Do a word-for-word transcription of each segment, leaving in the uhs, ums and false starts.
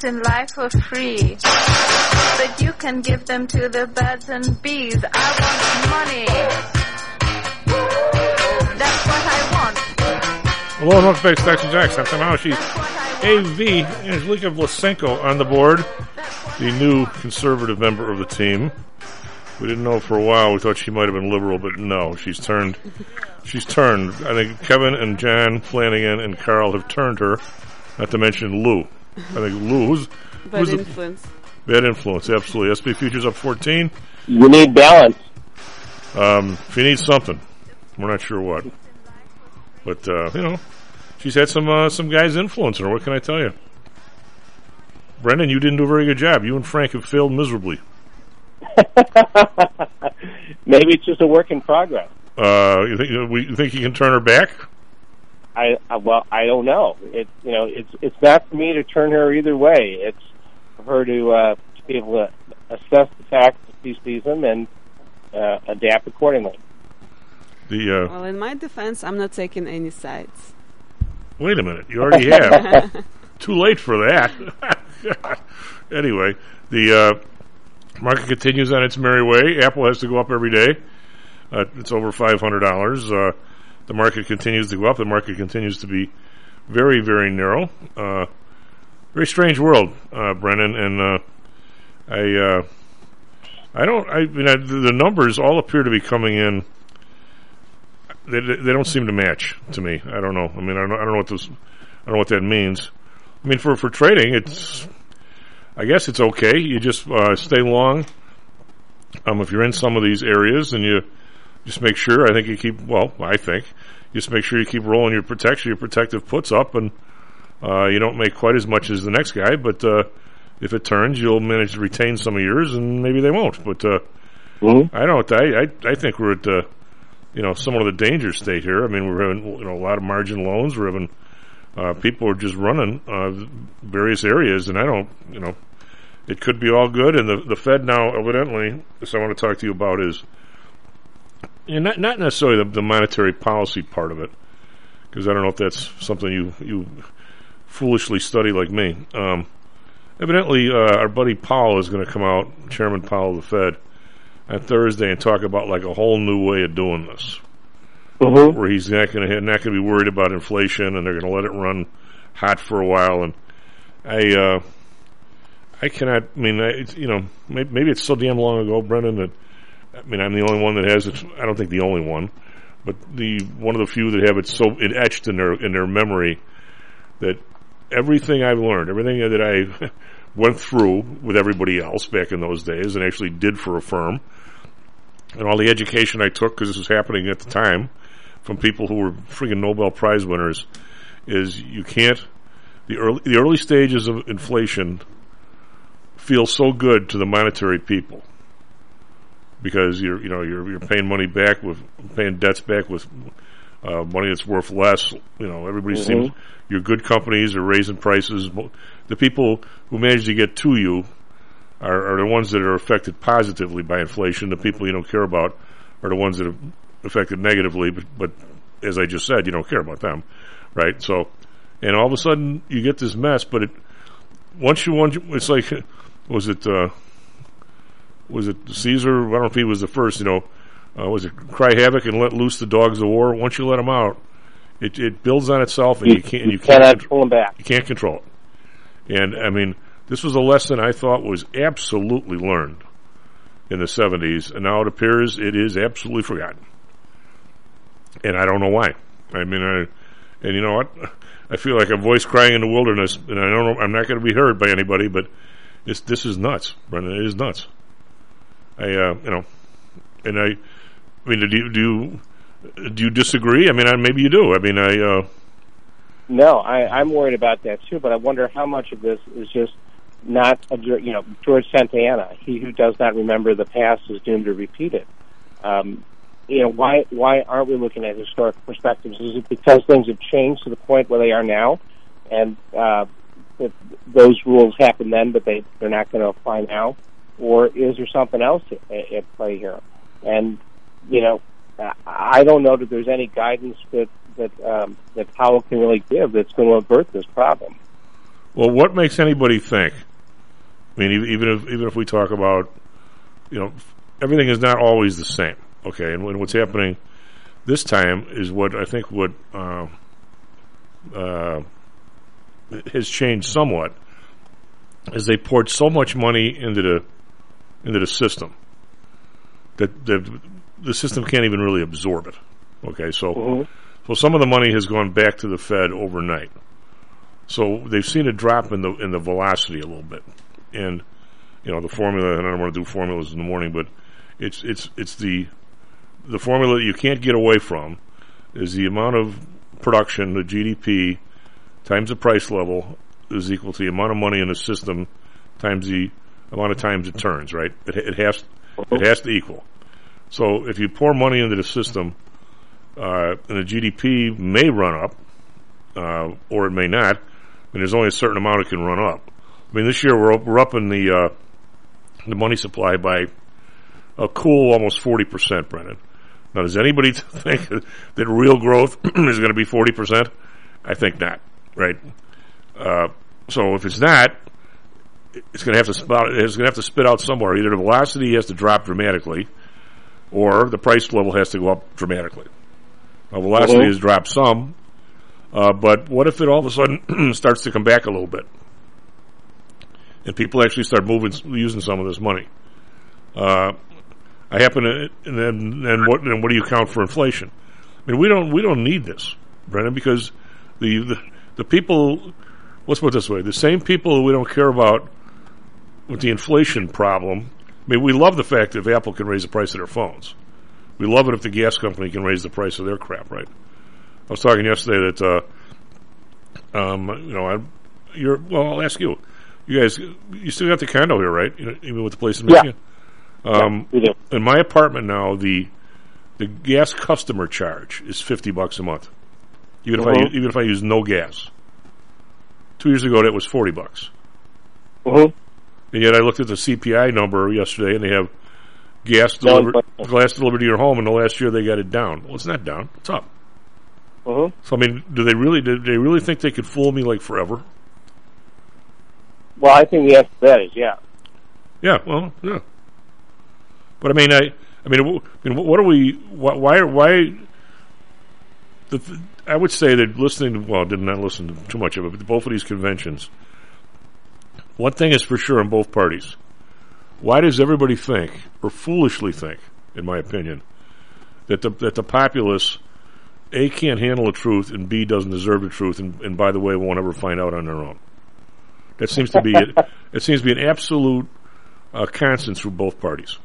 in life for free, but you can give them to the birds and bees. I want money. That's what I want. Hello and welcome back to Stocks and Jocks. I'm Tom Howell. A V Angelica Vlasenko on the board, the new conservative member of the team. We didn't know for a while. We thought she might have been liberal, but no, she's turned. She's turned. I think Kevin and John Flanagan and Carl have turned her. Not to mention Lou. I think Lou's bad influence. Bad influence, absolutely. S and P futures up fourteen. You need balance. Um, if you need something, we're not sure what, but uh, you know, she's had some uh, some guys influencing her. What can I tell you, Brendan? You didn't do a very good job. You and Frank have failed miserably. Maybe it's just a work in progress. Uh, you think you think you can turn her back? I, I well, I don't know. It you know, it's it's not for me to turn her either way. It's for her to uh, to be able to assess the facts as she sees them and uh, adapt accordingly. The uh, well, in my defense, I'm not taking any sides. Wait a minute, you already have. Too late for that. Anyway, the uh, market continues on its merry way. Apple has to go up every day. Uh, it's over five hundred dollars. Uh, the market continues to go up. The market continues to be very, very narrow. Uh, very strange world, uh, Brennan. And uh, I, uh, I don't. I mean, I, the numbers all appear to be coming in. They, they don't seem to match to me. I don't know. I mean, I don't, I don't know what this. I don't know what that means. I mean, for for trading, it's. I guess it's okay. You just uh, stay long. Um, if you're in some of these areas, and you just make sure. I think you keep. Well, I think just make sure you keep rolling your protection, your protective puts up, and uh, you don't make quite as much as the next guy. But uh, if it turns, you'll manage to retain some of yours, and maybe they won't. But uh, mm-hmm. I don't. I, I I think we're at uh, you know somewhat of the danger state here. I mean, we're having you know a lot of margin loans. We're having uh, people are just running uh, various areas, and I don't. You know, it could be all good. And the the Fed now evidently, this I want to talk to you about is. And not not necessarily the, the monetary policy part of it, because I don't know if that's something you, you foolishly study like me. Um, evidently, uh, our buddy Powell is going to come out, Chairman Powell of the Fed, on Thursday and talk about like a whole new way of doing this, mm-hmm. where he's not going to not going to be worried about inflation, and they're going to let it run hot for a while. And I uh, I cannot. I mean, I, you know, maybe, maybe it's so damn long ago, Brendan, that. I mean, I'm the only one that has it. I don't think the only one, but the one of the few that have it so it etched in their in their memory that everything I've learned, everything that I went through with everybody else back in those days, and actually did for a firm, and all the education I took because this was happening at the time from people who were freaking Nobel Prize winners, is you can't the early the early stages of inflation feel so good to the monetary people. Because you're, you know, you're you're paying money back with paying debts back with uh, money that's worth less. You know, everybody mm-hmm. seems your good companies are raising prices. The people who manage to get to you are, are the ones that are affected positively by inflation. The people you don't care about are the ones that are affected negatively. But, but as I just said, you don't care about them, right? So, and all of a sudden you get this mess. But it once you want, it's like was it. Uh, Was it Caesar? I don't know if he was the first. You know, uh, was it cry havoc and let loose the dogs of war? Once you let them out, it it builds on itself, and you, you can't. And you cannot can't pull them back. You can't control it. And I mean, this was a lesson I thought was absolutely learned in the seventies, and now it appears it is absolutely forgotten. And I don't know why. I mean, I, and you know what? I feel like a voice crying in the wilderness, and I don't know. I'm not going to be heard by anybody, but this this is nuts, Brendan. It is nuts. I, uh, you know, and I, I mean, do you, do you, do you disagree? I mean, I, maybe you do. I mean, I, uh... No, I, I'm worried about that too, but I wonder how much of this is just not, a, you know, George Santayana, he who does not remember the past is doomed to repeat it. Um, you know, why, why aren't we looking at historical perspectives? Is it because things have changed to the point where they are now, and, uh, that those rules happened then, but they, they're not going to apply now? Or is there something else at, at play here? And, you know, I don't know that there's any guidance that that um, that Powell can really give that's going to avert this problem. Well, what makes anybody think? I mean, e- even if even if we talk about, you know, everything is not always the same. Okay, and when what's happening this time is what I think what uh, uh, has changed somewhat is they poured so much money into the into the system that the the system can't even really absorb it. Okay, so Mm-hmm. so some of the money has gone back to the Fed overnight. So they've seen a drop in the in the velocity a little bit, and you know the formula. And I don't want to do formulas in the morning, but it's it's it's the the formula that you can't get away from is the amount of production, the G D P, times the price level is equal to the amount of money in the system times the amount of times it turns. Right? It, it has it has to equal. So if you pour money into the system, uh, and the G D P may run up, uh, or it may not. I mean, there's only a certain amount it can run up. I mean, this year we're up, we're up in the uh, the money supply by a cool almost forty percent, Brennan. Now, does anybody think that real growth is going to be forty percent? I think not, right? Uh, so if it's not, it's going to have to spout, it's going to have to spit out somewhere. Either the velocity has to drop dramatically, or the price level has to go up dramatically. Now, velocity Mm-hmm. has dropped some. Uh, but what if it all of a sudden starts to come back a little bit, and people actually start moving, using some of this money? Uh, I happen to, and then, then what? Then what do you count for inflation? I mean, we don't we don't need this, Brennan, because the the, the people. Let's put it this way: the same people who we don't care about with the inflation problem. I mean, we love the fact that if Apple can raise the price of their phones. We love it if the gas company can raise the price of their crap, right? I was talking yesterday that, uh, um, you know, I, you're, well, I'll ask you. You guys, you still got the condo here, right? You know, even with the place in Yeah. Michigan? Um, We do. in my apartment now, the the gas customer charge is fifty bucks a month. Even if I, Mhm. even if I use no gas. Two years ago, that was forty bucks. Mm-hmm. And yet I looked at the C P I number yesterday, and they have gas No, delivered, but- gas delivered to your home, and the last year they got it down. Well, it's not down. It's up. Mm-hmm. So I mean, do they really? Do they really think they could fool me like forever? Well, I think the answer to that is yeah. Yeah. Well, yeah. But I mean, I, I mean, w- I mean, what are we? Why? Why? why the, th- I would say that listening to well, I did not listen to too much of it, but both of these conventions. One thing is for sure in both parties. Why does everybody think, or foolishly think, in my opinion, that the that the populace A, can't handle the truth, and B, doesn't deserve the truth, and, and by the way, won't ever find out on their own? That seems to be it. It seems to be an absolute uh, constant through both parties.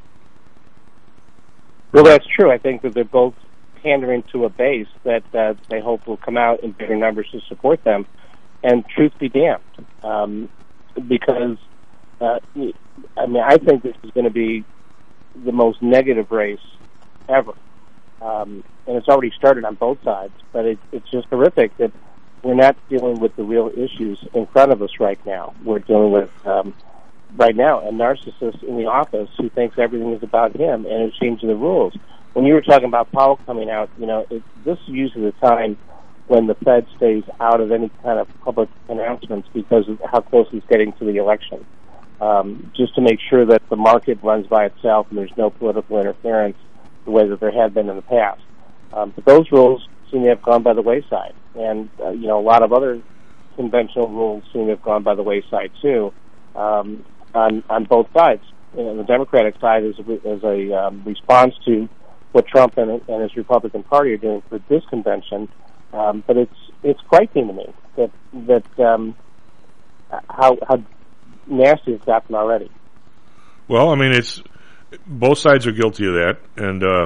Well, that's true. I think that they're both pandering to a base that uh, they hope will come out in bigger numbers to support them. And truth be damned, um, because uh, I mean, I think this is going to be the most negative race ever. Um, and it's already started on both sides, but it, it's just horrific that we're not dealing with the real issues in front of us right now. We're dealing with, um, right now, a narcissist in the office who thinks everything is about him and is changing the rules. When you were talking about Powell coming out, you know, it, this is usually the time when the Fed stays out of any kind of public announcements because of how close he's getting to the election, um, just to make sure that the market runs by itself and there's no political interference the way that there had been in the past. Um, but those rules seem to have gone by the wayside. And, uh, you know, a lot of other conventional rules seem to have gone by the wayside, too, um, on, on both sides. You know, the Democratic side is a, is a um, response to what Trump and, and his Republican Party are doing for this convention. Um, but it's it's frightening to me that that um, how how nasty it's gotten already. Well, I mean, it's both sides are guilty of that, and uh,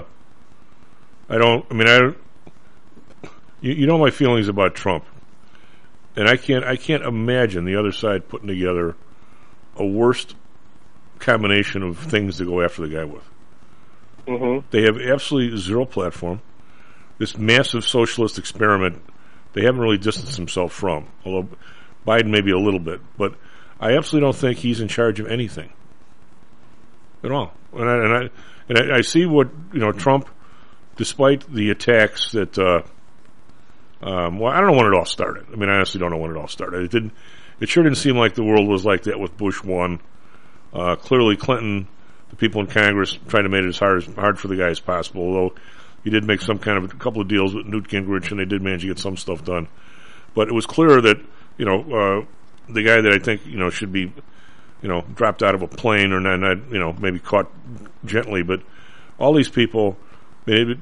I don't. I mean, I you, you know my feelings about Trump, and I can't I can't imagine the other side putting together a worst combination of things to go after the guy with. Mm-hmm. They have absolutely zero platform. This massive socialist experiment, they haven't really distanced themselves from, although Biden maybe a little bit. But I absolutely don't think he's in charge of anything at all. And I, and I, and I, I see what, you know, Trump, despite the attacks that, uh, um, well, I don't know when it all started. I mean, I honestly don't know when it all started. It didn't, it sure didn't seem like the world was like that with Bush one. Uh, clearly, Clinton, the people in Congress, tried to make it as hard as hard for the guy as possible. Although he did make some kind of a couple of deals with Newt Gingrich, and they did manage to get some stuff done. But it was clear that you know uh, the guy that I think you know should be you know dropped out of a plane or not, not you know maybe caught gently, but all these people, maybe,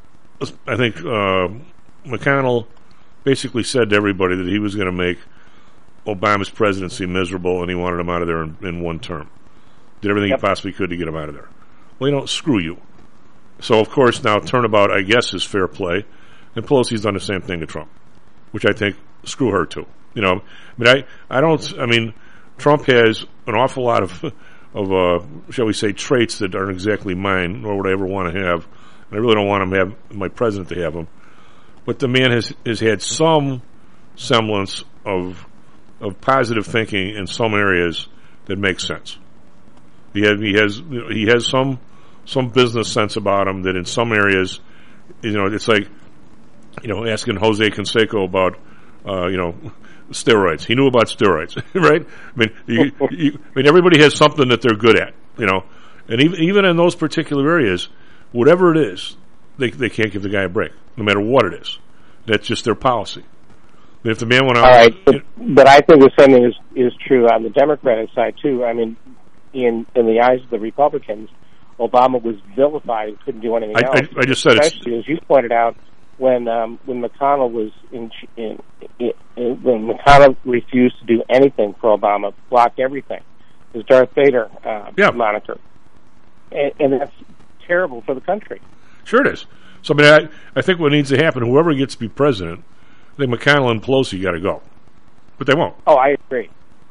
I think uh, McConnell basically said to everybody that he was going to make Obama's presidency miserable, and he wanted him out of there in, in one term. Did everything Yep. he possibly could to get him out of there. Well, you know, screw you. So, of course, now turnabout, I guess, is fair play, and Pelosi's done the same thing to Trump, which I think, screw her too. You know, I mean, I, I don't, I mean, Trump has an awful lot of, of uh, shall we say, traits that aren't exactly mine, nor would I ever want to have, and I really don't want him to have, my president to have them. But the man has, has had some semblance of of positive thinking in some areas that make sense. He has he has he has some some business sense about him that in some areas, you know, it's like you know asking Jose Canseco about uh, you know steroids. He knew about steroids, right? I mean, you, you, I mean, everybody has something that they're good at, you know, and even even in those particular areas, whatever it is, they they can't give the guy a break, no matter what it is. That's just their policy. If the man went out, all right, but, but I think the same thing is is true on the Democratic side too. I mean, in in the eyes of the Republicans, Obama was vilified and couldn't do anything I, else. I, I just said, especially it's, as you pointed out, when um, when McConnell was in, in, in, in when McConnell refused to do anything for Obama, blocked everything, his Darth Vader uh, yeah. moniker, and, and that's terrible for the country. Sure, it is. So, I mean, I, I think what needs to happen, whoever gets to be president, I think McConnell and Pelosi got to go, but they won't. Oh, I agree.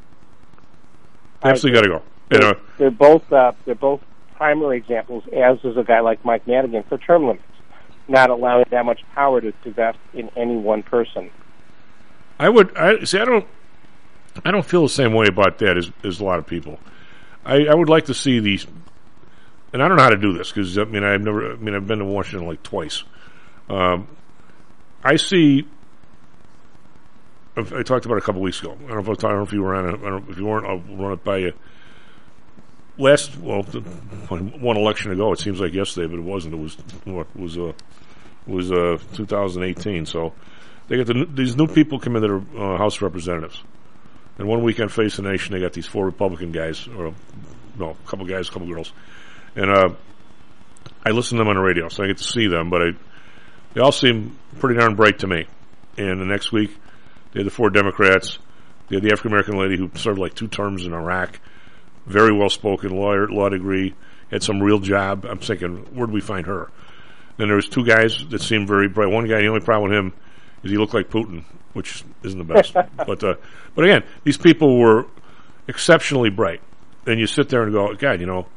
They absolutely got to go. They're, you know, they're both uh, they're both primary examples, as is a guy like Mike Madigan, for term limits, not allowing that much power to, to vest in any one person. I would I see. I don't. I don't feel the same way about that as as a lot of people. I, I would like to see these, and I don't know how to do this because I mean I've never. I mean I've been to Washington like twice. Um, I see. I talked about it a couple weeks ago. I don't know if, I was, I don't know if you were on it. I don't know if you weren't. I'll run it by you. Last, well, one election ago, it seems like yesterday, but it wasn't. It was what was uh, was uh, two thousand eighteen. So they got the, these new people come into the uh, House of Representatives, and one week on Face the Nation, they got these four Republican guys, or no, a couple guys, a couple girls, and uh, I listen to them on the radio, so I get to see them. But I, they all seem pretty darn bright to me. And the next week, they had the four Democrats. They had the African American lady who served like two terms in Iraq. Very well spoken, lawyer, law degree, had some real job. I'm thinking, where do we find her? Then there was two guys that seemed very bright. One guy, the only problem with him is he looked like Putin, which isn't the best. but uh, but again, these people were exceptionally bright. And you sit there and go, God, you know,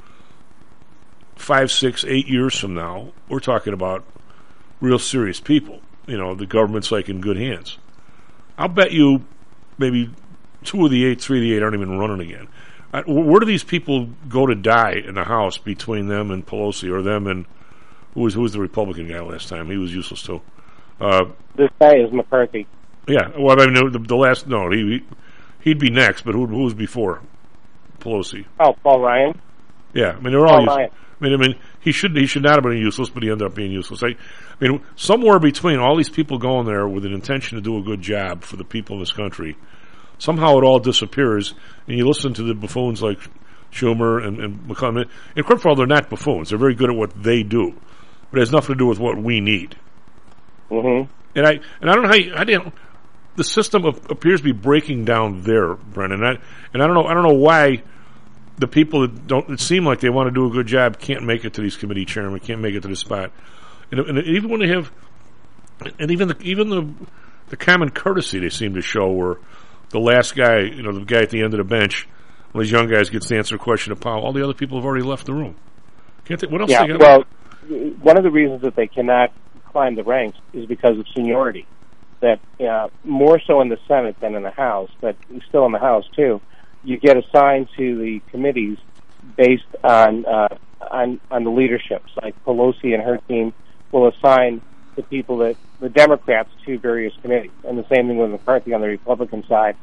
five, six, eight years from now, we're talking about real serious people. You know, the government's like in good hands. I'll bet you maybe two of the eight, three of the eight aren't even running again. Uh, where do these people go to die in the House between them and Pelosi, or them and who was who was the Republican guy last time? He was useless too. Uh, this guy is McCarthy. Yeah, well, I mean the, the last no, he he'd be next, but who, who was before Pelosi? Oh, Paul Ryan. Yeah, I mean they're all. Paul useless. Ryan. I mean, I mean he should he should not have been useless, but he ended up being useless. I, I mean, somewhere between all these people going there with an intention to do a good job for the people in this country. Somehow it all disappears, and you listen to the buffoons like Schumer and, and McConnell. And quite for all, they're not buffoons. They're very good at what they do, but it has nothing to do with what we need. Mm-hmm. And I and I don't know how you, I didn't. The system of, appears to be breaking down there, Brennan. And I, and I don't know. I don't know why the people that don't that seem like they want to do a good job can't make it to these committee chairmen, can't make it to this spot. And, and even when they have, and even the even the the common courtesy they seem to show where. The last guy, you know, the guy at the end of the bench, one of these young guys gets to answer a question to Powell. All the other people have already left the room. Can't they? What else? Yeah, they got? well, one of the reasons that they cannot climb the ranks is because of seniority. That uh, more so in the Senate than in the House, but still in the House too. You get assigned to the committees based on uh, on on the leaderships. Like Pelosi and her team will assign the people that the Democrats to various committees, and the same thing with McCarthy on the Republican side.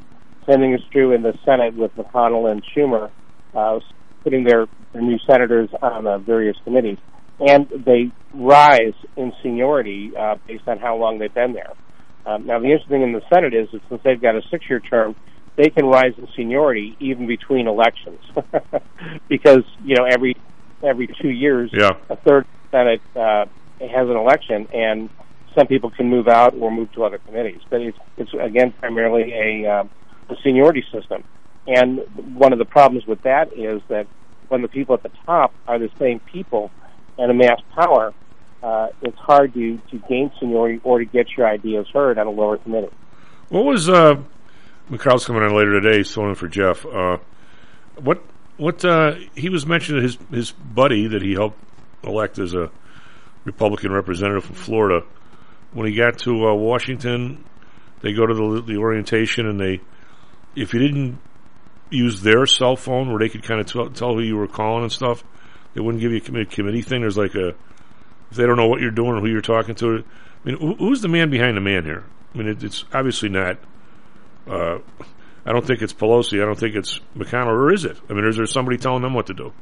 Same thing is true in the Senate with McConnell and Schumer, uh, putting their, their new senators on uh, various committees. And they rise in seniority uh, based on how long they've been there. Um, now, the interesting thing in the Senate is that since they've got a six-year term, they can rise in seniority even between elections. Because, you know, every every two years, yeah. a third of the Senate uh, has an election, and some people can move out or move to other committees. But it's, it's again, primarily a, uh, a seniority system. And one of the problems with that is that when the people at the top are the same people and amass power, uh, it's hard to, to gain seniority or to get your ideas heard on a lower committee. What was, uh, McCarl's coming on later today, filling in for Jeff. Uh, what, what, uh, he was mentioning his, his buddy that he helped elect as a Republican representative from Florida. When he got to uh, Washington, they go to the, the orientation, and they, if you didn't use their cell phone where they could kind of t- tell who you were calling and stuff, they wouldn't give you a committee, committee thing. There's like a, if they don't know what you're doing or who you're talking to. I mean, who, who's the man behind the man here? I mean, it, it's obviously not, uh, I don't think it's Pelosi. I don't think it's McConnell, or is it? I mean, is there somebody telling them what to do?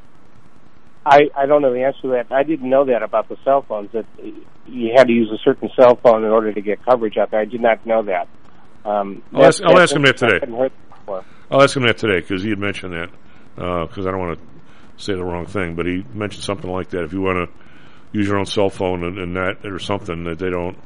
I, I don't know the answer to that. I didn't know that about the cell phones, that you had to use a certain cell phone in order to get coverage out there. I did not know that. Um, I'll ask, I'll ask him that today. I hadn't heard that before. I'll ask him that today, because he had mentioned that, because uh, I don't want to say the wrong thing, but he mentioned something like that. If you want to use your own cell phone and, and that or something, that they don't,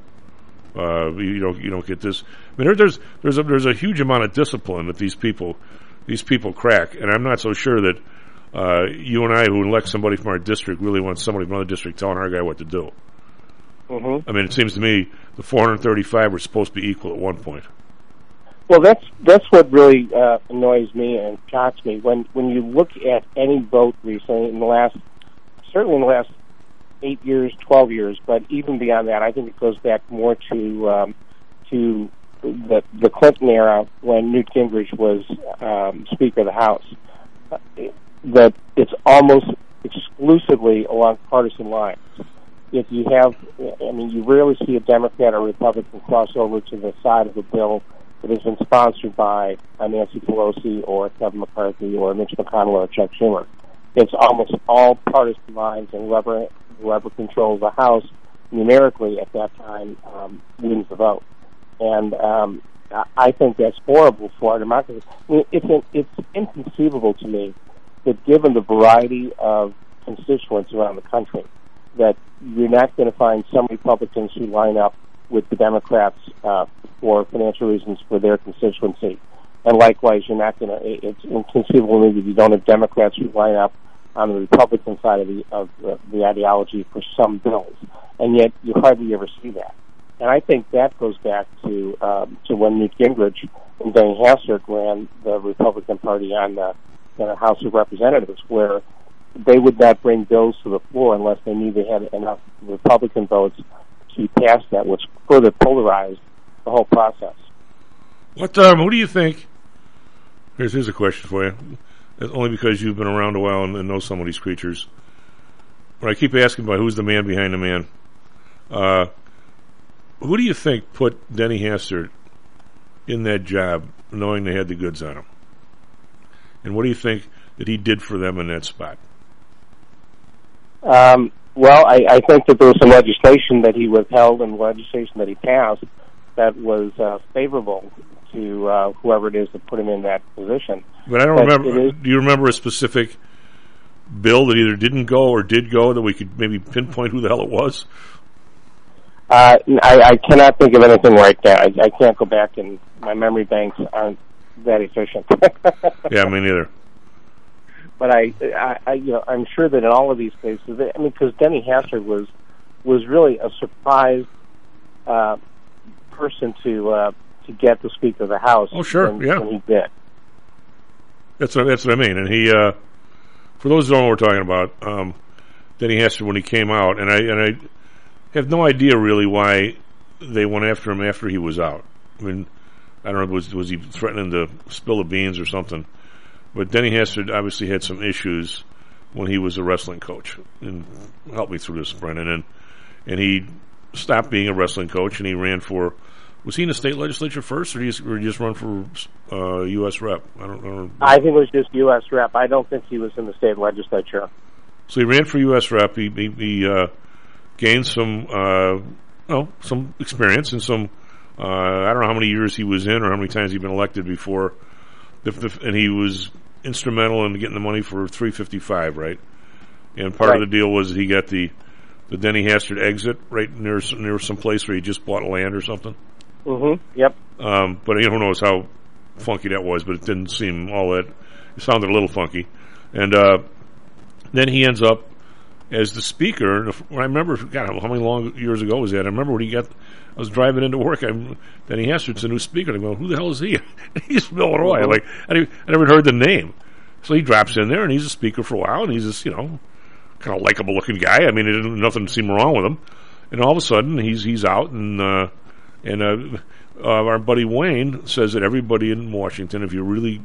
uh, you don't you don't get this. I mean, there, there's there's a, there's a huge amount of discipline that these people these people crack, and I'm not so sure that uh, you and I, who elect somebody from our district, really want somebody from another district telling our guy what to do. Mm-hmm. I mean, it seems to me the four hundred thirty-five were supposed to be equal at one point. Well, that's that's what really uh, annoys me and shocks me. When when you look at any vote recently in the last, certainly in the last eight years, twelve years, but even beyond that, I think it goes back more to um, to the the Clinton era when Newt Gingrich was um, Speaker of the House. Uh, that it's almost exclusively along partisan lines. If you have, I mean, you rarely see a Democrat or Republican cross over to the side of a bill that has been sponsored by uh, Nancy Pelosi or Kevin McCarthy or Mitch McConnell or Chuck Schumer. It's almost all partisan lines, and whoever, whoever controls the House numerically at that time um, wins the vote. And um, I think that's horrible for our democracy. It's, it's inconceivable to me that given the variety of constituents around the country, that you're not going to find some Republicans who line up with the Democrats uh, for financial reasons for their constituency. And likewise, you're not going to, it's inconceivable to me that you don't have Democrats who line up on the Republican side of the, of the, the ideology for some bills. And yet, you hardly ever see that. And I think that goes back to um, to when Newt Gingrich and Denny Hastert ran the Republican Party on the, in the House of Representatives, where they would not bring bills to the floor unless they knew they had enough Republican votes to pass that, which further polarized the whole process. What? Um, who do you think? Here's here's a question for you. It's only because you've been around a while and, and know some of these creatures. But I keep asking about who's the man behind the man. Uh, who do you think put Denny Hastert in that job, knowing they had the goods on him? And what do you think that he did for them in that spot? Um, well, I, I think that there was some legislation that he withheld and legislation that he passed that was uh, favorable to uh, whoever it is that put him in that position. But I don't but remember. Do you remember a specific bill that either didn't go or did go that we could maybe pinpoint who the hell it was? Uh, I, I cannot think of anything right now. I, I can't go back, and my memory banks aren't that efficient. Yeah, me neither. But I, I, I, you know, I'm sure that in all of these cases, I mean, because Denny Hastert was was really a surprise uh, person to uh, to get the Speaker of the House. Oh, sure, when, yeah. when he did. That's what, that's what I mean. And he, uh, for those who don't know what we're talking about, um, Denny Hastert, when he came out, and I and I have no idea really why they went after him after he was out. I mean, I don't know, was was he threatening to spill the beans or something? But Denny Hastert obviously had some issues when he was a wrestling coach. And help me through this, Brennan. And, and he stopped being a wrestling coach, and he ran for Was he in the state legislature first, or did he just, or did he just run for uh, U S rep? I don't know. I think it was just U S rep. I don't think he was in the state legislature. So he ran for U S rep. He, he, he uh, gained some, uh, well, some experience and some. Uh, I don't know how many years he was in, or how many times he'd been elected before. If the, and he was instrumental in getting the money for three fifty-five, right? And part Right. of the deal was he got the the Denny Hastert exit right near near some place where he just bought land or something. Mm-hmm. Yep. Um, but you know, who knows how funky that was, but it didn't seem all that. It sounded a little funky. And uh, then he ends up as the speaker. I remember, God, how many long years ago was that? I remember when he got, I was driving into work, I'm, Denny Hastert's a new speaker. I go, who the hell is he? He's from Illinois. Mm-hmm. Like, I, didn't- I never heard the name. So he drops in there, and he's a speaker for a while, and he's this, you know, kind of likable looking guy. I mean, it didn't, nothing seemed wrong with him. And all of a sudden, he's he's out, and uh, and uh, uh, our buddy Wayne says that everybody in Washington, if you really,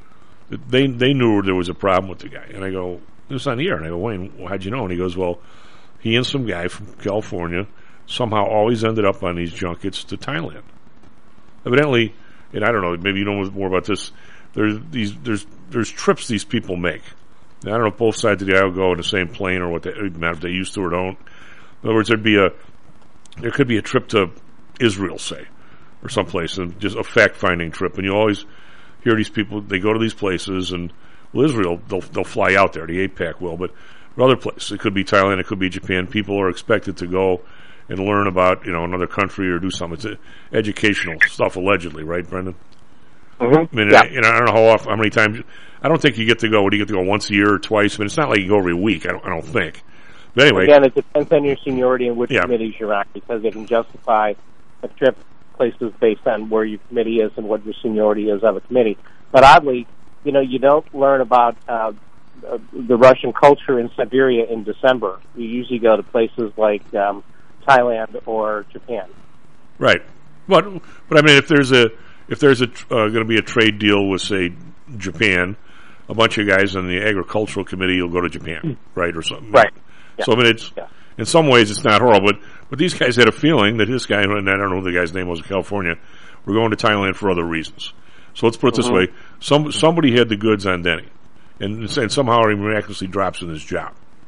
they they knew there was a problem with the guy. And I go, it was on the air. And I go, Wayne, well, how'd you know? And he goes, well, he and some guy from California somehow always ended up on these junkets to Thailand. Evidently, and I don't know, maybe you know more about this. There's these there's there's trips these people make. Now, I don't know if both sides of the aisle go in the same plane or what they, it doesn't matter if they used to or don't. In other words, there'd be a there could be a trip to Israel, say, or someplace, and just a fact-finding trip. And you always hear these people, they go to these places, and, well, Israel, they'll, they'll fly out there, the AIPAC will, but other places, it could be Thailand, it could be Japan, people are expected to go and learn about, you know, another country or do something. It's uh, educational stuff, allegedly, right, Brendan? Mm-hmm. I mean, Yeah. I, you know, I don't know how often, how many times, I don't think you get to go, do you get to go once a year or twice? I mean, it's not like you go every week, I don't, I don't think. But anyway. Again, it depends on your seniority and which Yeah. committees you're on, because they can justify a trip places based on where your committee is and what your seniority is of a committee. But oddly, you know, you don't learn about uh, uh, the Russian culture in Siberia in December. You usually go to places like um, Thailand or Japan. Right, but but I mean, if there's a if there's a uh, going to be a trade deal with, say, Japan, a bunch of guys on the agricultural committee will go to Japan, right, or something. Right. Yeah. So I mean, it's Yeah. in some ways it's not horrible, but but these guys had a feeling that this guy, and I don't know who the guy's name was in California, were going to Thailand for other reasons. So let's put it this Mhm. way: some somebody had the goods on Denny, and, and somehow he miraculously drops in his job,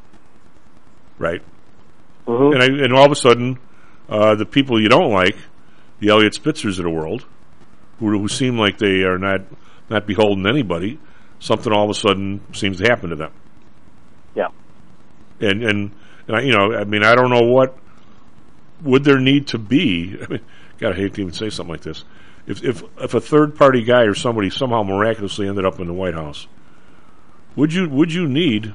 right? Mm-hmm. And, I, and all of a sudden, uh, the people you don't like, the Elliot Spitzers of the world, who, who seem like they are not, not beholden to anybody, something all of a sudden seems to happen to them. Yeah. And, and, and I, you know, I mean, I don't know what would there need to be. I mean, God, I hate to even say something like this. If, if, if a third party guy or somebody somehow miraculously ended up in the White House, would you, would you need,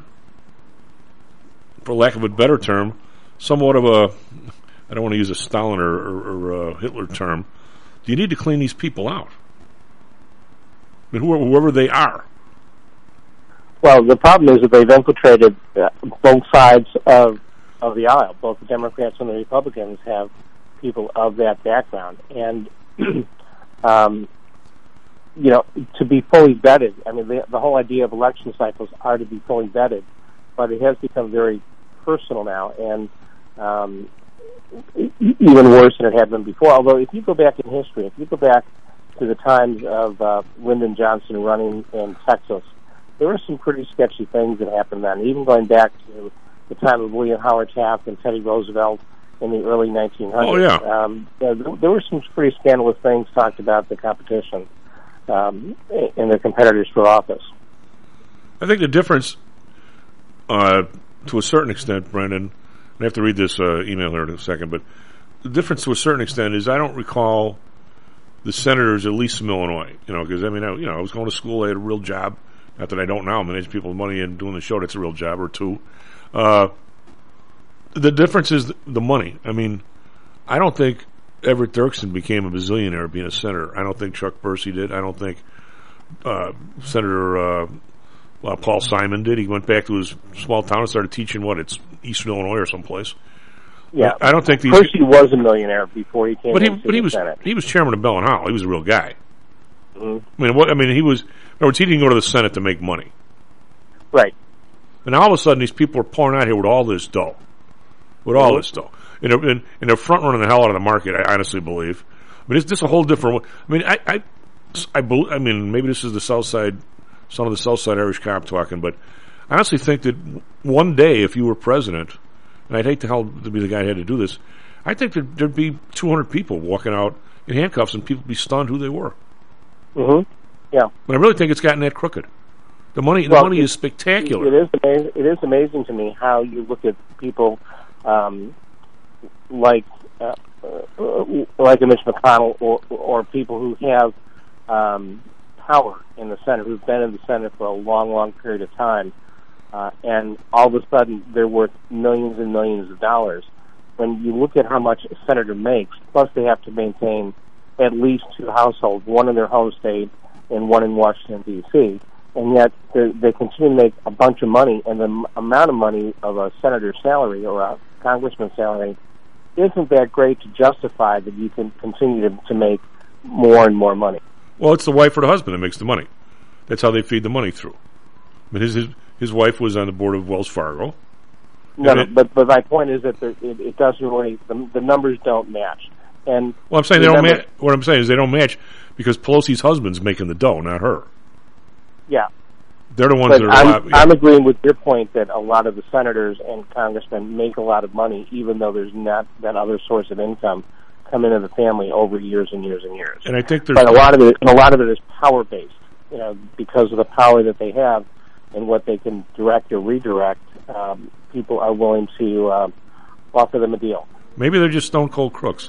for lack of a better term, somewhat of a, I don't want to use a Stalin or, or, or a Hitler term, do you need to clean these people out? I mean, whoever, whoever they are. Well, the problem is that they've infiltrated uh, both sides of of the aisle. Both the Democrats and the Republicans have people of that background, and um, you know, to be fully vetted. I mean, the, the whole idea of election cycles are to be fully vetted, but it has become very personal now, and um, even worse than it had been before. Although, if you go back in history, if you go back to the times of uh, Lyndon Johnson running in Texas, there were some pretty sketchy things that happened then, even going back to the time of William Howard Taft and Teddy Roosevelt in the early nineteen hundreds. Oh, yeah. Um, there, there were some pretty scandalous things talked about the competition um, and the competitors for office. I think the difference, uh, to a certain extent, Brendan, I have to read this uh, email here in a second, but the difference to a certain extent is I don't recall the senators, at least from Illinois, you know, because I mean, I, you know, I was going to school, I had a real job. Not that I don't now, manage people with money and doing the show, that's a real job, or two. Uh, the difference is the money. I mean, I don't think Everett Dirksen became a bazillionaire being a senator. I don't think Chuck Percy did. I don't think uh, Senator uh, uh, Paul Simon did. He went back to his small town and started teaching, what, it's Eastern Illinois or someplace. Yeah, I don't think these. Percy was a millionaire before he came But he, into but he the was Senate. he was chairman of Bell and Howell. He was a real guy. Mm-hmm. I mean, what, I mean, he was. In other words, he didn't go to the Senate to make money. Right. And all of a sudden, these people are pouring out here with all this dough, with all Mhm. this dough, and they're, and, and they're front running the hell out of the market. I honestly believe, mean, it's just a whole different. I mean, I, I, I, bel- I mean, maybe this is the South Side, some of the South Side Irish cop talking, but I honestly think that one day, if you were president, and I'd hate to hell to be the guy who had to do this, I think that there'd be two hundred people walking out in handcuffs, and people would be stunned who they were. Mm-hmm. Yeah. But I really think it's gotten that crooked. The money, Well, the money it- is spectacular. It is amazing. It is amazing to me how you look at people um, like uh, uh, like a Mitch McConnell or or people who have um, power in the Senate, who've been in the Senate for a long, long period of time, uh, and all of a sudden they're worth millions and millions of dollars. When you look at how much a senator makes, plus they have to maintain at least two households, one in their home state and one in Washington, D C, and yet they they continue to make a bunch of money, and the m- amount of money of a senator's salary or a congressman's salary isn't that great to justify that you can continue to, to make more and more money. Well, it's the wife or the husband that makes the money. That's how they feed the money through. But his his, his wife was on the board of Wells Fargo. No, And no it- but but my point is that there, it, it doesn't really the, the numbers don't match. And Well, I'm saying they don't remember- match. What I'm saying is they don't match because Pelosi's husband's making the dough, not her. yeah. They're the ones But that are. I'm, lot- yeah. I'm agreeing with your point that a lot of the senators and congressmen make a lot of money, even though there's not that other source of income come into the family over years and years and years. And I think there's But a lot of it, and a lot of it is power based, you know, because of the power that they have and what they can direct or redirect. Um, people are willing to uh, offer them a deal. maybe they're just stone cold crooks.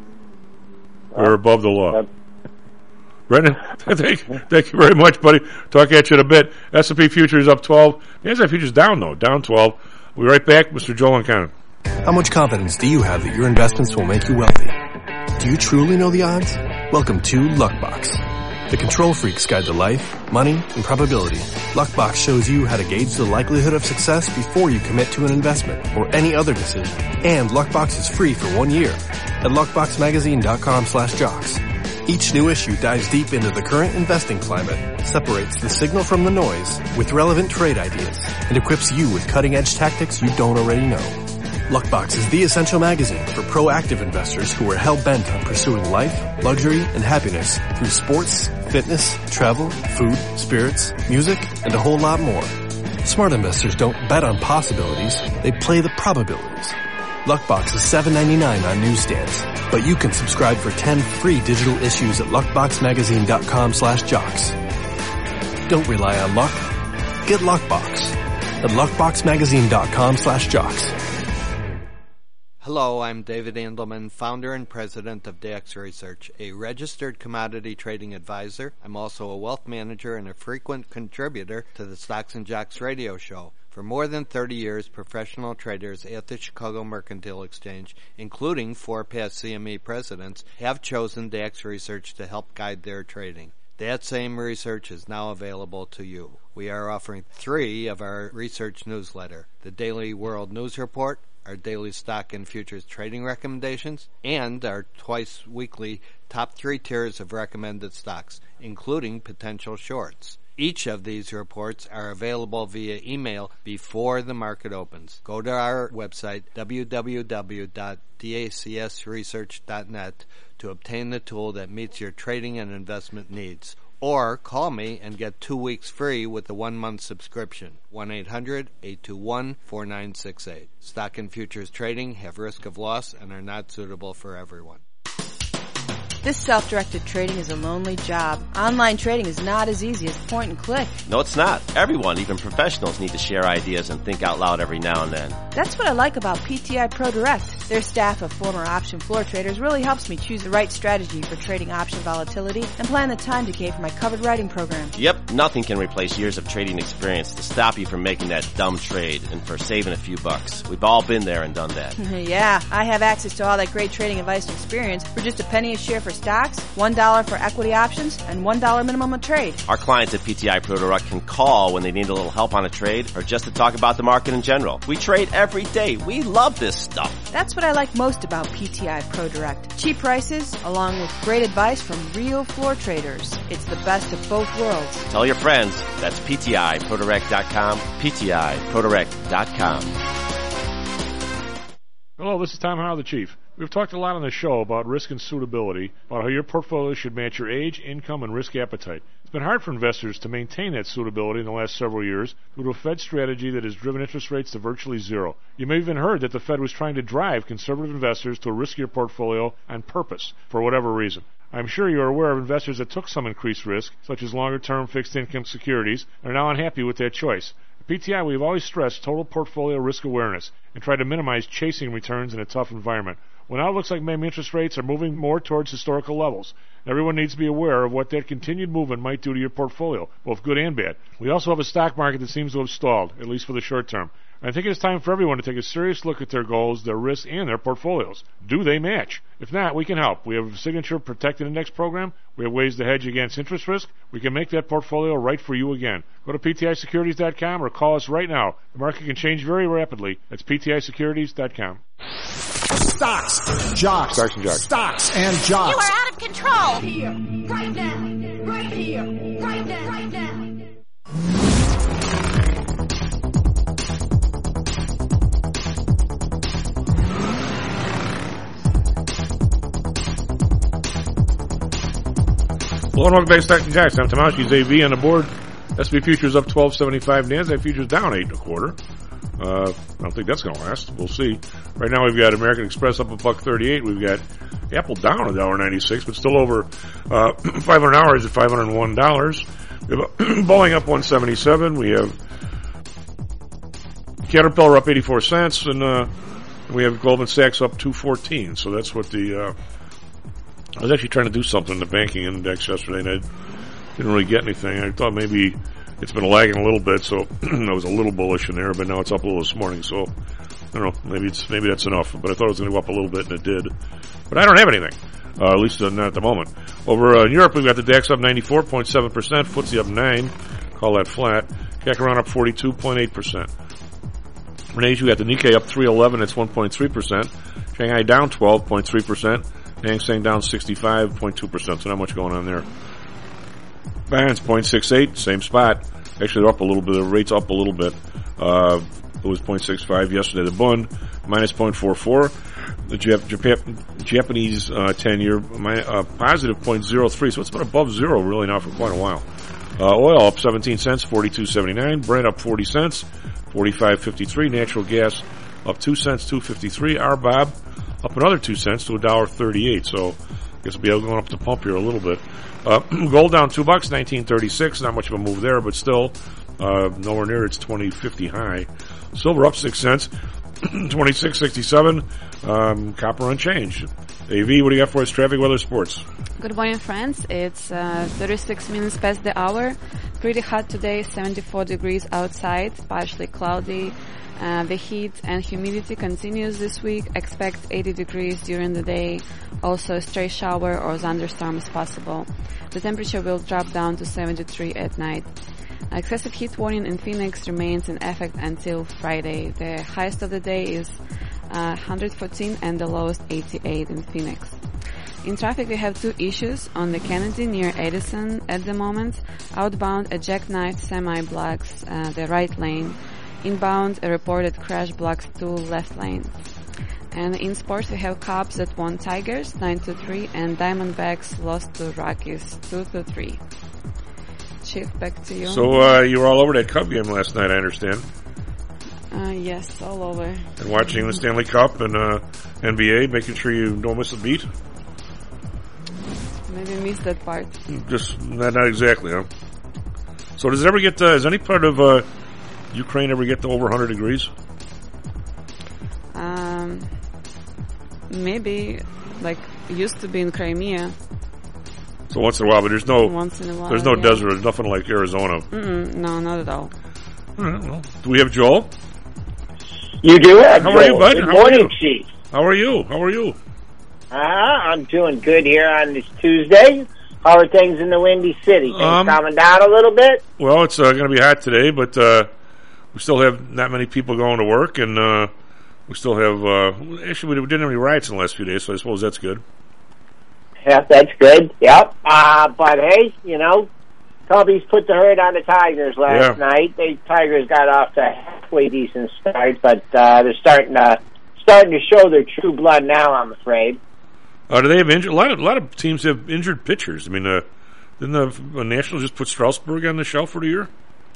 They're above the law. Uh, Brendan, thank, thank you very much, buddy. Talk at you in a bit. S and P futures up twelve. The S and P futures down though, down twelve. We'll be right back, Mister Joel Uncannon. How much confidence do you have that your investments will make you wealthy? Do you truly know the odds? Welcome to Luckbox, the control freak's guide to life, money, and probability. Luckbox shows you how to gauge the likelihood of success before you commit to an investment or any other decision. And Luckbox is free for one year at luckboxmagazine.com slash jocks. Each new issue dives deep into the current investing climate, separates the signal from the noise with relevant trade ideas, and equips you with cutting-edge tactics you don't already know. Luckbox is the essential magazine for proactive investors who are hell-bent on pursuing life, luxury, and happiness through sports, fitness, travel, food, spirits, music, and a whole lot more. Smart investors don't bet on possibilities, they play the probabilities. Luckbox is seven ninety-nine on newsstands, but you can subscribe for ten free digital issues at luckboxmagazine.com slash jocks. Don't rely on luck. Get Luckbox at luckboxmagazine.com slash jocks. Hello, I'm David Andelman, founder and president of D X Research, a registered commodity trading advisor. I'm also a wealth manager and a frequent contributor to the Stocks and Jocks radio show. For more than thirty years, professional traders at the Chicago Mercantile Exchange, including four past C M E presidents, have chosen D X Research to help guide their trading. That same research is now available to you. We are offering three of our research newsletter, the Daily World News Report, our daily stock and futures trading recommendations, and our twice-weekly top three tiers of recommended stocks, including potential shorts. Each of these reports are available via email before the market opens. Go to our website, w w w dot dacs research dot net, to obtain the tool that meets your trading and investment needs. Or call me and get two weeks free with a one-month subscription. one eight hundred eight two one four nine six eight. Stock and futures trading have risk of loss and are not suitable for everyone. This self-directed trading is a lonely job. Online trading is not as easy as point and click. No, it's not. Everyone, even professionals, need to share ideas and think out loud every now and then. That's what I like about P T I Pro Direct. Their staff of former option floor traders really helps me choose the right strategy for trading option volatility and plan the time decay for my covered writing program. Yep, nothing can replace years of trading experience to stop you from making that dumb trade and for saving a few bucks. We've all been there and done that. Yeah, I have access to all that great trading advice and experience for just a penny a share for stocks, one dollar for equity options, and one dollar minimum a trade. Our clients at P T I Pro Direct can call when they need a little help on a trade or just to talk about the market in general. We trade every day. We love this stuff. That's what I like most about P T I Pro Direct. Cheap prices, along with great advice from real floor traders. It's the best of both worlds. Tell your friends. That's P T I Pro Direct dot com, P T I Pro Direct dot com. Hello, this is Tom Howe, the Chief. We've talked a lot on the show about risk and suitability, about how your portfolio should match your age, income, and risk appetite. It's been hard for investors to maintain that suitability in the last several years due to a Fed strategy that has driven interest rates to virtually zero. You may have even heard that the Fed was trying to drive conservative investors to a riskier portfolio on purpose, for whatever reason. I'm sure you are aware of investors that took some increased risk, such as longer-term fixed-income securities, and are now unhappy with that choice. At P T I, we've always stressed total portfolio risk awareness and tried to minimize chasing returns in a tough environment. Well, now it looks like maybe interest rates are moving more towards historical levels. Everyone needs to be aware of what that continued movement might do to your portfolio, both good and bad. We also have a stock market that seems to have stalled, at least for the short term. I think it's time for everyone to take a serious look at their goals, their risks, and their portfolios. Do they match? If not, we can help. We have a signature protected index program. We have ways to hedge against interest risk. We can make that portfolio right for you again. Go to P T I securities dot com or call us right now. The market can change very rapidly. That's P T I securities dot com. Stocks, jocks, Stocks and jocks. Stocks and jocks. You are out of control. Here, right now, right here, right now, right now. Hello and welcome back to Stocks and Jocks. I'm Tomashi's A V on the board. S and P futures up twelve seventy-five. NASDAQ futures down eight and a quarter. Uh, I don't think that's going to last. We'll see. Right now we've got American Express up a buck thirty-eight. We've got Apple down a dollar ninety-six, but still over uh, five hundred hours at five hundred one dollars. We have Boeing up one seventy-seven. We have Caterpillar up eighty-four cents, and uh, we have Goldman Sachs up two fourteen. So that's what the. Uh, I was actually trying to do something in the banking index yesterday, and I didn't really get anything. I thought maybe it's been lagging a little bit, so I was a little bullish in there, but now it's up a little this morning, so I don't know, maybe it's maybe that's enough, but I thought it was going to go up a little bit, and it did. But I don't have anything, uh, at least uh, not at the moment. Over uh, in Europe, we've got the DAX up ninety-four point seven percent, F T S E up nine, call that flat, C A C around up forty-two point eight percent. In Asia, we got the Nikkei up three eleven, that's one point three percent, Shanghai down twelve point three percent, Hang Seng down sixty-five point two percent, so not much going on there. Binance zero point six eight, same spot. Actually, they're up a little bit. The rate's up a little bit. Uh, it was zero point six five yesterday. The Bund, minus zero point four four. The Jap- Japan- Japanese uh, ten-year, uh, positive zero point zero three, so it's been above zero really now for quite a while. Uh, oil up seventeen cents, forty-two seventy-nine. Brent up forty cents, forty-five fifty-three. Natural gas up two cents, two fifty-three. R B O B up another two cents to a dollar thirty-eight. So I guess we'll be able to go up the pump here a little bit. Uh, gold down two bucks, nineteen thirty-six. Not much of a move there, but still uh, nowhere near its twenty fifty high. Silver up six cents, twenty-six sixty-seven. Um, copper unchanged. A V, what do you got for us? Traffic, weather, sports. Good morning, friends. It's uh, thirty-six minutes past the hour. Pretty hot today, seventy-four degrees outside, partially cloudy. Uh, the heat and humidity continues this week. Expect eighty degrees during the day. Also, a stray shower or thunderstorm is possible. The temperature will drop down to seventy-three at night. Excessive heat warning in Phoenix remains in effect until Friday. The highest of the day is uh, one hundred fourteen and the lowest eighty-eight in Phoenix. In traffic, we have two issues on the Kennedy near Edison at the moment. Outbound, a jackknife semi blocks uh, the right lane. Inbound, a reported crash blocks two left lanes. And in sports, we have Cubs that won Tigers nine to three and Diamondbacks lost to Rockies two to three. Chief, back to you. So uh, you were all over that Cub game last night, I understand. Uh, yes, all over. And watching the Stanley Cup and uh, N B A, making sure you don't miss a beat? Maybe missed that part. Just, not, not exactly, huh? So does it ever get, uh, is any part of uh, Ukraine ever get to over one hundred degrees? Um, maybe, like, used to be in Crimea. So once in a while, but there's no, once in a while, there's no yeah. desert, there's nothing like Arizona. Mm-mm, no, not at all. All right, well, do we have Joel? You do have How Joel. are you, bud? Good How morning, are you? Chief. How are you? How are you? Uh, I'm doing good here on this Tuesday. How are things in the Windy City? Things Um, calming down a little bit? Well, it's uh, going to be hot today, but uh, we still have not many people going to work, and uh, we still have, uh, actually, we didn't have any riots in the last few days, so I suppose that's good. Yeah, that's good. Yep. Uh, but hey, you know, Cubbies put the hurt on the Tigers last Yeah. night. The Tigers got off to a halfway decent start, but uh, they're starting to starting to show their true blood now, I'm afraid. Uh, do they have injured? A lot of a lot of teams have injured pitchers. I mean, uh, didn't the uh, Nationals just put Strasburg on the shelf for the year?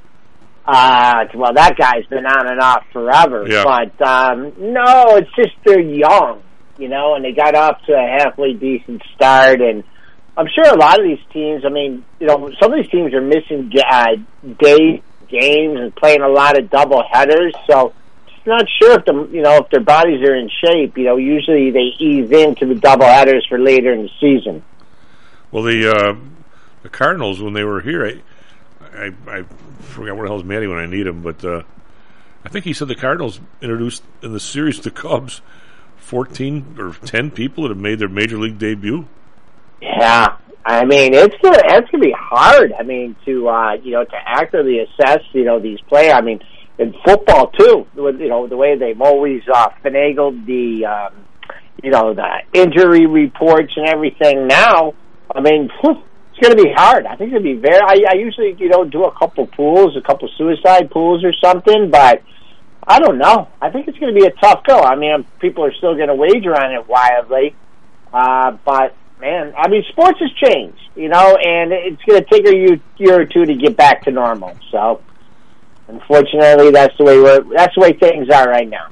Uh, well, that guy's been on and off forever. Yeah. But um, no, it's just they're young, you know, and they got off to a halfway decent start. And I'm sure a lot of these teams, I mean, you know, some of these teams are missing uh, days, games, and playing a lot of double headers. So. Not sure if the you know if their bodies are in shape. You know, usually they ease into the doubleheaders for later in the season. Well, the uh, the Cardinals when they were here, I, I I forgot where the hell's Matty when I need him, but uh, I think he said the Cardinals introduced in the series to Cubs fourteen or ten people that have made their major league debut. Yeah, I mean it's gonna it's gonna be hard. I mean to uh, you know to accurately assess you know these players. I mean. In football too, you know the way they've always uh, finagled the, um, you know, the injury reports and everything. Now, I mean, it's going to be hard. I think it'll be very. I, I usually, you know, do a couple pools, a couple suicide pools or something, but I don't know. I think it's going to be a tough go. I mean, people are still going to wager on it wildly, uh, but man, I mean, sports has changed, you know, and it's going to take a year, year or two to get back to normal. So. Unfortunately, that's the way we're, that's the way things are right now.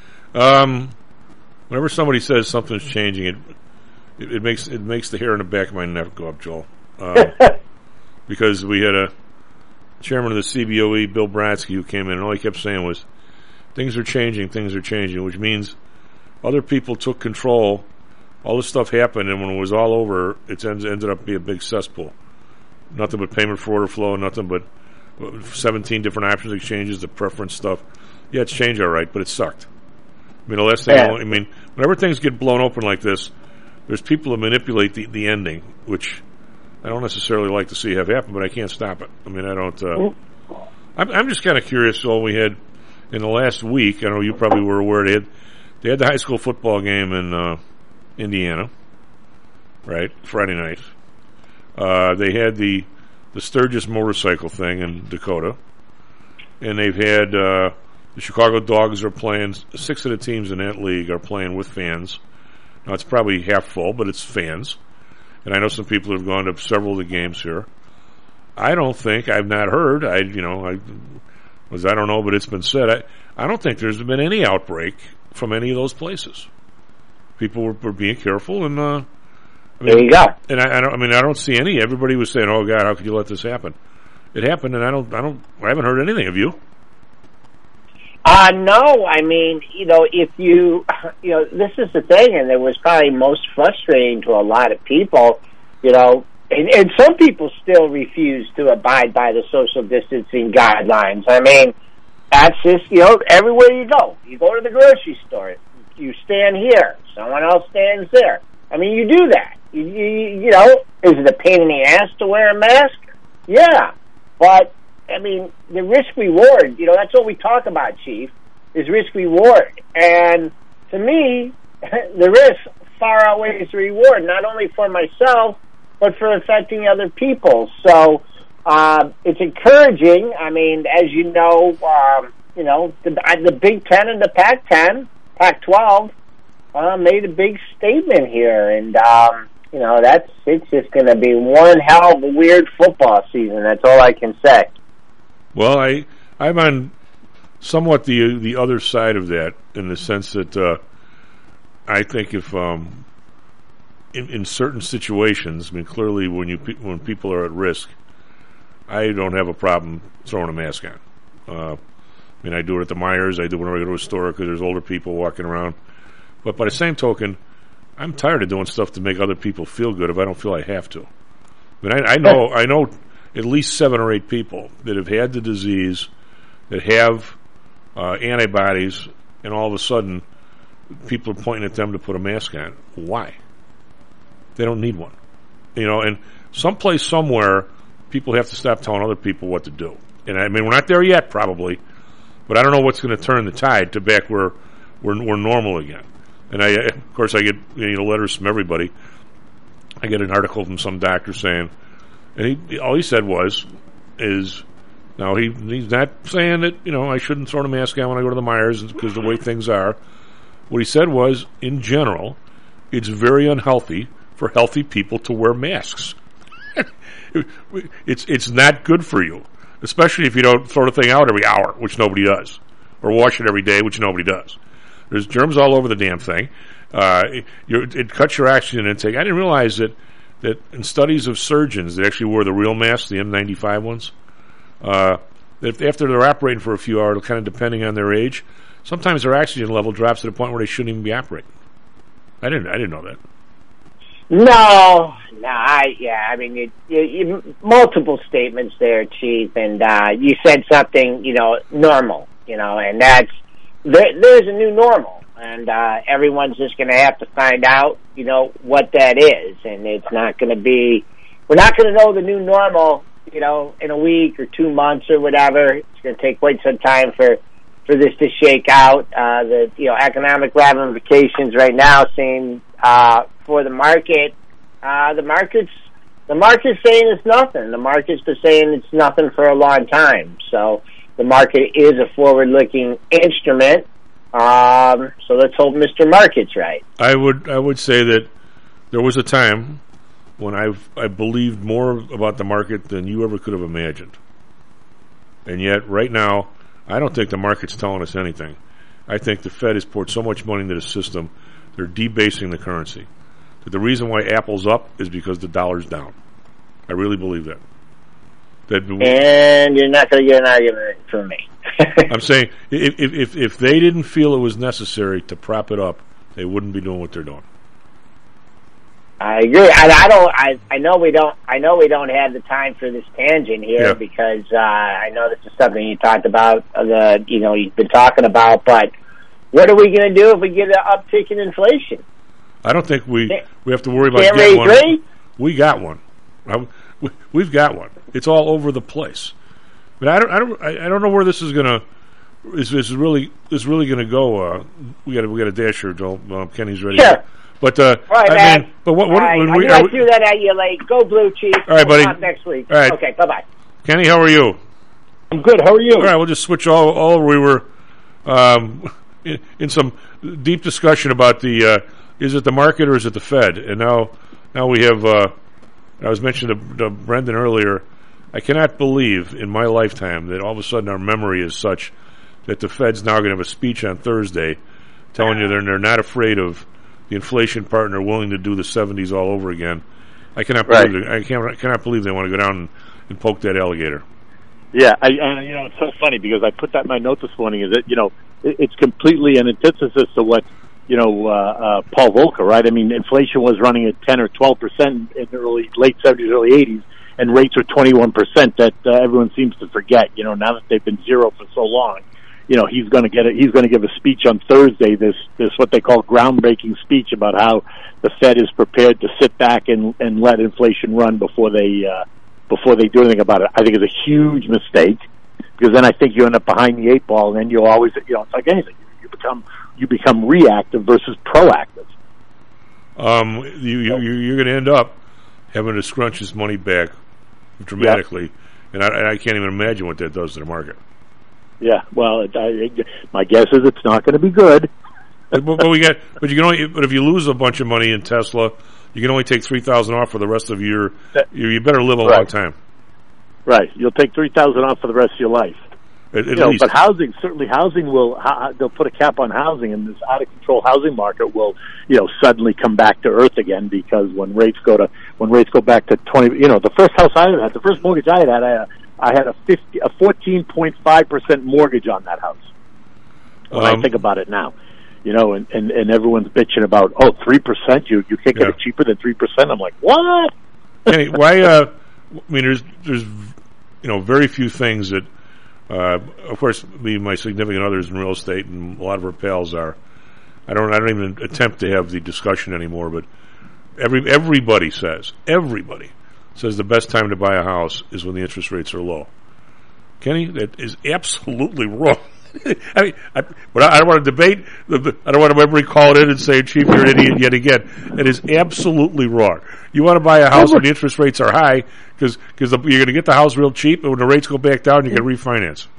Um, whenever somebody says something's changing, it, it it makes it makes the hair on the back of my neck go up, Joel. Uh, because we had a chairman of the C B O E, Bill Bratsky, who came in, and all he kept saying was, "Things are changing, things are changing," which means other people took control. All this stuff happened, and when it was all over, it ends, ended up being a big cesspool. Nothing but payment for order flow, nothing but seventeen different options exchanges, the preference stuff. Yeah, it's changed all right, but it sucked. I mean, the last thing yeah. I, want, I mean, whenever things get blown open like this, there's people that manipulate the, the ending, which I don't necessarily like to see have happen, but I can't stop it. I mean, I don't. Uh, I'm, I'm just kind of curious. All we had in the last week, I know you probably were aware they had they had the high school football game in uh, Indiana, right? Friday night. Uh, they had the the Sturgis motorcycle thing in Dakota, and they've had uh, the Chicago Dogs are playing. Six of the teams in that league are playing with fans. Now it's probably half full, but it's fans, and I know some people have gone to several of the games here. I don't think I've not heard. I you know I was I don't know, but it's been said. I I don't think there's been any outbreak from any of those places. People were, were being careful and. Uh, I mean, there you go. And I, I don't. I mean, I don't see any. Everybody was saying, "Oh God, how could you let this happen?" It happened, and I don't. I don't. I haven't heard anything of you. Uh no. I mean, you know, if you, you know, this is the thing, and it was probably most frustrating to a lot of people. You know, and, and some people still refuse to abide by the social distancing guidelines. I mean, that's just you know, everywhere you go, you go to the grocery store, you stand here, someone else stands there. I mean, you do that. You, you, you know, is it a pain in the ass to wear a mask? Yeah. But, I mean, the risk-reward, you know, that's what we talk about, Chief, is risk-reward. And to me, the risk far outweighs the reward, not only for myself, but for affecting other people. So, uh, it's encouraging. I mean, as you know, um, you know, the, the Big Ten and the Pac ten, Pac twelve, uh, made a big statement here. And, um, you know, that's it's just going to be one hell of a weird football season. That's all I can say. Well, I I'm on somewhat the the other side of that in the sense that uh, I think if um, in, in certain situations, I mean, clearly when you when people are at risk, I don't have a problem throwing a mask on. Uh, I mean, I do it at the Myers. I do it when I go to a store because there's older people walking around. But by the same token, I'm tired of doing stuff to make other people feel good if I don't feel I have to. I mean, I, I know I know at least seven or eight people that have had the disease, that have uh, antibodies, and all of a sudden, people are pointing at them to put a mask on. Why? They don't need one. You know, and someplace, somewhere, people have to stop telling other people what to do. And I mean, we're not there yet, probably, but I don't know what's going to turn the tide to back where we're, we're normal again. And I, of course, I get you know letters from everybody. I get an article from some doctor saying, and he all he said was, is now he he's not saying that you know I shouldn't throw a mask on when I go to the Myers because the way things are, What he said was, in general, it's very unhealthy for healthy people to wear masks. it's it's not good for you, especially if you don't throw the thing out every hour, which nobody does, or wash it every day, which nobody does. There's germs all over the damn thing. Uh, it, it cuts your oxygen intake. I didn't realize that, that in studies of surgeons that actually wore the real masks, the N ninety-five ones, uh, that after they're operating for a few hours, kind of depending on their age, sometimes their oxygen level drops to the point where they shouldn't even be operating. I didn't. I didn't know that. No, no, I yeah. I mean, you, you, you, multiple statements there, Chief, and uh, you said something, you know, normal, you know, and that's there, there's a new normal, and uh, everyone's just going to have to find out, you know, what that is, and it's not going to be. We're not going to know the new normal, you know, in a week or two months or whatever. It's going to take quite some time for. for this to shake out. Uh, the, you know, economic ramifications right now seem, uh, for the market, uh, the market's, the market's saying it's nothing. The market's been saying it's nothing for a long time. So the market is a forward-looking instrument. Um, so let's hope Mister Market's right. I would, I would say that there was a time when I've, I believed more about the market than you ever could have imagined. And yet, right now, I don't think the market's telling us anything. I think the Fed has poured so much money into the system, they're debasing the currency. That the reason why Apple's up is because the dollar's down. I really believe that. That and you're not going to get an argument from me. I'm saying, if, if if they didn't feel it was necessary to prop it up, they wouldn't be doing what they're doing. I agree. I, I don't. I, I know we don't. I know we don't have the time for this tangent here yeah. because uh, I know this is something you talked about. Uh, the you know you've been talking about, but what are we going to do if we get an uptick in inflation? I don't think we we have to worry about Can't getting one. Rate? We got one. We, we've got one. It's all over the place. But I don't. I don't. I don't know where this is going to. Is this is really is really going to go? Uh, we got we got a dash here, Joel. Uh, Kenny's ready. Sure. But uh, right, I man. mean, but what? what right. when I'm we, going are to do that at you late. Go Blue, Chief. All right, buddy. We'll talk next week. All right. Okay. Bye bye. Kenny, how are you? I'm good. How are you? All right, we'll just switch all. All we were um, in, in some deep discussion about the uh, is it the market or is it the Fed? And now, now we have. Uh, I was mentioning to, to Brendan earlier. I cannot believe in my lifetime that all of a sudden our memory is such that the Fed's now going to have a speech on Thursday telling you they're, they're not afraid of the inflation part and are willing to do the seventies all over again. I cannot believe right. it. I can't, I cannot believe they want to go down and, and poke that alligator. Yeah, I, uh, you know, it's so funny because I put that in my note this morning. Is that you know, it, it's completely an antithesis to what you know uh, uh, Paul Volcker, right? I mean, inflation was running at ten or twelve percent in the early late seventies, early eighties, and rates were twenty one percent. That uh, everyone seems to forget. You know, now that they've been zero for so long. You know, he's going to get it. He's going to give a speech on Thursday. This, this what they call groundbreaking speech about how the Fed is prepared to sit back and and let inflation run before they uh, before they do anything about it. I think it's a huge mistake because then I think you end up behind the eight ball, and then you always, you know, it's like anything. You become you become reactive versus proactive. Um, you, you you're going to end up having to scrunch his money back dramatically, yep. and, I, and I can't even imagine what that does to the market. Yeah, well, it, I, my guess is it's not going to be good. but, but we got, but you can only, but if you lose a bunch of money in Tesla, you can only take three thousand off for the rest of your. You, you better live a right. long time. Right, you'll take three thousand off for the rest of your life. At, at you know, least. But housing, certainly, housing will. Ha, they'll put a cap on housing, and this out of control housing market will, you know, suddenly come back to earth again because when rates go to when rates go back to twenty, you know, the first house I had, the first mortgage I had, I. Uh, I had a fifty, a fourteen point five percent mortgage on that house. When um, I think about it now, you know, and, and, and everyone's bitching about oh three percent. You you can't get yeah. it cheaper than three percent. I'm like, what? Hey, why? Uh, I mean, there's there's you know very few things that, uh, of course, me and my significant others in real estate and a lot of our pals are. I don't I don't even attempt to have the discussion anymore. But every everybody says everybody. says the best time to buy a house is when the interest rates are low. Kenny, that is absolutely wrong. I mean, I, but I, I don't want to debate. I don't want to ever call it in and say, Chief, you're an idiot yet again. It is absolutely wrong. You want to buy a house when the interest rates are high because you're going to get the house real cheap, and when the rates go back down, you can refinance.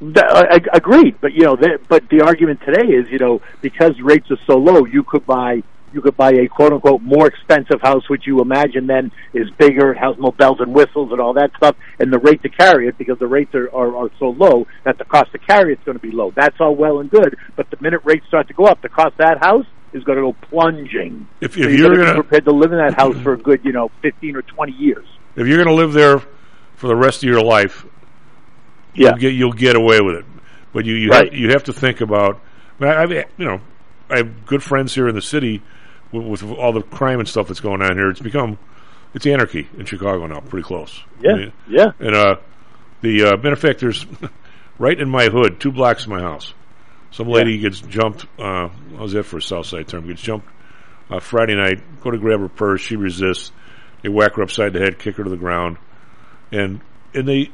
That, I, I agreed, but you know, that, but the argument today is, you know, because rates are so low, you could buy you could buy a quote unquote more expensive house, which you imagine then is bigger, has more bells and whistles and all that stuff, and the rate to carry it, because the rates are, are, are so low that the cost to carry it's going to be low. That's all well and good, but the minute rates start to go up, the cost of that house is going to go plunging. If, if so you're going to be prepared to live in that house for a good, you know, fifteen or twenty years. If you're going to live there for the rest of your life, yeah, you'll get you'll get away with it. But you you, right. have, you have to think about. I, mean, I, I you know I have good friends here in the city with, with all the crime and stuff that's going on here. It's become it's anarchy in Chicago now, pretty close. Yeah, I mean, yeah. And uh, the uh, matter of fact, there's right in my hood, two blocks from my house, some lady yeah. gets jumped. Uh, how's that for a South Side term? Gets jumped uh, Friday night. Go to grab her purse, she resists. They whack her upside the head, kick her to the ground, and and they.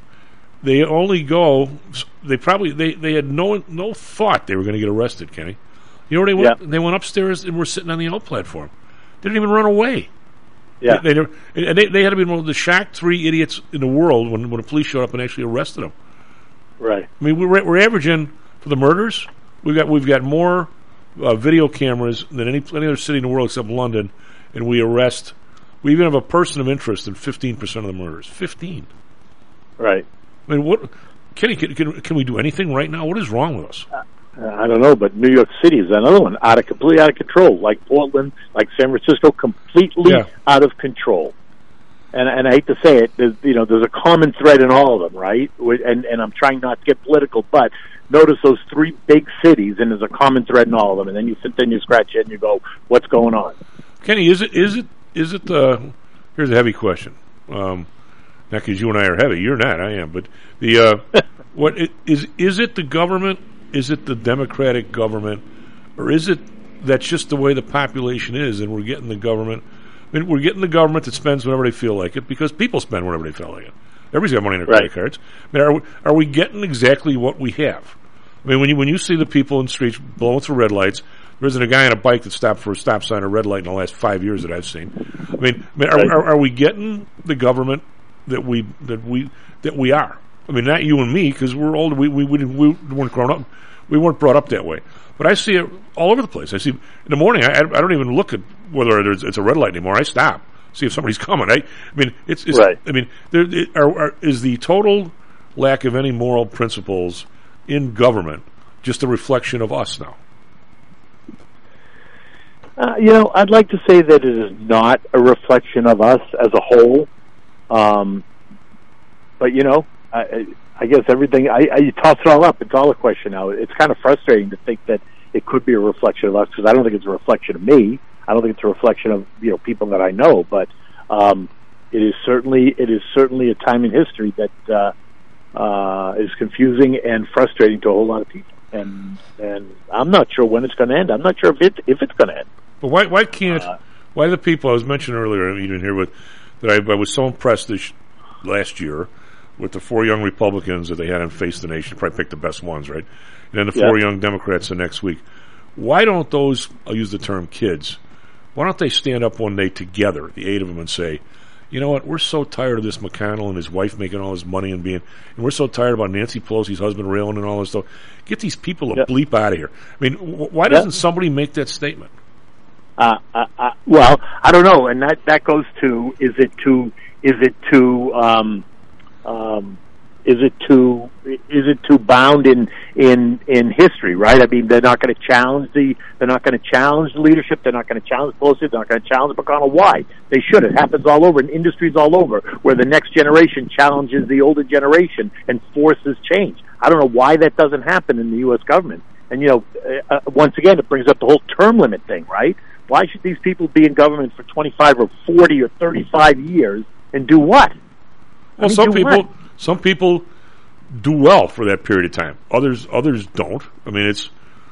They only go. They probably they, they had no no thought they were going to get arrested, Kenny. You know where they went? Yeah. They went upstairs and were sitting on the out platform. They didn't even run away. Yeah, they, they and they, they had to be one of the shocked three idiots in the world when when the police showed up and actually arrested them. Right. I mean, we're we're averaging for the murders. We've got we've got more uh, video cameras than any any other city in the world except London, and we arrest. We even have a person of interest in fifteen percent of the murders. Fifteen. Right. I mean, what, Kenny? Can, can, can we do anything right now? What is wrong with us? Uh, I don't know, but New York City is another one, out of completely out of control. Like Portland, like San Francisco, completely yeah. out of control. And and I hate to say it, there's, you know, there's a common thread in all of them, right? And and I'm trying not to get political, but notice those three big cities, and there's a common thread in all of them. And then you sit there and you scratch it and you go, "What's going on?" Kenny, is it is it is it the? Here's a heavy question. Um, Not because you and I are heavy. You're not. I am. But the uh, what it, is is it the government? Is it the Democratic government, or is it that's just the way the population is, and we're getting the government? I mean, we're getting the government that spends whenever they feel like it because people spend whenever they feel like it. Everybody's got money in their right. credit cards. I mean, are we, are we getting exactly what we have? I mean, when you when you see the people in the streets blowing through red lights, there isn't a guy on a bike that stopped for a stop sign or red light in the last five years that I've seen. I mean, I mean are, right. are, are we getting the government that we that we that we are? I mean, not you and me because we're older. We we we, we weren't grown up. We weren't brought up that way. But I see it all over the place. I see in the morning. I, I don't even look at whether there's, it's a red light anymore. I stop, see if somebody's coming. I, I mean, it's, it's right. I mean, there it, are, are, is the total lack of any moral principles in government just a reflection of us now? Uh, you know, I'd like to say that it is not a reflection of us as a whole. Um, but you know, I, I guess everything, I, I you toss it all up. It's all a question now. It's kind of frustrating to think that it could be a reflection of us because I don't think it's a reflection of me. I don't think it's a reflection of, you know, people that I know, but, um, it is certainly, it is certainly a time in history that, uh, uh, is confusing and frustrating to a whole lot of people. And, and I'm not sure when it's going to end. I'm not sure if it, if it's going to end. But why, why can't, uh, why the people I was mentioning earlier, even here with, that I, I was so impressed this last year with the four young Republicans that they had on Face the Nation, probably picked the best ones, right? And then the four yeah. young Democrats the next week. Why don't those, I'll use the term kids, why don't they stand up one day together, the eight of them, and say, you know what, we're so tired of this McConnell and his wife making all his money and being, and we're so tired about Nancy Pelosi's husband railing and all this stuff. Get these people to yep. bleep out of here. I mean, w- why doesn't yep. somebody make that statement? Uh, uh, uh, well, I don't know, and that, that goes to, is it to, is it to, um, um, is it too is it too bound in in in history, right? I mean, they're not going to challenge the they're not going to challenge the leadership. They're not going to challenge Pelosi. They're not going to challenge McConnell. Why? They should. It happens all over in industries all over where the next generation challenges the older generation and forces change. I don't know why that doesn't happen in the U S government. And you know, uh, once again, it brings up the whole term limit thing, right? Why should these people be in government for twenty-five or forty or thirty-five years and do what? Well, I mean, some people, what? some people do well for that period of time. Others, others don't. I mean, it's.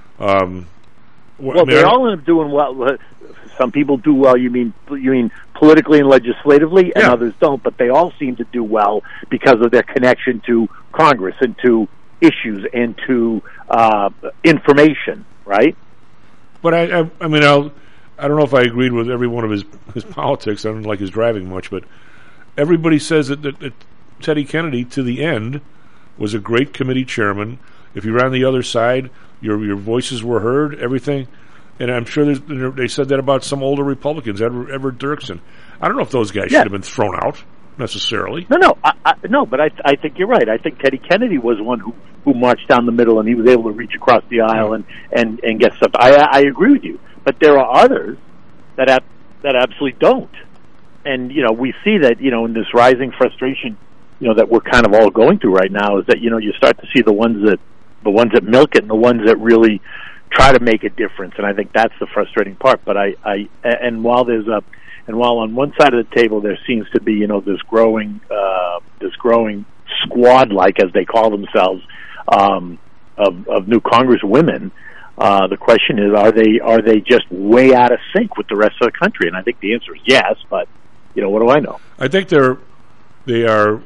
Um, well, I mean, they I, all end up doing well. Some people do well. You mean you mean politically and legislatively, and yeah. others don't. But they all seem to do well because of their connection to Congress and to issues and to uh, information, right? But I, I, I mean, I'll, I don't know if I agreed with every one of his his politics. I don't like his driving much, but everybody says that, that, that Teddy Kennedy, to the end, was a great committee chairman. If you were on the other side, your your voices were heard, everything. And I'm sure there's, they said that about some older Republicans, Edward, Edward Dirksen. I don't know if those guys Yeah. should have been thrown out, necessarily. No, no, I, I, no. But I, I think you're right. I think Teddy Kennedy was one who, who marched down the middle, and he was able to reach across the aisle and, and, and get stuff. I, I agree with you. But there are others that ab- that absolutely don't. And you know, we see that you know in this rising frustration, you know, that we're kind of all going through right now is that you know you start to see the ones that the ones that milk it and the ones that really try to make a difference. And I think that's the frustrating part. But I, I and while there's a And while on one side of the table there seems to be, you know, this growing, uh, this growing squad-like, as they call themselves, um, of, of new Congresswomen, uh, the question is, are they are they just way out of sync with the rest of the country? And I think the answer is yes. But you know, what do I know? I think they're they are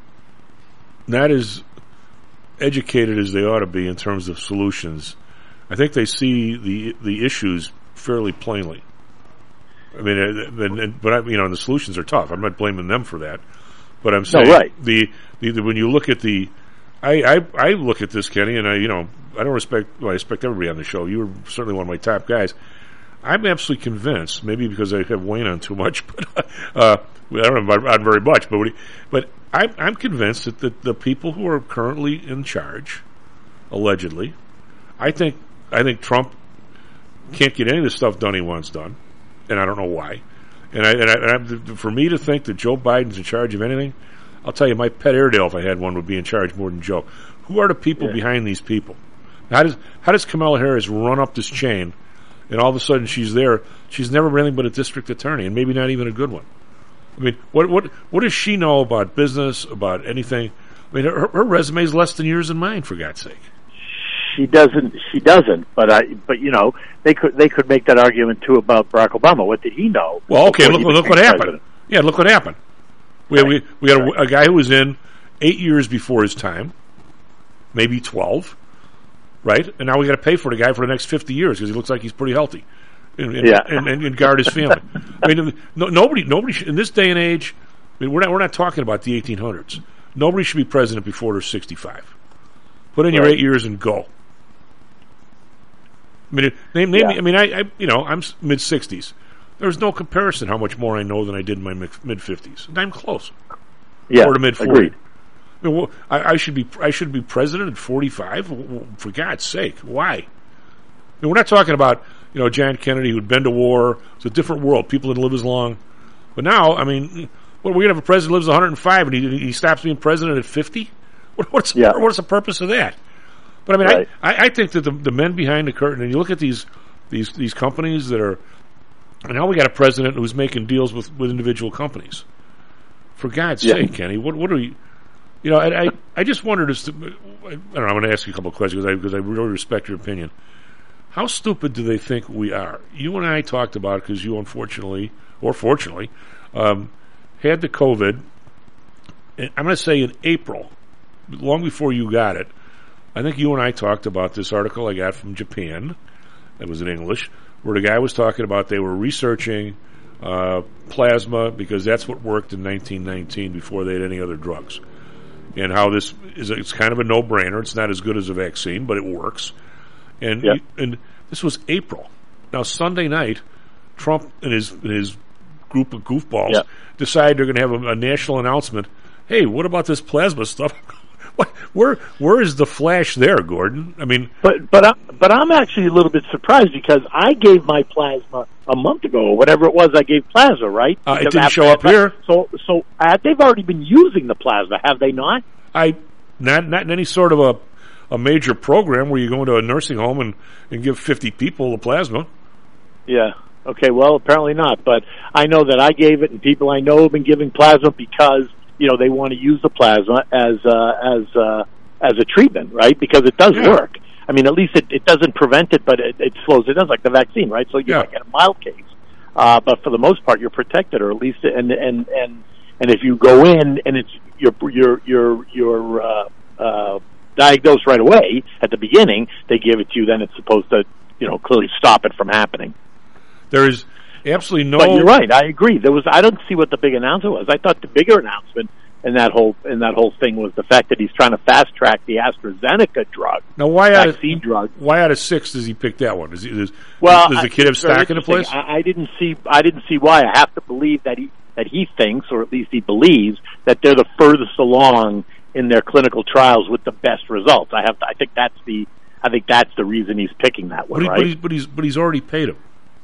not as educated as they ought to be in terms of solutions. I think they see the the issues fairly plainly. I mean, uh, and, and, but I, you know, and the solutions are tough. I'm not blaming them for that, but I'm saying no, right. the, the, the when you look at the, I, I I look at this, Kenny, and I you know I don't respect well, I respect everybody on the show. You were certainly one of my top guys. I'm absolutely convinced, maybe because I have Wayne on too much, but uh, I don't know on very much, but what he, but I'm I'm convinced that the, the people who are currently in charge, allegedly, I think I think Trump can't get any of the stuff done he wants done. And I don't know why. And, I, and, I, and I, for me to think that Joe Biden's in charge of anything, I'll tell you, my pet Airedale, if I had one, would be in charge more than Joe. Who are the people yeah. behind these people? How does how does Kamala Harris run up this chain, and all of a sudden she's there? She's never been anything but a district attorney, and maybe not even a good one. I mean, what what what does she know about business, about anything? I mean, her, her resume is less than yours and mine, for God's sake. She doesn't. She doesn't. But I. But you know, they could. They could make that argument too about Barack Obama. What did he know? Well, okay. Look. Look what happened. President? Yeah. Look what happened. We right. we we had a, a guy who was in eight years before his time, maybe twelve, right? And now we got to pay for the guy for the next fifty years because he looks like he's pretty healthy, and, and, yeah. and, and, and guard his family. I mean, no, nobody, nobody should, in this day and age. I mean, we're not we're not talking about the eighteen hundreds. Nobody should be president before they're sixty-five. Put in right. your eight years and go. I mean, name, name yeah. me. I mean, I, I you know, I'm mid sixties. There's no comparison how much more I know than I did in my mid fifties. I'm close. Yeah, or to mid forties. Agreed. I, mean, well, I, I should be I should be president at forty-five. For God's sake, why? I mean, we're not talking about you know John Kennedy who'd been to war. It's a different world. People didn't live as long. But now, I mean, well, we're gonna have a president who lives one hundred five and he he stops being president at fifty. What, what's yeah. what's the purpose of that? But I mean, right. I, I I think that the the men behind the curtain, and you look at these these these companies that are, and now we got a president who's making deals with, with individual companies. For God's yeah. sake, Kenny, what what are we? You know, I I, I just wondered as to, I don't know. I'm going to ask you a couple of questions because I because I really respect your opinion. How stupid do they think we are? You and I talked about it because you, unfortunately or fortunately, um, had the COVID. And I'm going to say in April, long before you got it. I think you and I talked about this article I got from Japan, that was in English, where the guy was talking about they were researching uh, plasma because that's what worked in nineteen nineteen before they had any other drugs. And how this is, a, it's kind of a no-brainer. It's not as good as a vaccine, but it works. And yep. you, and this was April. Now, Sunday night, Trump and his and his group of goofballs yep. decide they're going to have a, a national announcement. Hey, what about this plasma stuff? What, where where is the flash there, Gordon? I mean, but but I, but I'm actually a little bit surprised because I gave my plasma a month ago or whatever it was. I gave plasma, right? Uh, it didn't show up here. So so uh, they've already been using the plasma, have they not? I not not in any sort of a a major program where you go into a nursing home and, and give fifty people the plasma. Yeah. Okay. Well, apparently not. But I know that I gave it, and people I know have been giving plasma because. You know, they want to use the plasma as uh, as uh, as a treatment, right? Because it does yeah. work. I mean, at least it, it doesn't prevent it, but it, it slows it down, like the vaccine, right? So you yeah. might get a mild case, uh, but for the most part, you're protected, or at least, and and and and if you go in and it's you're you're you're you're uh, uh, diagnosed right away at the beginning, they give it to you. Then it's supposed to, you know, clearly stop it from happening. There is. Absolutely no. But you're right. I agree. There was. I don't see what the big announcement was. I thought the bigger announcement in that whole in that whole thing was the fact that he's trying to fast track the AstraZeneca drug. Now, why out vaccine of, drug? Why out of six does he pick that one? Does, he, does, well, does the kid have stock in the place? I, I didn't see. I didn't see why. I have to believe that he that he thinks, or at least he believes, that they're the furthest along in their clinical trials with the best results. I have. To, I think that's the. I think that's the reason he's picking that one. But, he, right? but he's but he's but he's already paid him.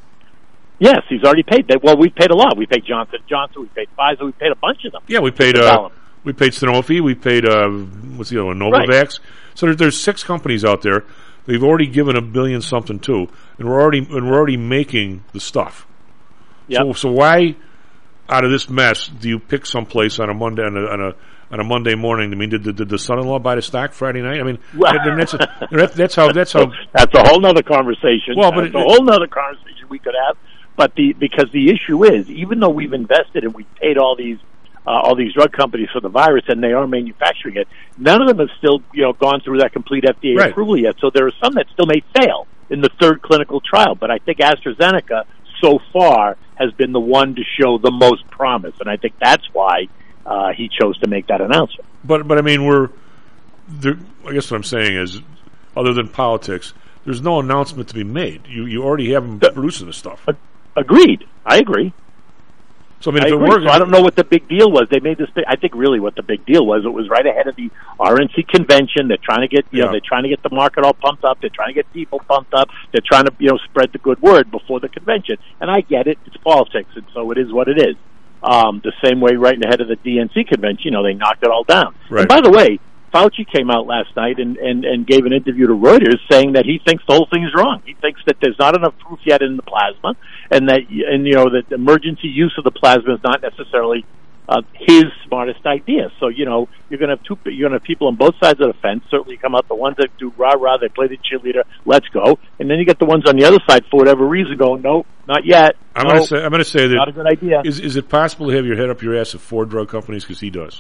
Yes, he's already paid. That. Well, we paid a lot. We paid Johnson Johnson. We paid Pfizer. We paid a bunch of them. Yeah, we paid. Uh, we paid Sanofi. We paid. Uh, what's the other one? Novavax. Right. So there's, there's six companies out there. They've already given a billion something to, and we're already and we're already making the stuff. Yep. So so why, out of this mess, do you pick someplace on a Monday on a on a, on a Monday morning? I mean, did, did, did the son-in-law buy the stock Friday night? I mean, that's, a, that's how that's how. That's a whole nother conversation. Well, but that's it, a whole nother conversation we could have. But the because the issue is, even though we've invested and we've paid all these uh, all these drug companies for the virus and they are manufacturing it, none of them have still you know gone through that complete F D A right. approval yet. So there are some that still may fail in the third clinical trial. But I think AstraZeneca so far has been the one to show the most promise, and I think that's why uh, he chose to make that announcement. But but I mean, we're there, I guess what I'm saying is, other than politics, there's no announcement to be made. You you already have them producing the stuff. Agreed. I agree. So I mean, I if agree. it works, so I don't know what the big deal was. They made this. Big, I think really what the big deal was. It was right ahead of the R N C convention. They're trying to get you yeah. know they're trying to get the market all pumped up. They're trying to get people pumped up. They're trying to you know spread the good word before the convention. And I get it. It's politics, and so it is what it is. Um, the same way, right ahead of the D N C convention, you know, they knocked it all down. Right. And by the way, Fauci came out last night and, and, and gave an interview to Reuters saying that he thinks the whole thing is wrong. He thinks that there's not enough proof yet in the plasma, and that and you know that emergency use of the plasma is not necessarily uh, his smartest idea. So you know you're going to have two you're going to have people on both sides of the fence. Certainly, come out the ones that do rah rah, they play the cheerleader, let's go, and then you get the ones on the other side for whatever reason going, no, not yet. I'm no, going to say I'm going to say that not a good idea. Is is it possible to have your head up your ass of four drug companies because he does?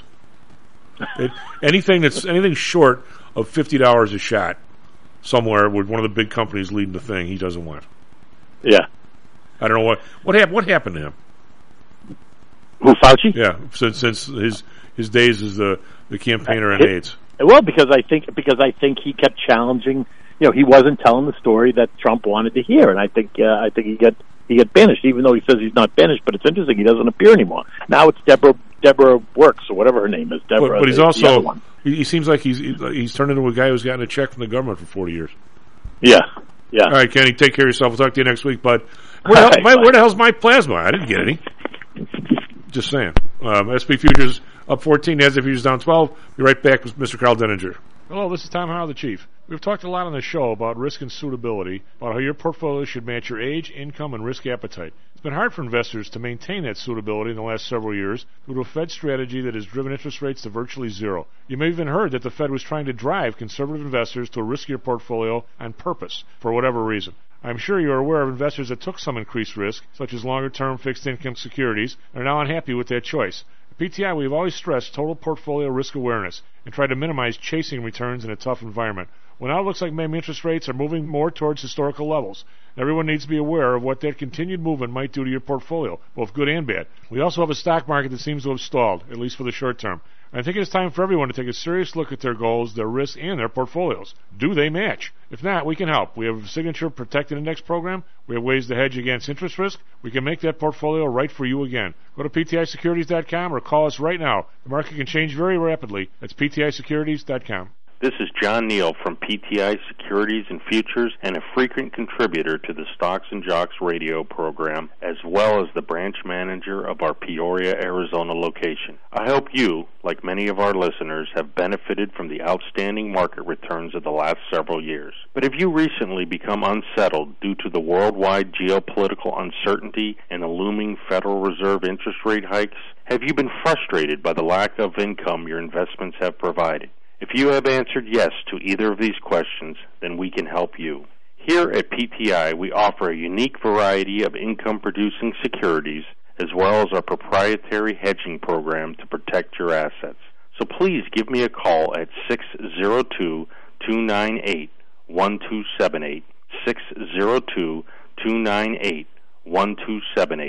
It, anything that's anything short of fifty dollars a shot somewhere with one of the big companies leading the thing, he doesn't want. Yeah, I don't know what what happened. What happened to him? Who, Fauci? Yeah, since since his his days as the the campaigner on it, AIDS. Well, because I think because I think he kept challenging. You know, he wasn't telling the story that Trump wanted to hear, and I think uh, I think he got he got banished, even though he says he's not banished. But it's interesting; he doesn't appear anymore. Now it's Deborah. Deborah Works, or whatever her name is. Deborah, but, but he's the, also the he, he seems like he's he's turned into a guy who's gotten a check from the government for forty years. Yeah, yeah. All right, Kenny, take care of yourself. We'll talk to you next week. But where, the, hell, my, where the hell's my plasma? I didn't get any. Just saying. Um, S P Futures up fourteen. NASDAQ Futures down twelve. Be right back with Mister Carl Denninger. Hello, this is Tom Howell, the Chief. We've talked a lot on the show about risk and suitability, about how your portfolio should match your age, income, and risk appetite. It's been hard for investors to maintain that suitability in the last several years due to a Fed strategy that has driven interest rates to virtually zero. You may have even heard that the Fed was trying to drive conservative investors to a riskier portfolio on purpose, for whatever reason. I'm sure you are aware of investors that took some increased risk, such as longer-term fixed-income securities, and are now unhappy with that choice. At P T I, we have always stressed total portfolio risk awareness and tried to minimize chasing returns in a tough environment. Well, now it looks like maybe interest rates are moving more towards historical levels. Everyone needs to be aware of what that continued movement might do to your portfolio, both good and bad. We also have a stock market that seems to have stalled, at least for the short term. I think it's time for everyone to take a serious look at their goals, their risks, and their portfolios. Do they match? If not, we can help. We have a Signature Protected Index program. We have ways to hedge against interest risk. We can make that portfolio right for you again. Go to P T I securities dot com or call us right now. The market can change very rapidly. That's P T I securities dot com. This is John Neal from P T I Securities and Futures and a frequent contributor to the Stocks and Jocks radio program, as well as the branch manager of our Peoria, Arizona location. I hope you, like many of our listeners, have benefited from the outstanding market returns of the last several years. But have you recently become unsettled due to the worldwide geopolitical uncertainty and the looming Federal Reserve interest rate hikes? Have you been frustrated by the lack of income your investments have provided? If you have answered yes to either of these questions, then we can help you. Here at P T I, we offer a unique variety of income-producing securities, as well as our proprietary hedging program to protect your assets. So please give me a call at six zero two, two nine eight, one two seven eight, six zero two, two nine eight, one two seven eight,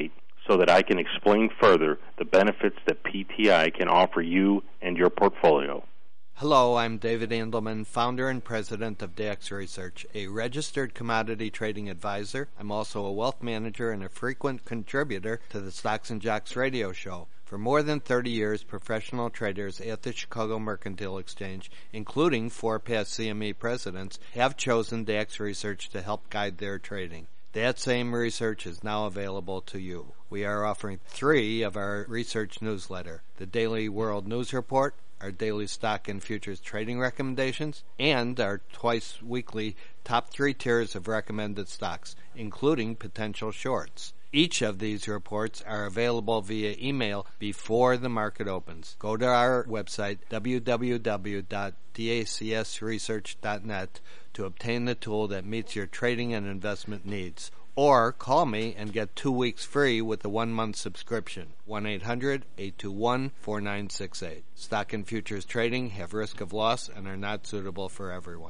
so that I can explain further the benefits that P T I can offer you and your portfolio. Hello, I'm David Andelman, founder and president of D X Research, a registered commodity trading advisor. I'm also a wealth manager and a frequent contributor to the Stocks and Jocks radio show. For more than thirty years, professional traders at the Chicago Mercantile Exchange, including four past C M E presidents, have chosen D X Research to help guide their trading. That same research is now available to you. We are offering three of our research newsletter: the Daily World News Report, our daily stock and futures trading recommendations, and our twice-weekly top three tiers of recommended stocks, including potential shorts. Each of these reports are available via email before the market opens. Go to our website, w w w dot d a c s research dot net, to obtain the tool that meets your trading and investment needs. Or call me and get two weeks free with a one-month subscription. one eight hundred, eight two one, four nine six eight. Stock and futures trading have risk of loss and are not suitable for everyone.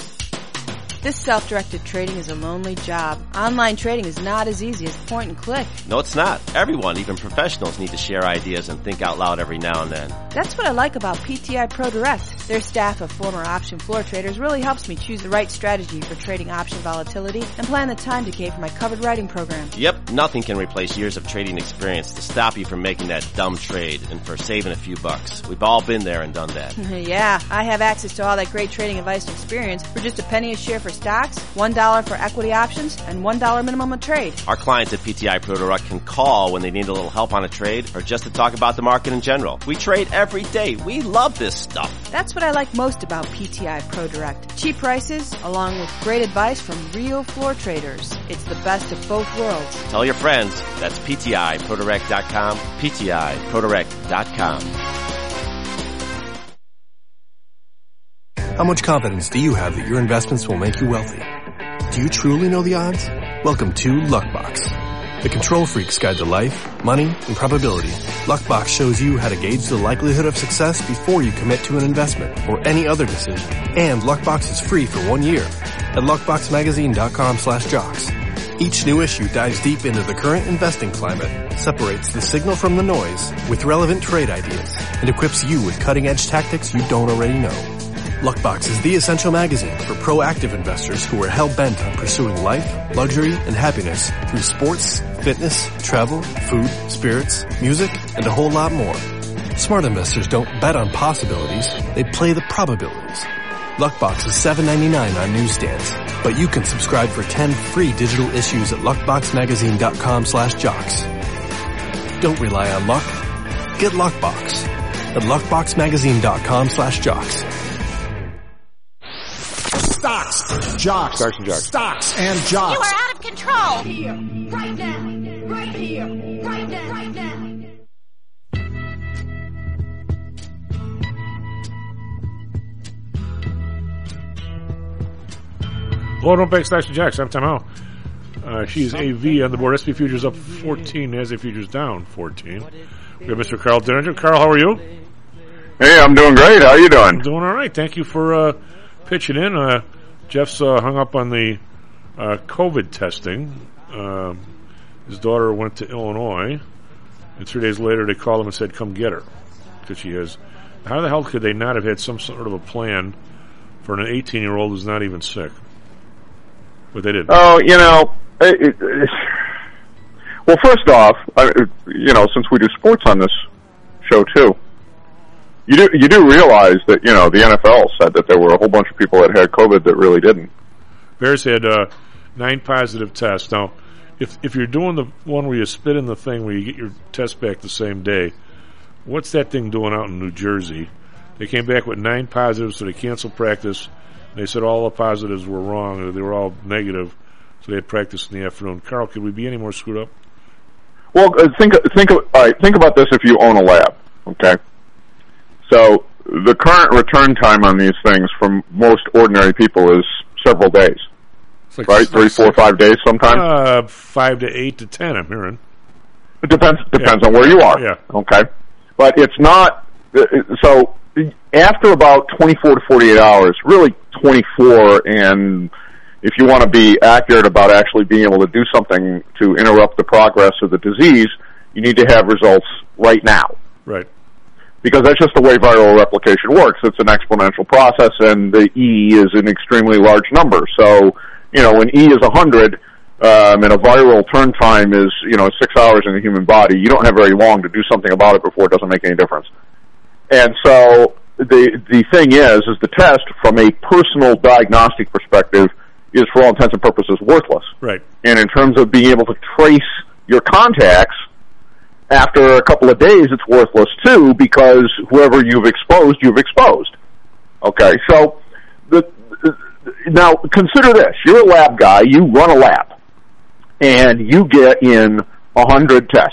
This self-directed trading is a lonely job. Online trading is not as easy as point and click. No, it's not. Everyone, even professionals, need to share ideas and think out loud every now and then. That's what I like about P T I Pro Direct. Their staff of former option floor traders really helps me choose the right strategy for trading option volatility and plan the time decay for my covered writing program. Yep, nothing can replace years of trading experience to stop you from making that dumb trade and for saving a few bucks. We've all been there and done that. Yeah, I have access to all that great trading advice and experience for just a penny a share for stocks, one dollar for equity options, and one dollar minimum a trade. Our clients at P T I Pro Direct can call when they need a little help on a trade or just to talk about the market in general. We trade every day. We love this stuff. That's what I like most about P T I Pro Direct. Cheap prices, along with great advice from real floor traders. It's the best of both worlds. Tell your friends. That's P T I Pro Direct dot com, P T I Pro Direct dot com. How much confidence do you have that your investments will make you wealthy? Do you truly know the odds? Welcome to Luckbox, the control freak's guide to life, money, and probability. Luckbox shows you how to gauge the likelihood of success before you commit to an investment or any other decision. And Luckbox is free for one year at luckbox magazine dot com slash jocks. Each new issue dives deep into the current investing climate, separates the signal from the noise with relevant trade ideas, and equips you with cutting-edge tactics you don't already know. Luckbox is the essential magazine for proactive investors who are hell-bent on pursuing life, luxury, and happiness through sports, fitness, travel, food, spirits, music, and a whole lot more. Smart investors don't bet on possibilities, they play the probabilities. Luckbox is seven ninety-nine on newsstands, but you can subscribe for ten free digital issues at luckbox magazine dot com slash jocks. Don't rely on luck. Get Luckbox at luckbox magazine dot com slash jocks. Stocks, jocks, Stocks and jocks. Stocks and jocks. You are out of control. Here, right now, right here, right now, right now. Welcome back, Stocks and Jocks. I'm Tom Howell. Uh, she's A V on the board. S and P futures up fourteen. NASDAQ futures down fourteen. We have Mister Carl Denninger. Carl, how are you? Hey, I'm doing great. How are you doing? I'm doing all right. Thank you for uh, pitching in. Uh, Jeff's uh, hung up on the uh, COVID testing. Uh, his daughter went to Illinois, and three days later they called him and said, come get her. Because she has... How the hell could they not have had some sort of a plan for an eighteen-year-old who's not even sick? But they didn't. Oh, you know... It, it, it, well, first off, I, you know, since we do sports on this show, too, You do you do realize that, you know, the N F L said that there were a whole bunch of people that had COVID that really didn't. Bears had uh, nine positive tests. Now, if if you're doing the one where you spit in the thing where you get your test back the same day, what's that thing doing out in New Jersey? They came back with nine positives, so they canceled practice. They said all the positives were wrong. They were all negative, so they had practice in the afternoon. Carl, could we be any more screwed up? Well, uh, think think all right, think about this if you own a lab, okay? So the current return time on these things from most ordinary people is several days, like right? Three, four, five days sometimes? Uh, five to eight to ten, I'm hearing. It depends depends yeah. on where you are, yeah. okay? But it's not, so after about twenty-four to forty-eight hours, really twenty-four and, if you want to be accurate about actually being able to do something to interrupt the progress of the disease, you need to have results right now. Right. Because that's just the way viral replication works. It's an exponential process, and the E is an extremely large number. So, you know, when E is one hundred, um, and a viral turn time is, you know, six hours in the human body, you don't have very long to do something about it before it doesn't make any difference. And so the the thing is, is the test, from a personal diagnostic perspective, is for all intents and purposes worthless. Right. And in terms of being able to trace your contacts, after a couple of days, it's worthless too, because whoever you've exposed, you've exposed. Okay, so the, the now consider this: you're a lab guy, you run a lab, and you get in a hundred tests,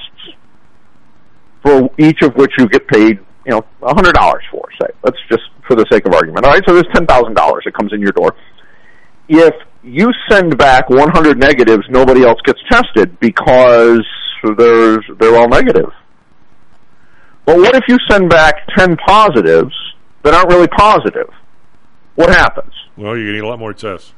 for each of which you get paid, you know, a hundred dollars for. Say, let's just for the sake of argument. All right, so there's ten thousand dollars that comes in your door. If you send back one hundred negatives, nobody else gets tested because there's, they're all negative. But what if you send back ten positives that aren't really positive? What happens? Well, you need a lot more tests.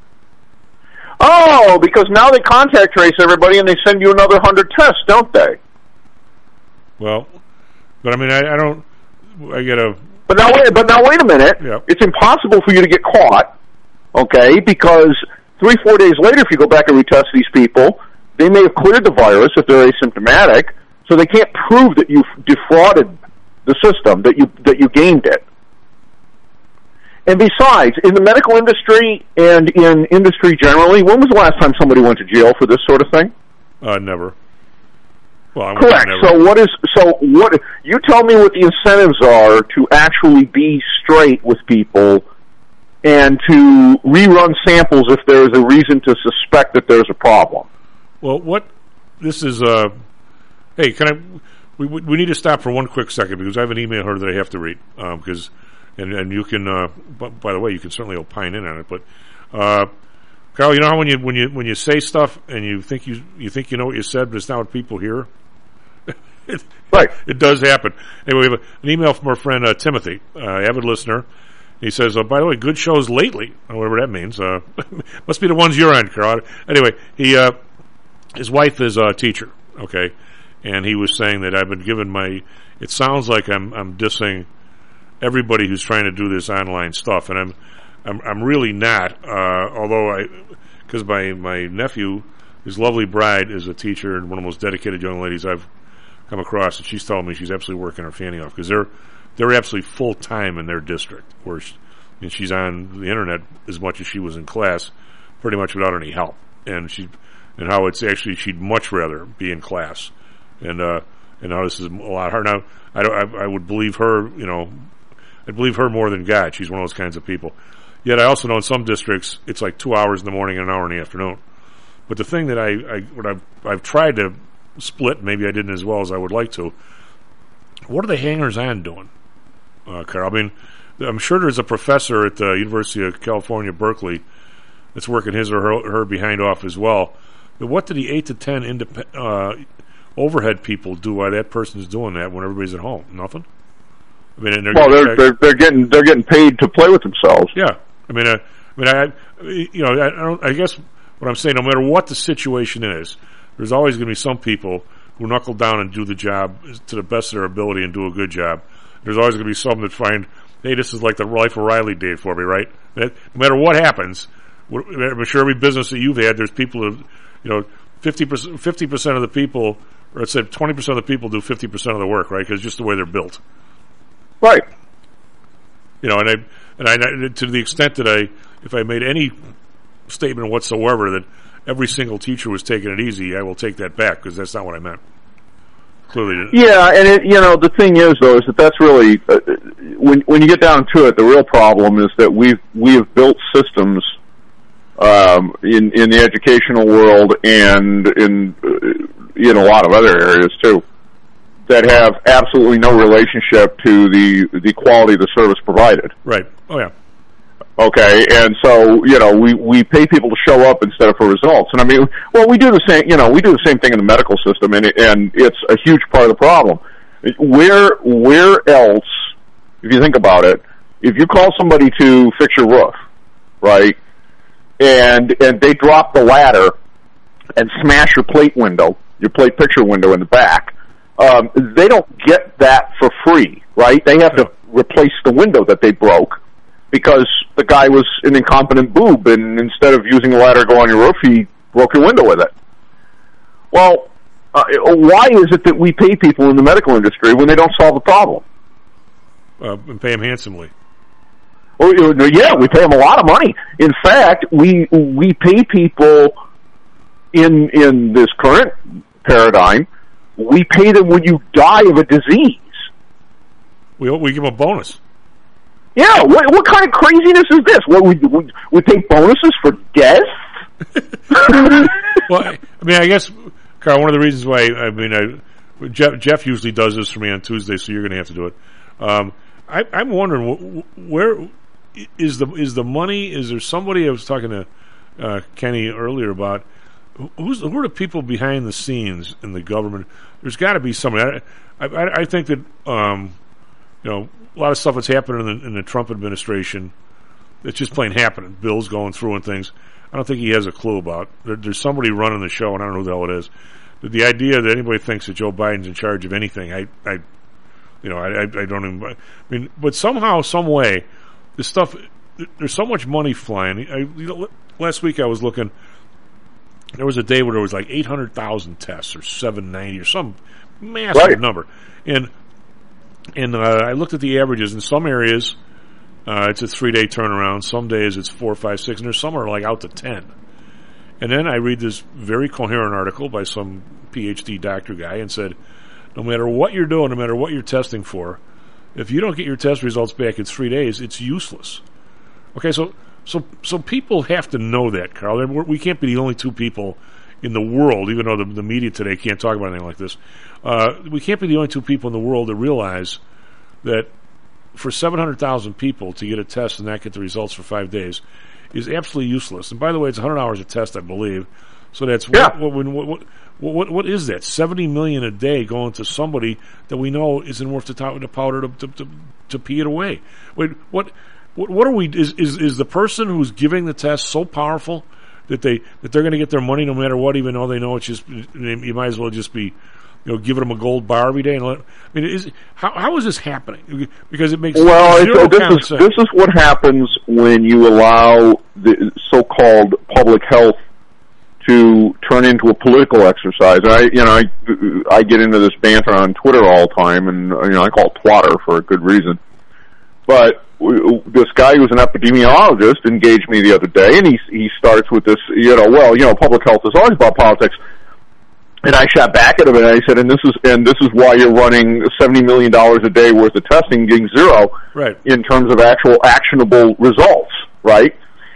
Oh, because now they contact trace everybody and they send you another one hundred tests, don't they? Well, but I mean, I, I don't, I get a... But now wait, but now wait a minute. Yep. It's impossible for you to get caught, okay, because three, four days later, if you go back and retest these people, they may have cleared the virus if they're asymptomatic, so they can't prove that you defrauded the system, that you that you gained it. And besides, in the medical industry and in industry generally, when was the last time somebody went to jail for this sort of thing? Uh, never. Well, I'm Correct. never. So what is so what? You tell me what the incentives are to actually be straight with people and to rerun samples if there is a reason to suspect that there's a problem. Well, what this is, uh, hey, can I, we we need to stop for one quick second because I have an email here that I have to read, um, because, and, and you can, uh, b- by the way, you can certainly opine in on it, but, uh, Carl, you know how when you, when you, when you say stuff and you think you, you think you know what you said, but it's not what people hear? it, right. It does happen. Anyway, we have an email from our friend, uh, Timothy, uh, avid listener. He says, uh, by the way, good shows lately, or whatever that means, uh, must be the ones you're on, Carl. Anyway, he, uh, his wife is a teacher, okay, and he was saying that I've been given my. It sounds like I'm I'm dissing everybody who's trying to do this online stuff, and I'm I'm I'm really not. Uh, although I, because my my nephew, his lovely bride, is a teacher and one of the most dedicated young ladies I've come across, and she's telling me she's absolutely working her fanny off because they're they're absolutely full time in their district, where she, and she's on the internet as much as she was in class, pretty much without any help, and she. And how it's actually she'd much rather be in class, and uh, and how this is a lot harder. Now, I, don't, I I would believe her, you know, I'd believe her more than God. She's one of those kinds of people. Yet I also know in some districts it's like two hours in the morning and an hour in the afternoon. But the thing that I, I what I've I've tried to split, maybe I didn't as well as I would like to. What are the hangers-on doing, uh, Carl? I mean, I'm sure there's a professor at the University of California, Berkeley, that's working his or her, her behind off as well. But what do the eight to ten indep- uh, overhead people do while that person's doing that when everybody's at home? Nothing. I mean, and they're well, they're, getting, they're they're getting they're getting paid to play with themselves. Yeah, I mean, uh, I mean, I you know, I, I, don't, I guess what I'm saying, no matter what the situation is, there's always going to be some people who knuckle down and do the job to the best of their ability and do a good job. There's always going to be some that find, hey, this is like the Life of Riley day for me, right? That, no matter what happens, I'm sure every business that you've had, there's people who. You know, fifty percent, fifty percent of the people, or let's say twenty percent of the people do fifty percent of the work, right? Because just the way they're built. Right. You know, and I, and I, to the extent that I, if I made any statement whatsoever that every single teacher was taking it easy, I will take that back because that's not what I meant. Clearly. Yeah, and it, you know, the thing is though, is that that's really, uh, when, when you get down to it, the real problem is that we've, we have built systems Um, in in the educational world and in in a lot of other areas too, that have absolutely no relationship to the the quality of the service provided. Right. Oh yeah. Okay, and so you know we we pay people to show up instead of for results, and I mean, well, we do the same. You know, we do the same thing in the medical system, and it, and it's a huge part of the problem. Where where else, if you think about it, if you call somebody to fix your roof, right? and and they drop the ladder and smash your plate window, your plate picture window in the back, um, they don't get that for free, right? They have to replace the window that they broke because the guy was an incompetent boob, and instead of using a ladder to go on your roof, he broke your window with it. Well, uh, why is it that we pay people in the medical industry when they don't solve the problem? Uh, and pay them handsomely. Oh, yeah, we pay them a lot of money. In fact, we we pay people in in this current paradigm. We pay them when you die of a disease. We we give them a bonus. Yeah, what what kind of craziness is this? What we we, we pay bonuses for death? Well, I, I mean, I guess, Carl. One of the reasons why I mean, I, Jeff Jeff usually does this for me on Tuesday, so you're going to have to do it. Um, I, I'm wondering where is the is the money? Is there somebody? I was talking to uh, Kenny earlier about who's who are the people behind the scenes in the government? There's got to be somebody. I, I, I think that um, you know a lot of stuff that's happening in the, in the Trump administration. It's just plain happening. Bills going through and things. I don't think he has a clue about. There, there's somebody running the show, and I don't know who the hell it is. But the idea that anybody thinks that Joe Biden's in charge of anything, I, I you know, I, I, I don't even. I mean, but somehow, some way, this stuff. There's so much money flying. I, you know, last week I was looking. There was a day where there was like eight hundred thousand tests, or seven ninety, or some massive right. number, and and uh, I looked at the averages in some areas. Uh, it's a three-day turnaround. Some days it's four, five, six, and there's some are like out to ten. And then I read this very coherent article by some P H D doctor guy and said, no matter what you're doing, no matter what you're testing for, if you don't get your test results back in three days, it's useless. Okay, so so so people have to know that, Carl. We can't be the only two people in the world, even though the, the media today can't talk about anything like this. Uh, we can't be the only two people in the world that realize that for seven hundred thousand people to get a test and not get the results for five days is absolutely useless. And by the way, it's one hundred hours a test, I believe. So that's yeah. what, what, what, what, what, what is that? seventy million a day going to somebody that we know isn't worth the, to- the powder to, to, to, to pee it away. Wait, what, what, what are we, is, is, is the person who's giving the test so powerful that they, that they're going to get their money no matter what, even though they know it's just, you might as well just be, you know, giving them a gold bar every day. And let, I mean, is how how is this happening? Because it makes well. zero It's, this is sense. this is what happens when you allow the so-called public health to turn into a political exercise. I, you know, I I get into this banter on Twitter all the time, and you know, I call it twatter for a good reason. But this guy who's an epidemiologist engaged me the other day, and he he starts with this, you know, well, you know, public health is always about politics. And I shot back at him and I said, and this is and this is why you're running seventy million dollars a day worth of testing, getting zero right. in terms of actual actionable results, right?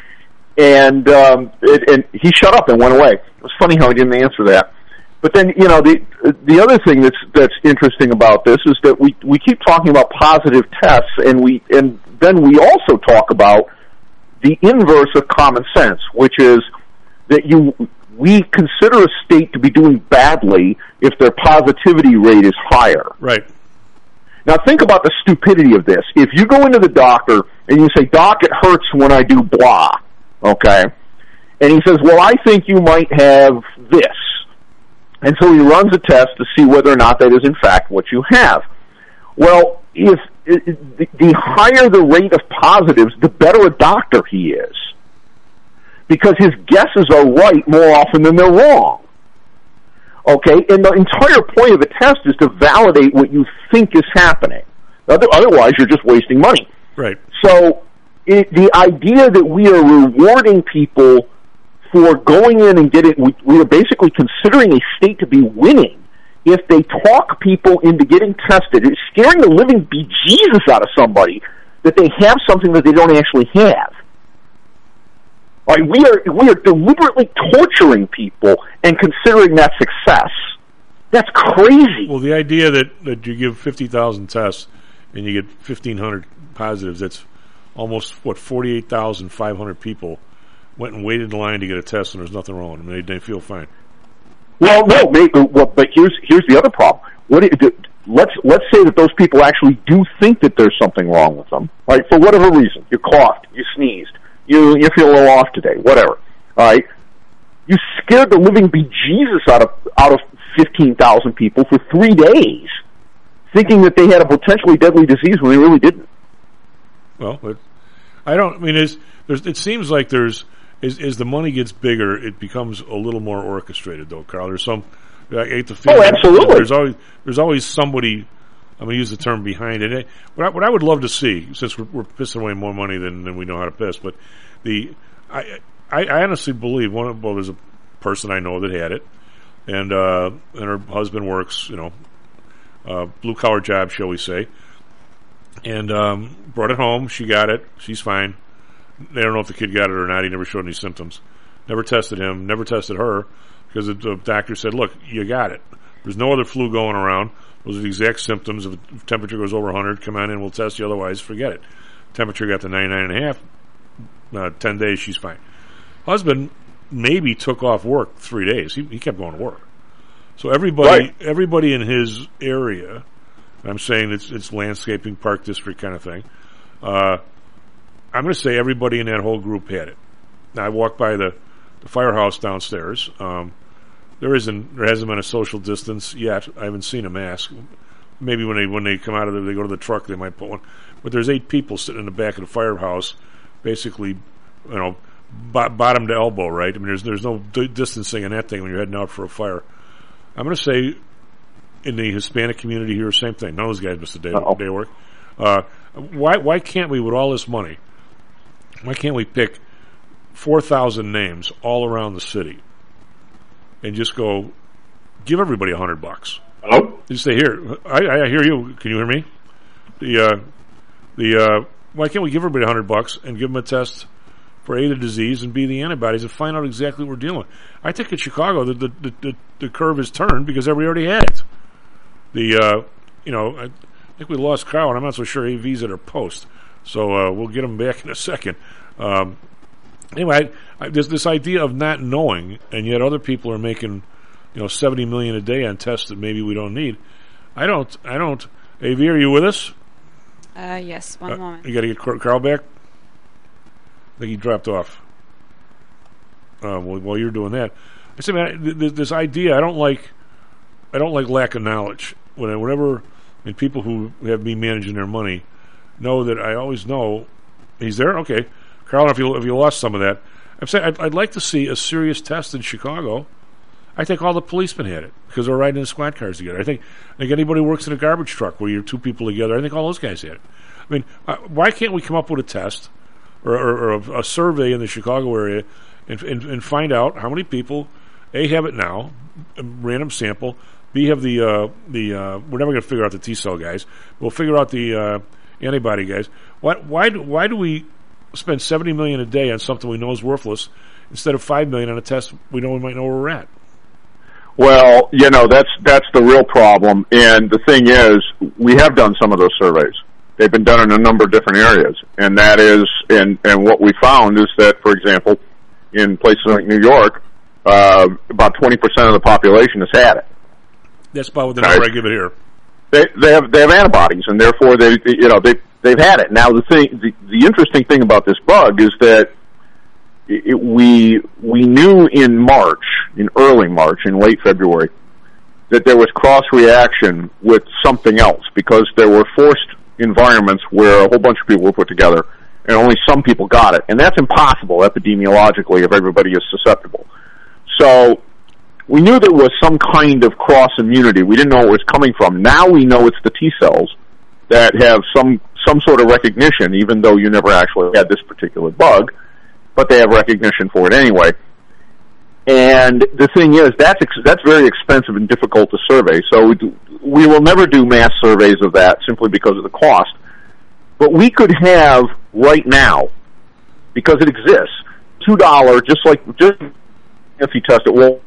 And um, it, and he shut up and went away. It was funny how he didn't answer that. But then, you know, the the other thing that's that's interesting about this is that we we keep talking about positive tests, and we and then we also talk about the inverse of common sense, which is that you. We consider a state to be doing badly if their positivity rate is higher. Right. Now think about the stupidity of this. If you go into the doctor and you say, Doc, it hurts when I do blah, okay? And he says, well, I think you might have this. And so he runs a test to see whether or not that is in fact what you have. Well, if the higher the rate of positives, the better a doctor he is. Because his guesses are right more often than they're wrong. Okay? And the entire point of the test is to validate what you think is happening. Otherwise, you're just wasting money. Right. So, it, the idea that we are rewarding people for going in and getting, we, we are basically considering a state to be winning if they talk people into getting tested. It's scaring the living bejesus out of somebody that they have something that they don't actually have. Right, we are we are deliberately torturing people and considering that success. That's crazy. Well, the idea that, that you give fifty thousand tests and you get fifteen hundred positives, that's almost, what, forty-eight thousand five hundred people went and waited in line to get a test and there's nothing wrong with them. They, they feel fine. Well, no, maybe, well, but here's here's the other problem. What it, let's let's say that those people actually do think that there's something wrong with them, right? For whatever reason, you coughed, you sneezed. You you feel a little off today, whatever. All right, you scared the living bejesus out of out of fifteen thousand people for three days, thinking that they had a potentially deadly disease when they really didn't. Well, but I don't. I mean, there's, there's, it seems like there's as, as the money gets bigger, it becomes a little more orchestrated, though, Carl. There's some. I hate to feel oh, absolutely. There's always there's always somebody. I'm going to use the term behind it. What I, what I would love to see, since we're, we're pissing away more money than, than we know how to piss, but the I, I I honestly believe one of well, there's a person I know that had it, and uh, and her husband works, you know, uh, blue collar job, shall we say, and um, brought it home. She got it. She's fine. They don't know if the kid got it or not. He never showed any symptoms. Never tested him. Never tested her because the, the doctor said, "Look, you got it. There's no other flu going around. Those are the exact symptoms. If the temperature goes over one hundred, come on in, we'll test you. Otherwise, forget it." Temperature got to ninety-nine and a half. Uh, ten days, she's fine. Husband maybe took off work three days. He, he kept going to work. So everybody, right. everybody in his area, I'm saying it's it's landscaping, park district kind of thing. Uh, I'm going to say everybody in that whole group had it. Now I walked by the, the firehouse downstairs. Um, There isn't. There hasn't been a social distance yet. I haven't seen a mask. Maybe when they when they come out of there, they go to the truck, they might put one. But there's eight people sitting in the back of the firehouse, basically, you know, bo- bottom to elbow, right? I mean, there's there's no d- distancing in that thing when you're heading out for a fire. I'm going to say, in the Hispanic community here, same thing. None of those guys missed a day day work. Uh, why why can't we, with all this money, why can't we pick four thousand names all around the city? And just go, give everybody a hundred bucks. Hello? Just say, here, I, I hear you. Can you hear me? The, uh, the, uh, why can't we give everybody a hundred bucks and give them a test for A, the disease, and B, the antibodies, and find out exactly what we're dealing with? I think in Chicago, the, the, the, the, the curve is turned because everybody already had it. The, uh, you know, I think we lost Carl, and I'm not so sure A V's at her post. So, uh, we'll get him back in a second. Um, Anyway, I, I, there's this idea of not knowing, and yet other people are making, you know, seventy million a day on tests that maybe we don't need. I don't. I don't. A V, are you with us? Uh, yes. One uh, moment. You got to get Carl back. I think he dropped off. Uh, while, while you're doing that, I say, man, th- th- this idea. I don't like. I don't like lack of knowledge. When I, whenever, I mean, people who have me managing their money know that I always know he's there. Okay. Carl, if you if you lost some of that, I'm saying I'd, I'd like to see a serious test in Chicago. I think all the policemen had it because they're riding in squad cars together. I think, I think anybody who works in a garbage truck where you're two people together, I think all those guys had it. I mean, uh, why can't we come up with a test or, or, or a, a survey in the Chicago area and, and, and find out how many people A, have it now, a random sample, B, have the uh, the uh, we're never going to figure out the T cell guys. We'll figure out the uh, antibody guys. Why why do, why do we spend seventy million a day on something we know is worthless instead of five million on a test we know we might know where we're at? Well, you know, that's that's the real problem. And the thing is, we have done some of those surveys. They've been done in a number of different areas. And that is, and, and what we found is that, for example, in places like New York, uh, about twenty percent of the population has had it. That's about the number right. I give it here. They they have they have antibodies, and therefore they you know they they've had it. Now the thing the, the interesting thing about this bug is that it, we we knew in March, in early March, in late February, that there was cross reaction with something else because there were forced environments where a whole bunch of people were put together, and only some people got it, and that's impossible epidemiologically if everybody is susceptible. So we knew there was some kind of cross immunity. We didn't know where it was coming from. Now we know it's the T cells that have some some sort of recognition, even though you never actually had this particular bug, but they have recognition for it anyway. And the thing is, that's ex- that's very expensive and difficult to survey. So we, do, we will never do mass surveys of that simply because of the cost. But we could have right now, because it exists, two dollars, just like just if you test it, well,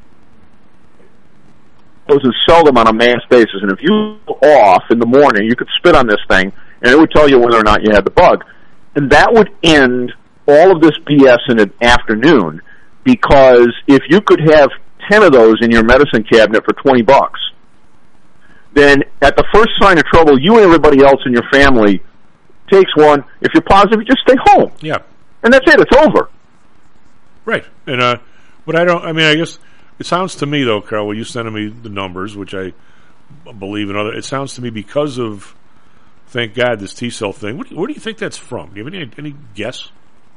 and sell them on a mass basis. And if you go off in the morning, you could spit on this thing, and it would tell you whether or not you had the bug. And that would end all of this B S in an afternoon, because if you could have ten of those in your medicine cabinet for twenty bucks, then at the first sign of trouble, you and everybody else in your family takes one. If you're positive, you just stay home. Yeah. and that's it. It's over. Right. And uh, but I don't. I mean, I guess it sounds to me though, Carl, when you sending me the numbers, which I believe in other, it sounds to me because of, thank God, this T cell thing. What, where do you think that's from? Do you have any any guess?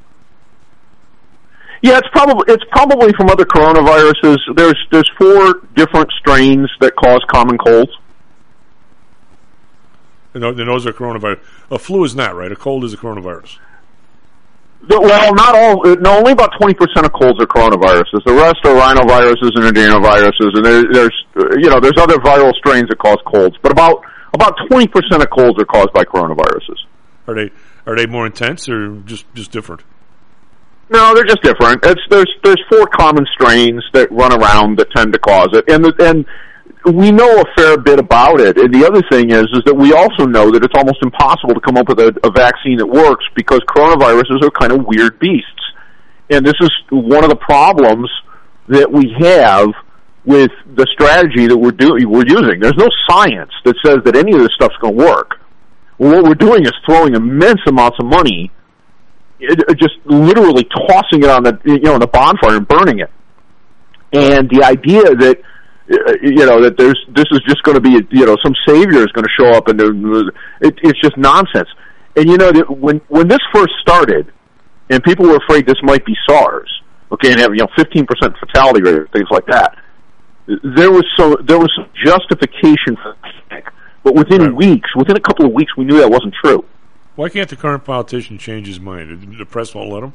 Yeah, it's probably it's probably from other coronaviruses. There's there's four different strains that cause common colds. And those are coronavirus. A flu is not, right? A cold is a coronavirus. Well, not all. No, only about twenty percent of colds are coronaviruses. The rest are rhinoviruses and adenoviruses, and there, there's you know there's other viral strains that cause colds. But about about twenty percent of colds are caused by coronaviruses. Are they are they more intense or just just different? No, they're just different. It's there's there's four common strains that run around that tend to cause it, and the, and we know a fair bit about it. And the other thing is is that we also know that it's almost impossible to come up with a, a vaccine that works because coronaviruses are kind of weird beasts. And this is one of the problems that we have with the strategy that we're doing we're using. There's no science that says that any of this stuff's going to work. Well, what we're doing is throwing immense amounts of money, it, it just literally tossing it on the you know on the bonfire and burning it. And the idea that you know that there's this is just going to be you know some savior is going to show up and it, it's just nonsense. And you know when when this first started, and people were afraid this might be SARS, okay, and have you know fifteen percent fatality rate, things like that. There was so there was some justification for that, but within right. weeks, within a couple of weeks, we knew that wasn't true. Why can't the current politician change his mind? The press won't let him.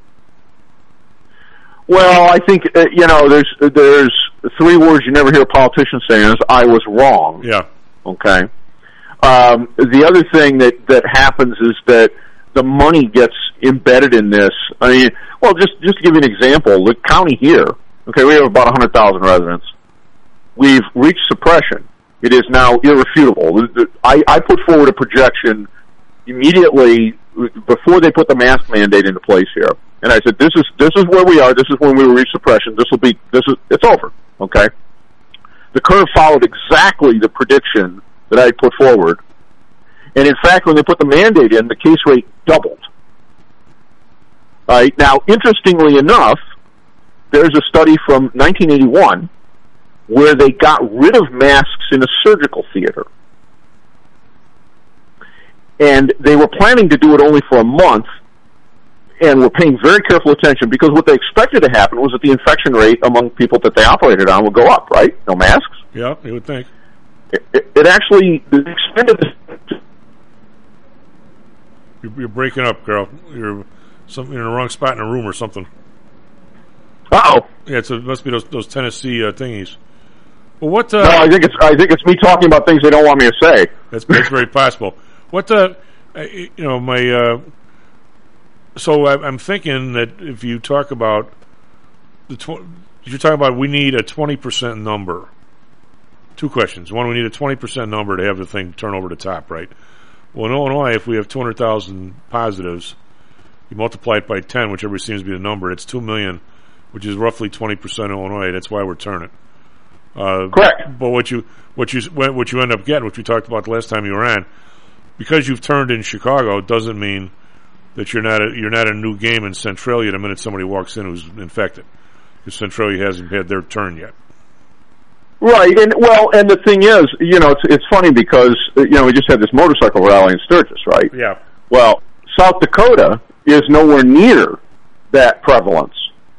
Well, I think uh, you know there's there's three words you never hear a politician saying is "I was wrong." Yeah. Okay. Um, the other thing that that happens is that the money gets embedded in this. I mean, well, just just to give you an example, the county here. Okay, we have about one hundred thousand residents. We've reached suppression. It is now irrefutable. I, I put forward a projection immediately before they put the mask mandate into place here. And I said, "This is this is where we are. This is when we will reach suppression. This will be this is it's over." Okay. The curve followed exactly the prediction that I put forward, and in fact, when they put the mandate in, the case rate doubled. All right. Now, interestingly enough, there's a study from nineteen eighty-one where they got rid of masks in a surgical theater, and they were planning to do it only for a month. And we're paying very careful attention because what they expected to happen was that the infection rate among people that they operated on would go up, right? No masks? Yeah, you would think. It, it, it actually expanded the... You're, you're breaking up, Carl. You're, some, you're in the wrong spot in a room or something. Uh-oh. Yeah, it's a, it must be those, those Tennessee uh, thingies. Well, what... Uh, no, I think it's I think it's me talking about things they don't want me to say. That's, that's very possible. What, uh, you know, my... Uh, So I'm thinking that if you talk about the tw- you're talking about we need a twenty percent number. Two questions. One, we need a twenty percent number to have the thing turn over the top, right? Well, in Illinois, if we have two hundred thousand positives, you multiply it by ten, whichever seems to be the number, it's two million, which is roughly twenty percent of Illinois. That's why we're turning. Uh, Correct. But what you what you what you end up getting, which we talked about the last time you were on, because you've turned in Chicago, doesn't mean that you're not a, you're not a new game in Centralia the minute somebody walks in who's infected, because Centralia hasn't had their turn yet. Right, and well, and the thing is, you know, it's it's funny because you know we just had this motorcycle rally in Sturgis, right? Yeah. Well, South Dakota is nowhere near that prevalence,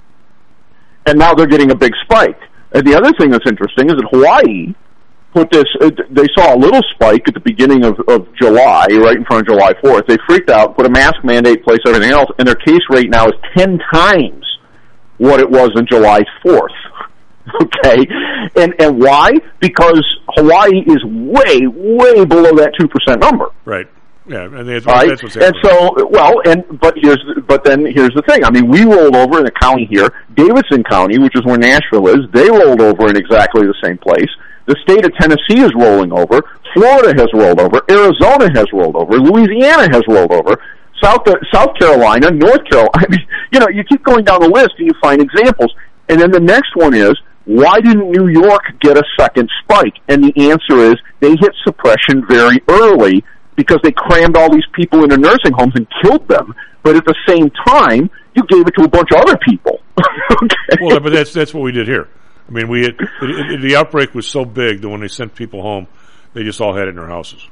and now they're getting a big spike. And the other thing that's interesting is that Hawaii put this, they saw a little spike at the beginning of, of July, right in front of July fourth. They freaked out, put a mask mandate in place, everything else, and their case rate now is ten times what it was on July fourth. Okay? And and why? Because Hawaii is way, way below that two percent number. Right. Yeah, and that's, right? that's what's happening. And so, well, and but here's but then here's the thing. I mean, we rolled over in the county here, Davidson County, which is where Nashville is. They rolled over in exactly the same place. The state of Tennessee is rolling over. Florida has rolled over. Arizona has rolled over. Louisiana has rolled over. South South Carolina, North Carolina. I mean, you know, you keep going down the list and you find examples. And then the next one is, why didn't New York get a second spike? And the answer is they hit suppression very early because they crammed all these people into nursing homes and killed them. But at the same time, You gave it to a bunch of other people. Okay. Well, but that's that's what we did here. I mean, we had, it, it, the outbreak was so big that when they sent people home, they just all had it in their houses.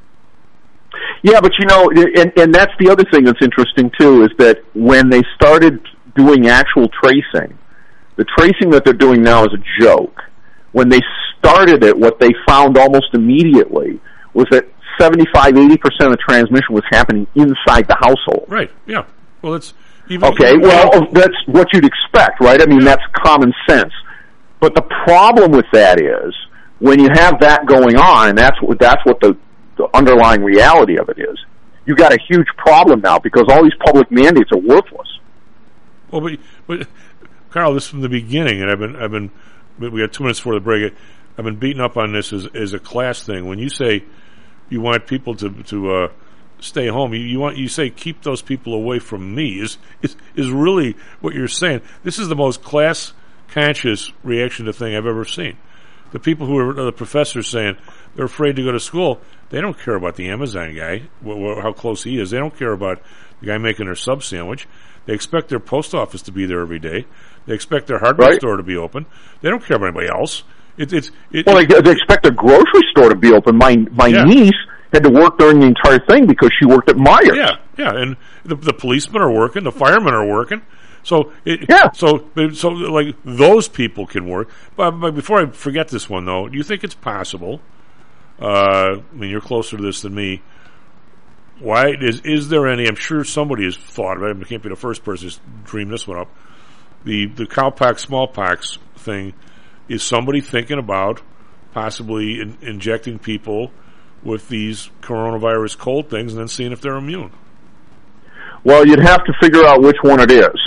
Yeah, but you know, and, and that's the other thing that's interesting too, is that when they started doing actual tracing, the tracing that they're doing now is a joke. When they started it, what they found almost immediately was that seventy-five, eighty percent of the transmission was happening inside the household. Right, yeah. Well, it's even... Okay, well, that's what you'd expect, right? I mean, yeah. That's common sense. But the problem with that is, when you have that going on, and that's what, that's what the, the underlying reality of it is, you got a huge problem now because all these public mandates are worthless. Well, but, but Carl, this is from the beginning, and I've been, I've been, we got two minutes before the break. I've been beaten up on this as, as a class thing. When you say you want people to to uh, stay home, you, you want you say keep those people away from me is is is really what you're saying. This is the most class conscious reaction to thing I've ever seen. The people who are the professors saying they're afraid to go to school, they don't care about the Amazon guy, wh- wh- how close he is. They don't care about the guy making their sub sandwich. They expect their post office to be there every day. They expect their hardware right. store to be open. They don't care about anybody else. It, it's it, well, they, they expect their grocery store to be open. My my yeah. niece had to work during the entire thing because she worked at Myers. Yeah, yeah, and the, the policemen are working, the firemen are working. So, it, yeah. so, so, like those people can work. But, but before I forget this one, though, do you think it's possible? Uh, I mean, you're closer to this than me. Why is is there any? I'm sure somebody has thought of it. I can't be the first person to dream this one up. The the cowpox, smallpox thing. Is somebody thinking about possibly in, injecting people with these coronavirus cold things and then seeing if they're immune? Well, you'd have to figure out which one it is.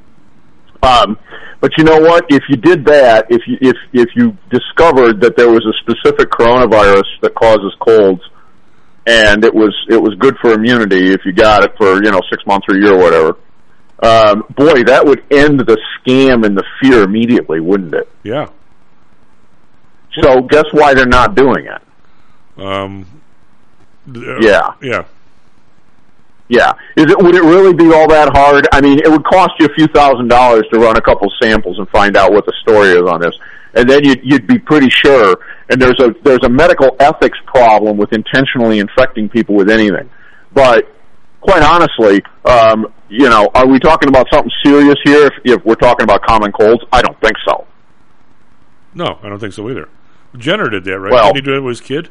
Um, but you know what? If you did that, if you if if you discovered that there was a specific coronavirus that causes colds, and it was it was good for immunity if you got it for you know six months or a year or whatever. Um, boy, that would end the scam and the fear immediately, wouldn't it? Yeah. So guess why they're not doing it? Um. Uh, yeah. Yeah. Yeah. Is it? Would it really be all that hard? I mean, it would cost you a few thousand dollars to run a couple samples and find out what the story is on this, and then you'd, you'd be pretty sure. And there's a there's a medical ethics problem with intentionally infecting people with anything. But quite honestly, um, you know, are we talking about something serious here? If, if we're talking about common colds, I don't think so. No, I don't think so either. Jenner did that, right? Well, did he do it with his kid?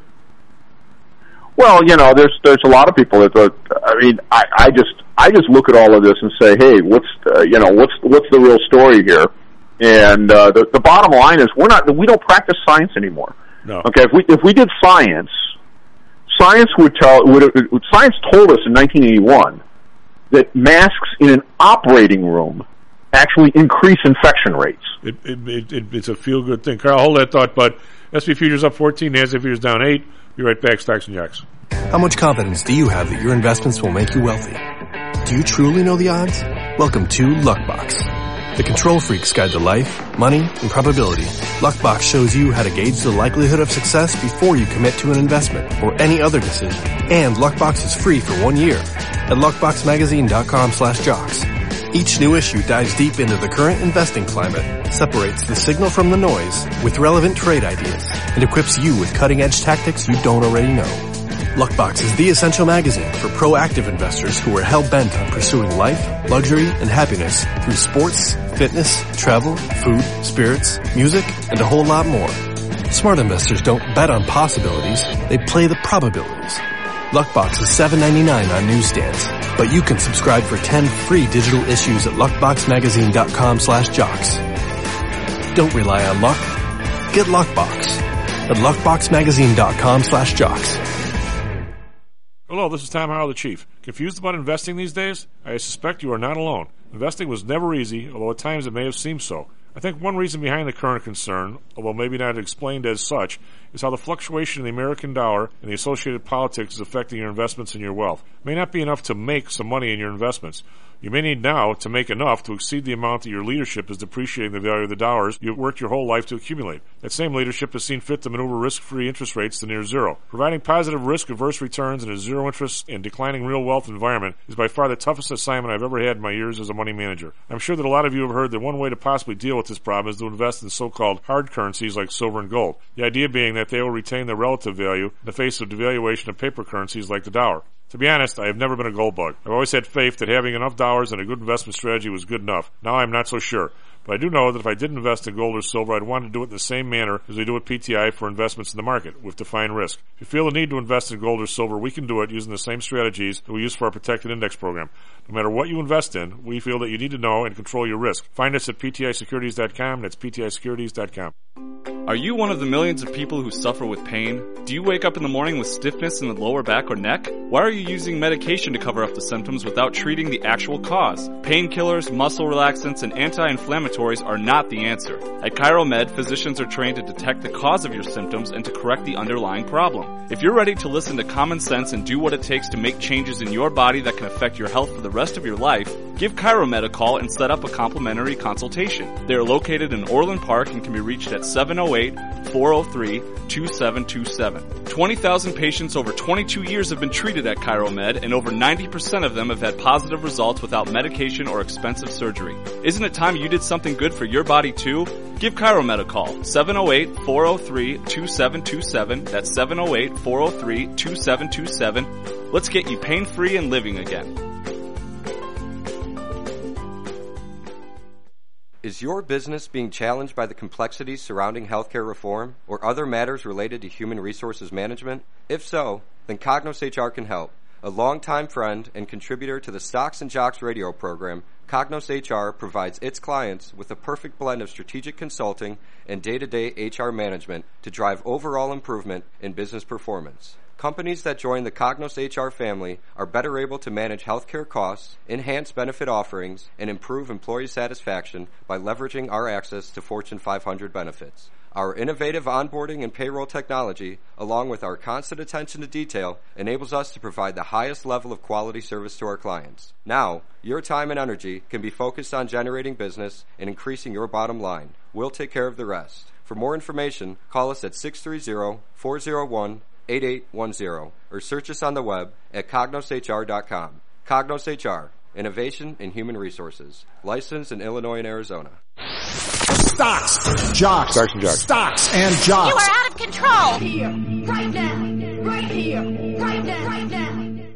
Well, you know, there's there's a lot of people that. Uh, I mean, I, I just I just look at all of this and say, hey, what's uh, you know what's what's the real story here? And uh, the the bottom line is we're not we don't practice science anymore. No. Okay, if we if we did science, science would tell would science told us in nineteen eighty-one that masks in an operating room actually increase infection rates. It, it, it, it it's a feel good thing. Carl, hold that thought. But S and P futures up fourteen, NASDAQ futures down eight. Be right back, Stocks and Jocks. How much confidence do you have that your investments will make you wealthy? Do you truly know the odds? Welcome to Luckbox, the control freak's guide to life, money, and probability. Luckbox shows you how to gauge the likelihood of success before you commit to an investment or any other decision. And Luckbox is free for one year at luckboxmagazine.com slash jocks. Each new issue dives deep into the current investing climate, separates the signal from the noise with relevant trade ideas, and equips you with cutting-edge tactics you don't already know. Luckbox is the essential magazine for proactive investors who are hell-bent on pursuing life, luxury, and happiness through sports, fitness, travel, food, spirits, music, and a whole lot more. Smart investors don't bet on possibilities, they play the probabilities. Luckbox is seven ninety-nine on newsstands, but you can subscribe for ten free digital issues at luckboxmagazine.com slash jocks. Don't rely on luck. Get Luckbox at luckboxmagazine.com slash jocks. Hello, this is Tom Howell, the Chief. Confused about investing these days? I suspect you are not alone. Investing was never easy, although at times it may have seemed so. I think one reason behind the current concern, although maybe not explained as such, is how the fluctuation in the American dollar and the associated politics is affecting your investments and your wealth. It may not be enough to make some money in your investments. You may need now to make enough to exceed the amount that your leadership is depreciating the value of the dollars you've worked your whole life to accumulate. That same leadership has seen fit to maneuver risk-free interest rates to near zero. Providing positive risk-averse returns in a zero-interest and declining real wealth environment is by far the toughest assignment I've ever had in my years as a money manager. I'm sure that a lot of you have heard that one way to possibly deal with this problem is to invest in so-called hard currencies like silver and gold. The idea being that they will retain their relative value in the face of devaluation of paper currencies like the dollar. To be honest, I have never been a gold bug. I've always had faith that having enough dollars and a good investment strategy was good enough. Now I'm not so sure. But I do know that if I did invest in gold or silver, I'd want to do it in the same manner as we do with P T I for investments in the market, with defined risk. If you feel the need to invest in gold or silver, we can do it using the same strategies that we use for our protected index program. No matter what you invest in, we feel that you need to know and control your risk. Find us at P T I securities dot com. That's P T I securities dot com. Are you one of the millions of people who suffer with pain? Do you wake up in the morning with stiffness in the lower back or neck? Why are you using medication to cover up the symptoms without treating the actual cause? Painkillers, muscle relaxants, and anti-inflammatories are not the answer. At ChiroMed, physicians are trained to detect the cause of your symptoms and to correct the underlying problem. If you're ready to listen to common sense and do what it takes to make changes in your body that can affect your health for the rest of your life, give ChiroMed a call and set up a complimentary consultation. They are located in Orland Park and can be reached at seven oh eight, four oh three, two seven two seven. twenty thousand patients over twenty-two years have been treated at ChiroMed, and over ninety percent of them have had positive results without medication or expensive surgery. Isn't it time you did something good for your body too? Give ChiroMed a call, seven oh eight, four oh three, two seven two seven. That's seven oh eight, four oh three, two seven two seven. Let's get you pain-free and living again. Is your business being challenged by the complexities surrounding healthcare reform or other matters related to human resources management? If so, then Cognos H R can help. A longtime friend and contributor to the Stocks and Jocks radio program, Cognos H R provides its clients with a perfect blend of strategic consulting and day-to-day H R management to drive overall improvement in business performance. Companies that join the Cognos H R family are better able to manage healthcare costs, enhance benefit offerings, and improve employee satisfaction by leveraging our access to Fortune five hundred benefits. Our innovative onboarding and payroll technology, along with our constant attention to detail, enables us to provide the highest level of quality service to our clients. Now, your time and energy can be focused on generating business and increasing your bottom line. We'll take care of the rest. For more information, call us at six three zero, four zero one, eight eight one zero or search us on the web at cognos H R dot com. Cognos H R, innovation in human resources. Licensed in Illinois and Arizona. Stocks, jocks, Stocks and jocks. Stocks and jocks. You are out of control. Here, right now, right here, right now, right now.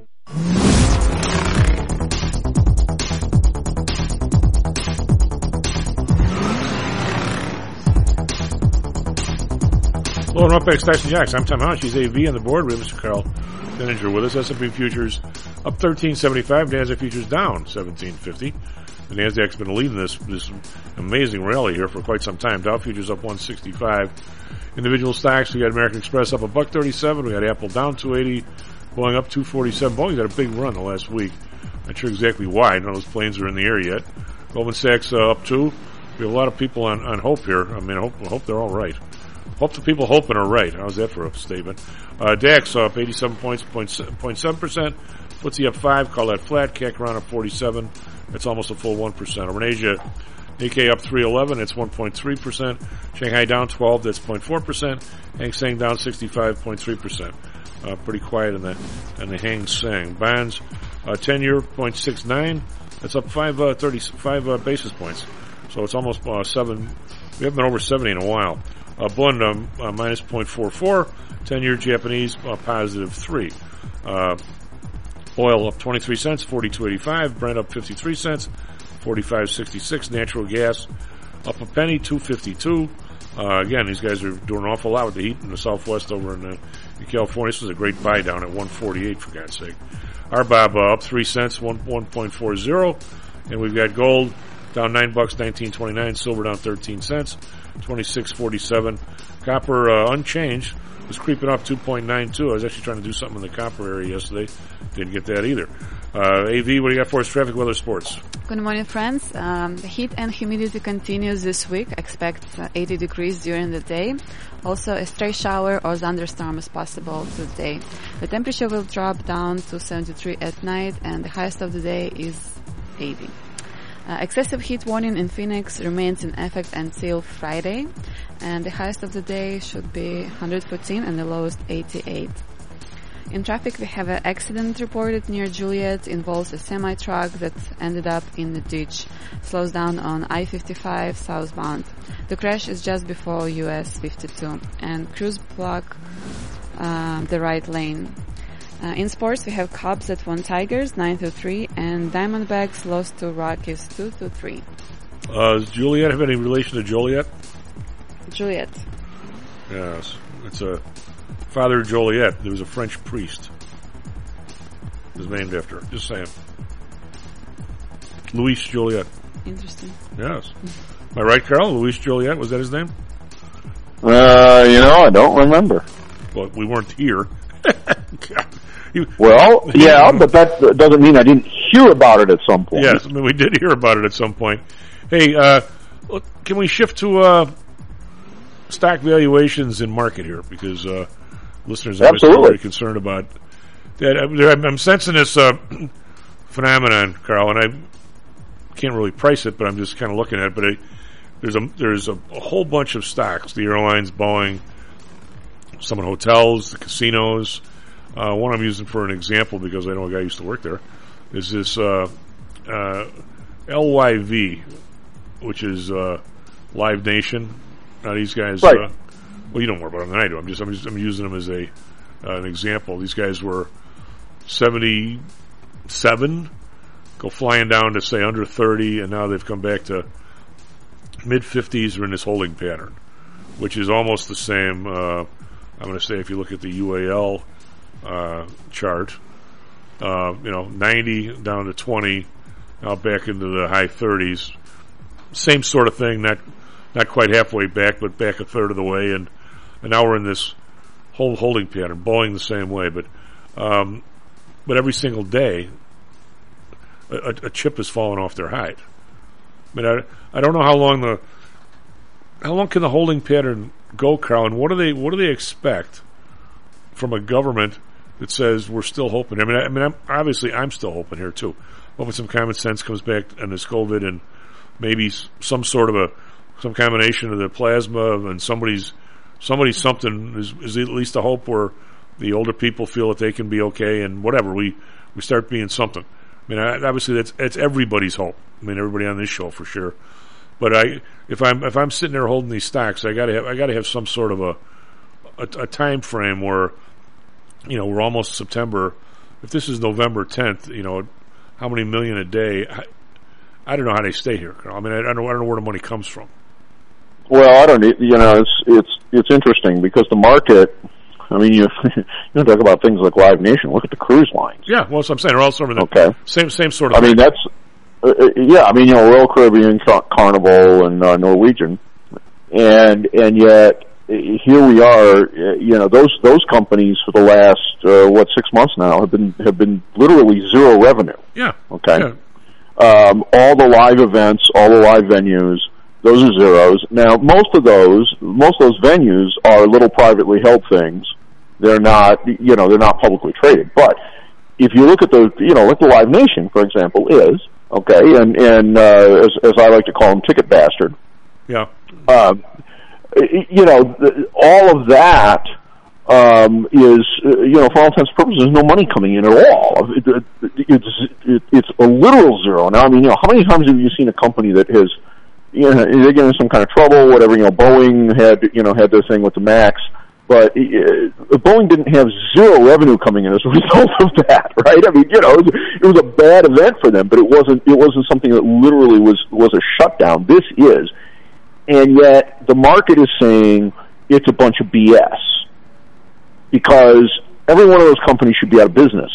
Hello and welcome back to Stocks and Jocks. I'm Tom Hodge. He's A V on the board. We have Mister Carl Denninger with us. S and P futures up thirteen seventy-five. NASDAQ futures down seventeen fifty. The NASDAQ's been leading this this amazing rally here for quite some time. Dow futures up one sixty-five. Individual stocks, we got American Express up a buck thirty-seven. We got Apple down two eighty, Boeing up two forty-seven. Boeing's had a big run the last week. Not sure exactly why. None of those planes are in the air yet. Goldman Sachs uh, up two. We have a lot of people on, on hope here. I mean, I hope, I hope they're all right. Hope the people hoping are right. How's that for a statement? Uh, DAX up eighty-seven points, zero point seven percent. F T S E up five. Call that flat. C A C around up forty-seven. That's almost a full one percent. Over in Asia, Nikkei up three eleven. It's one point three percent. Shanghai down twelve. That's zero point four percent. Hang Seng down sixty-five point three percent. Uh, pretty quiet in the, in the Hang Seng. Bonds, uh, ten-year, zero point six nine. That's up five, uh, thirty-five uh, basis points. So it's almost uh, seven. We haven't been over seventy in a while. Uh, Bund um, uh, minus zero point four four, ten-year Japanese uh, positive three. Uh, oil up twenty-three cents, forty-two eighty-five. Brent up fifty-three cents, forty-five sixty-six. Natural gas up a penny, two fifty-two. Uh, again, these guys are doing an awful lot with the heat in the Southwest over in, uh, in California. This was a great buy down at one forty-eight, for God's sake. R B O B uh, up three cents, one point four zero. And we've got gold down nine bucks, nineteen twenty-nine. Silver down thirteen cents, twenty-six forty-seven. Copper uh, unchanged, was creeping up two point nine two. I was actually trying to do something in the copper area yesterday. Didn't get that either. Uh, A V, what do you got for us? Traffic, weather, sports. Good morning, friends. Um, the heat and humidity continues this week. Expect uh, eighty degrees during the day. Also, a stray shower or thunderstorm is possible today. The temperature will drop down to seventy-three at night, and the highest of the day is eighty. Uh, excessive heat warning in Phoenix remains in effect until Friday, and the highest of the day should be one hundred fourteen and the lowest eighty-eight. In traffic, we have an accident reported near Juliet. Involves a semi-truck that ended up in the ditch. Slows down on I fifty-five southbound. The crash is just before U S fifty-two, and crews block uh, the right lane. Uh, in sports, we have Cubs that won Tigers nine to three, and Diamondbacks lost to Rockies two to three. Uh, does Juliet have any relation to Joliet? Juliet. Yes, it's a Father Joliet. There was a French priest. It was named after her. Just saying. Louis Joliet. Interesting. Yes. Am I right, Carl? Louis Joliet, was that his name? Uh, you know, I don't remember. Well, we weren't here. you, well, yeah, but that doesn't mean I didn't hear about it at some point. Yes, I mean, we did hear about it at some point. Hey, uh, look, can we shift to uh, stock valuations in market here? Because uh, listeners are very concerned about that. I'm, I'm sensing this uh, phenomenon, Carl, and I can't really price it, but I'm just kind of looking at it. But I, there's a there's a, a whole bunch of stocks: the airlines, Boeing, some in hotels, the casinos. Uh, one I'm using for an example because I know a guy used to work there. Is this uh, uh, L Y V, which is uh, Live Nation? Now these guys. Right. Uh, well, you know more about them than I do. I'm just I'm just I'm using them as a uh, an example. These guys were seventy-seven, go flying down to say under thirty, and now they've come back to mid fifties or in this holding pattern, which is almost the same. Uh, I'm going to say if you look at the U A L uh, chart, uh, you know, ninety down to twenty, now back into the high thirties. Same sort of thing, not not quite halfway back, but back a third of the way, and and now we're in this whole holding pattern. Boeing the same way, but um, but every single day, a, a chip is falling off their hide. I mean, I I don't know how long the how long can the holding pattern go, Carl, and what do they what do they expect from a government that says we're still hoping? I mean, I, I mean, I'm, obviously, I'm still hoping here too. Hoping some common sense comes back on this COVID, and maybe some sort of a some combination of the plasma and somebody's somebody's something is, is at least a hope where the older people feel that they can be okay, and whatever we we start being something. I mean, I, obviously that's that's everybody's hope. I mean, everybody on this show for sure. But I, if I'm if I'm sitting there holding these stocks, I got to have I got to have some sort of a, a a time frame where, you know, we're almost September. If this is November tenth, you know, how many million a day? I, I don't know how they stay here, Carl. I mean, I, I don't know I don't know where the money comes from. Well, I don't. You know, it's it's it's interesting because the market. I mean, you you don't talk about things like Live Nation. Look at the cruise lines. Yeah, well, that's what I'm saying. They're all sort of the okay. same same sort of. I thing. mean, that's. Uh, yeah, I mean, you know, Royal Caribbean, Car- Carnival, and uh, Norwegian, and and yet here we are. Uh, you know, those those companies for the last uh, what six months now have been have been literally zero revenue. Yeah. Okay. Yeah. Um, all the live events, all the live venues, those are zeros. Now, most of those, most of those venues are little privately held things. They're not, you know, they're not publicly traded. But if you look at the, you know, what the Live Nation, for example, is. Okay, and and uh, as as I like to call him, Ticket Bastard. Yeah. Um, you know, the, all of that um, is, uh, you know, for all intents and purposes, there's no money coming in at all. It, it, it's it, it's a literal zero. Now, I mean, you know, how many times have you seen a company that has, you know, they're getting in some kind of trouble, whatever? You know, Boeing had, you know, had their thing with the Max. But uh, Boeing didn't have zero revenue coming in as a result of that, right? I mean, you know, it was, it was a bad event for them, but it wasn't. It wasn't something that literally was was a shutdown. This is, and yet the market is saying it's a bunch of B S because every one of those companies should be out of business,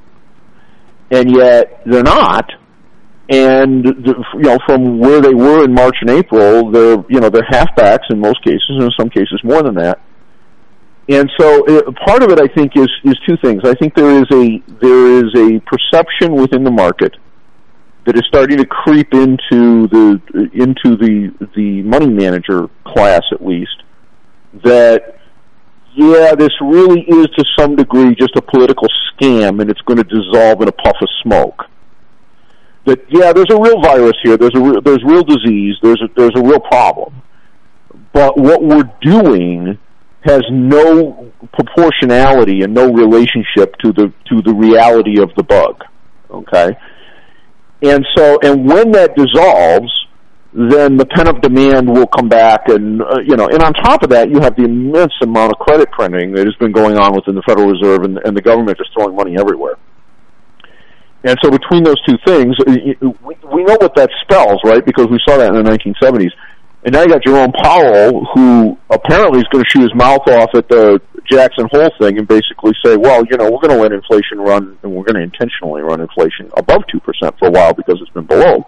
and yet they're not. And the, you know, from where they were in March and April, they're you know they're halfbacks in most cases, and in some cases more than that. And so uh, part of it, I think, is is two things. I think there is a there is a perception within the market that is starting to creep into the into the the money manager class, at least, that yeah, this really is to some degree just a political scam, and it's going to dissolve in a puff of smoke. That yeah, there's a real virus here. There's a re- there's real disease. There's a, there's a real problem. But what we're doing has no proportionality and no relationship to the to the reality of the bug. Okay, and so and when that dissolves, then the pent-up demand will come back, and uh, you know, and on top of that, you have the immense amount of credit printing that has been going on within the Federal Reserve, and, and the government just throwing money everywhere. And so between those two things, we, we know what that spells, right? Because we saw that in the nineteen seventies. And now you got Jerome Powell, who apparently is going to shoot his mouth off at the Jackson Hole thing and basically say, well, you know, we're going to let inflation run, and we're going to intentionally run inflation above two percent for a while because it's been below.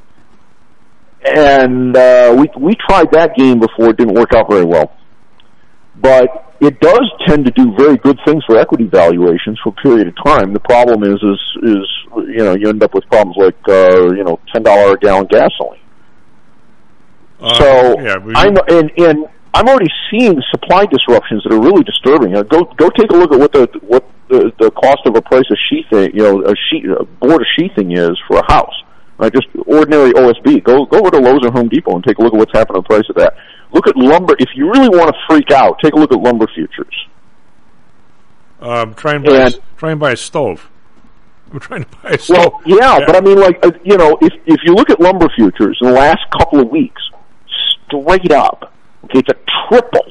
And uh, we we tried that game before. It didn't work out very well. But it does tend to do very good things for equity valuations for a period of time. The problem is, is, is you know, you end up with problems like, uh, you know, ten dollars a gallon gasoline. Uh, so yeah, we, I'm and, and I'm already seeing supply disruptions that are really disturbing. Uh, go go take a look at what the what the, the cost of a price of sheathing, you know, a sheet a board of sheathing is for a house. Right, just ordinary O S B. Go go over to Lowe's or Home Depot and take a look at what's happening to the price of that. Look at lumber. If you really want to freak out, take a look at lumber futures. Um, try and buy and, a, try and buy a stove. I'm trying to buy a stove. Well, yeah, yeah. but I mean, like uh, you know, if if you look at lumber futures in the last couple of weeks. Straight up, okay, it's a triple.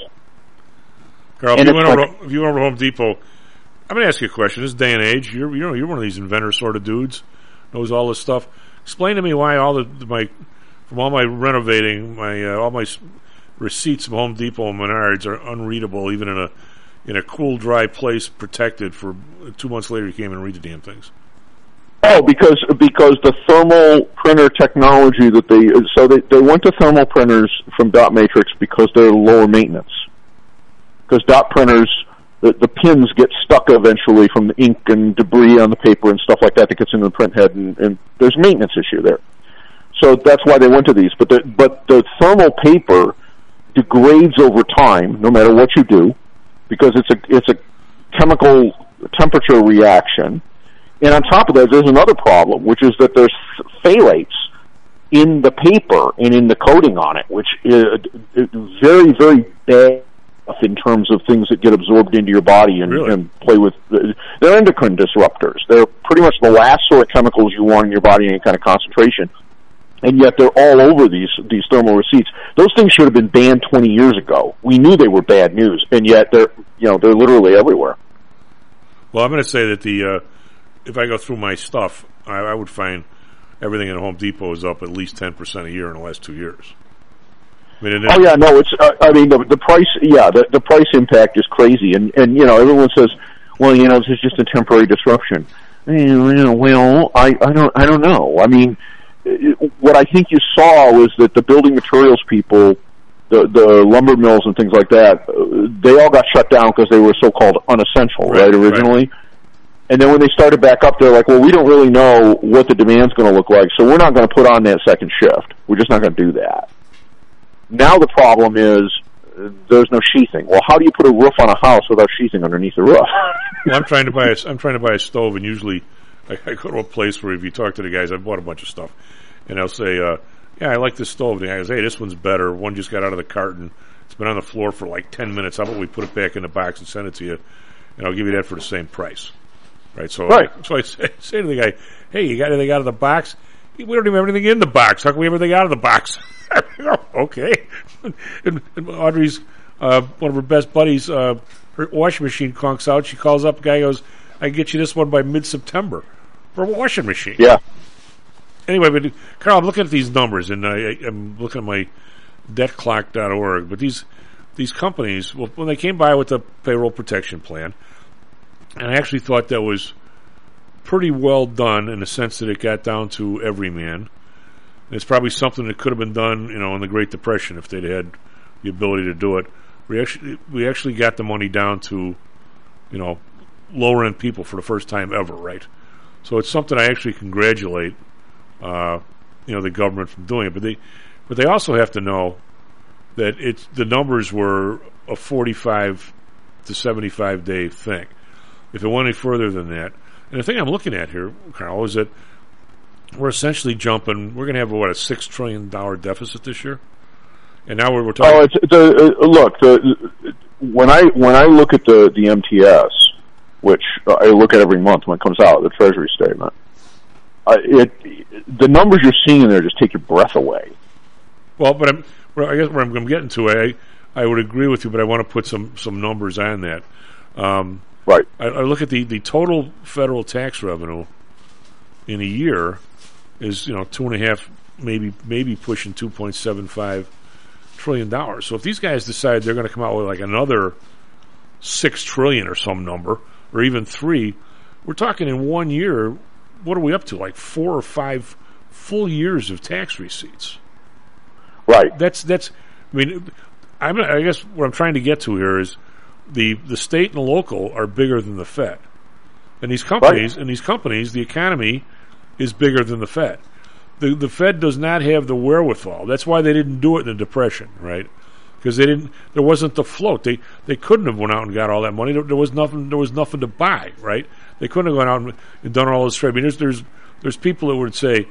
Carl, if you, went like, over, if you went over to Home Depot, I'm going to ask you a question. This day and age, you're you know you're one of these inventor sort of dudes, knows all this stuff. Explain to me why all the my from all my renovating, my uh, all my receipts from Home Depot and Menards are unreadable, even in a in a cool, dry place, protected. For two months later, you can't even read the damn things. Oh, because because the thermal printer technology that they so they they went to thermal printers from dot matrix because they're lower maintenance. Because dot printers, the, the pins get stuck eventually from the ink and debris on the paper and stuff like that that gets into the print head, and, and there's a maintenance issue there. So that's why they went to these. But the but the thermal paper degrades over time, no matter what you do, because it's a it's a chemical temperature reaction. And on top of that, there's another problem, which is that there's phthalates in the paper and in the coating on it, which is very, very bad in terms of things that get absorbed into your body and, really? and play with. They're endocrine disruptors. They're pretty much the last sort of chemicals you want in your body in any kind of concentration. And yet they're all over these these thermal receipts. Those things should have been banned twenty years ago. We knew they were bad news, and yet they're you know they're literally everywhere. Well, I'm going to say that the. Uh If I go through my stuff, I, I would find everything in Home Depot is up at least ten percent a year in the last two years. I mean, oh yeah, no, it's. Uh, I mean, the, the price. Yeah, the, the price impact is crazy, and and you know, everyone says, well, you know, this is just a temporary disruption. You know, well, I I don't I don't know. I mean, it, what I think you saw was that the building materials people, the the lumber mills and things like that, they all got shut down because they were so-called unessential, right? right originally. Right. And then when they started back up, they're like, well, we don't really know what the demand's going to look like, so we're not going to put on that second shift. We're just not going to do that. Now the problem is uh, there's no sheathing. Well, how do you put a roof on a house without sheathing underneath the roof? Well, I'm trying to buy a, I'm trying to buy a stove, and usually I, I go to a place where if you talk to the guys, I bought a bunch of stuff, and they'll say, uh, yeah, I like this stove. And the guy goes, hey, this one's better. One just got out of the carton. It's been on the floor for like ten minutes. How about we put it back in the box and send it to you, and I'll give you that for the same price. Right, so right. so I say, say to the guy, hey, you got anything out of the box? We don't even have anything in the box. How can we have anything out of the box? Okay. And, and Audrey's, uh, one of her best buddies, uh, her washing machine conks out. She calls up, the guy goes, I can get you this one by mid-September for a washing machine. Yeah. Anyway, but Carl, I'm looking at these numbers, and I, I'm looking at my debt clock dot org, but these these companies, well, when they came by with the payroll protection plan, and I actually thought that was pretty well done in the sense that it got down to every man. It's probably something that could have been done, you know, in the Great Depression if they'd had the ability to do it. We actually we actually got the money down to, you know, lower end people for the first time ever, right? So it's something I actually congratulate, uh, you know, the government from doing it. But they, but they also have to know that it's the numbers were a forty-five to seventy-five day thing. If it went any further than that, and the thing I'm looking at here, Carl, is that we're essentially jumping. We're going to have what, a six trillion dollar deficit this year, and now we're, we're talking. Oh, it's, it's a, uh, look. The, when I when I look at the the M T S, which I look at every month when it comes out, the Treasury statement, uh, it the numbers you're seeing in there just take your breath away. Well, but I'm, well, I guess where I'm, I'm getting to, I I would agree with you, but I want to put some some numbers on that. Um, right. I, I look at the, the total federal tax revenue in a year is, you know, two and a half, maybe maybe pushing two point seven five trillion dollars. So if these guys decide they're going to come out with like another six trillion or some number, or even three, we're talking in one year. What are we up to? Like four or five full years of tax receipts. Right. That's that's. I mean, I'm, I guess what I'm trying to get to here is the the state and the local are bigger than the Fed, and these companies right. and these companies, the economy is bigger than the Fed. The the Fed does not have the wherewithal. That's why they didn't do it in the Depression, right? Because they didn't. There wasn't the float. They they couldn't have went out and got all that money. There, there was nothing. There was nothing to buy, right? They couldn't have gone out and, and done all this trade. I mean, there's there's there's people that would say,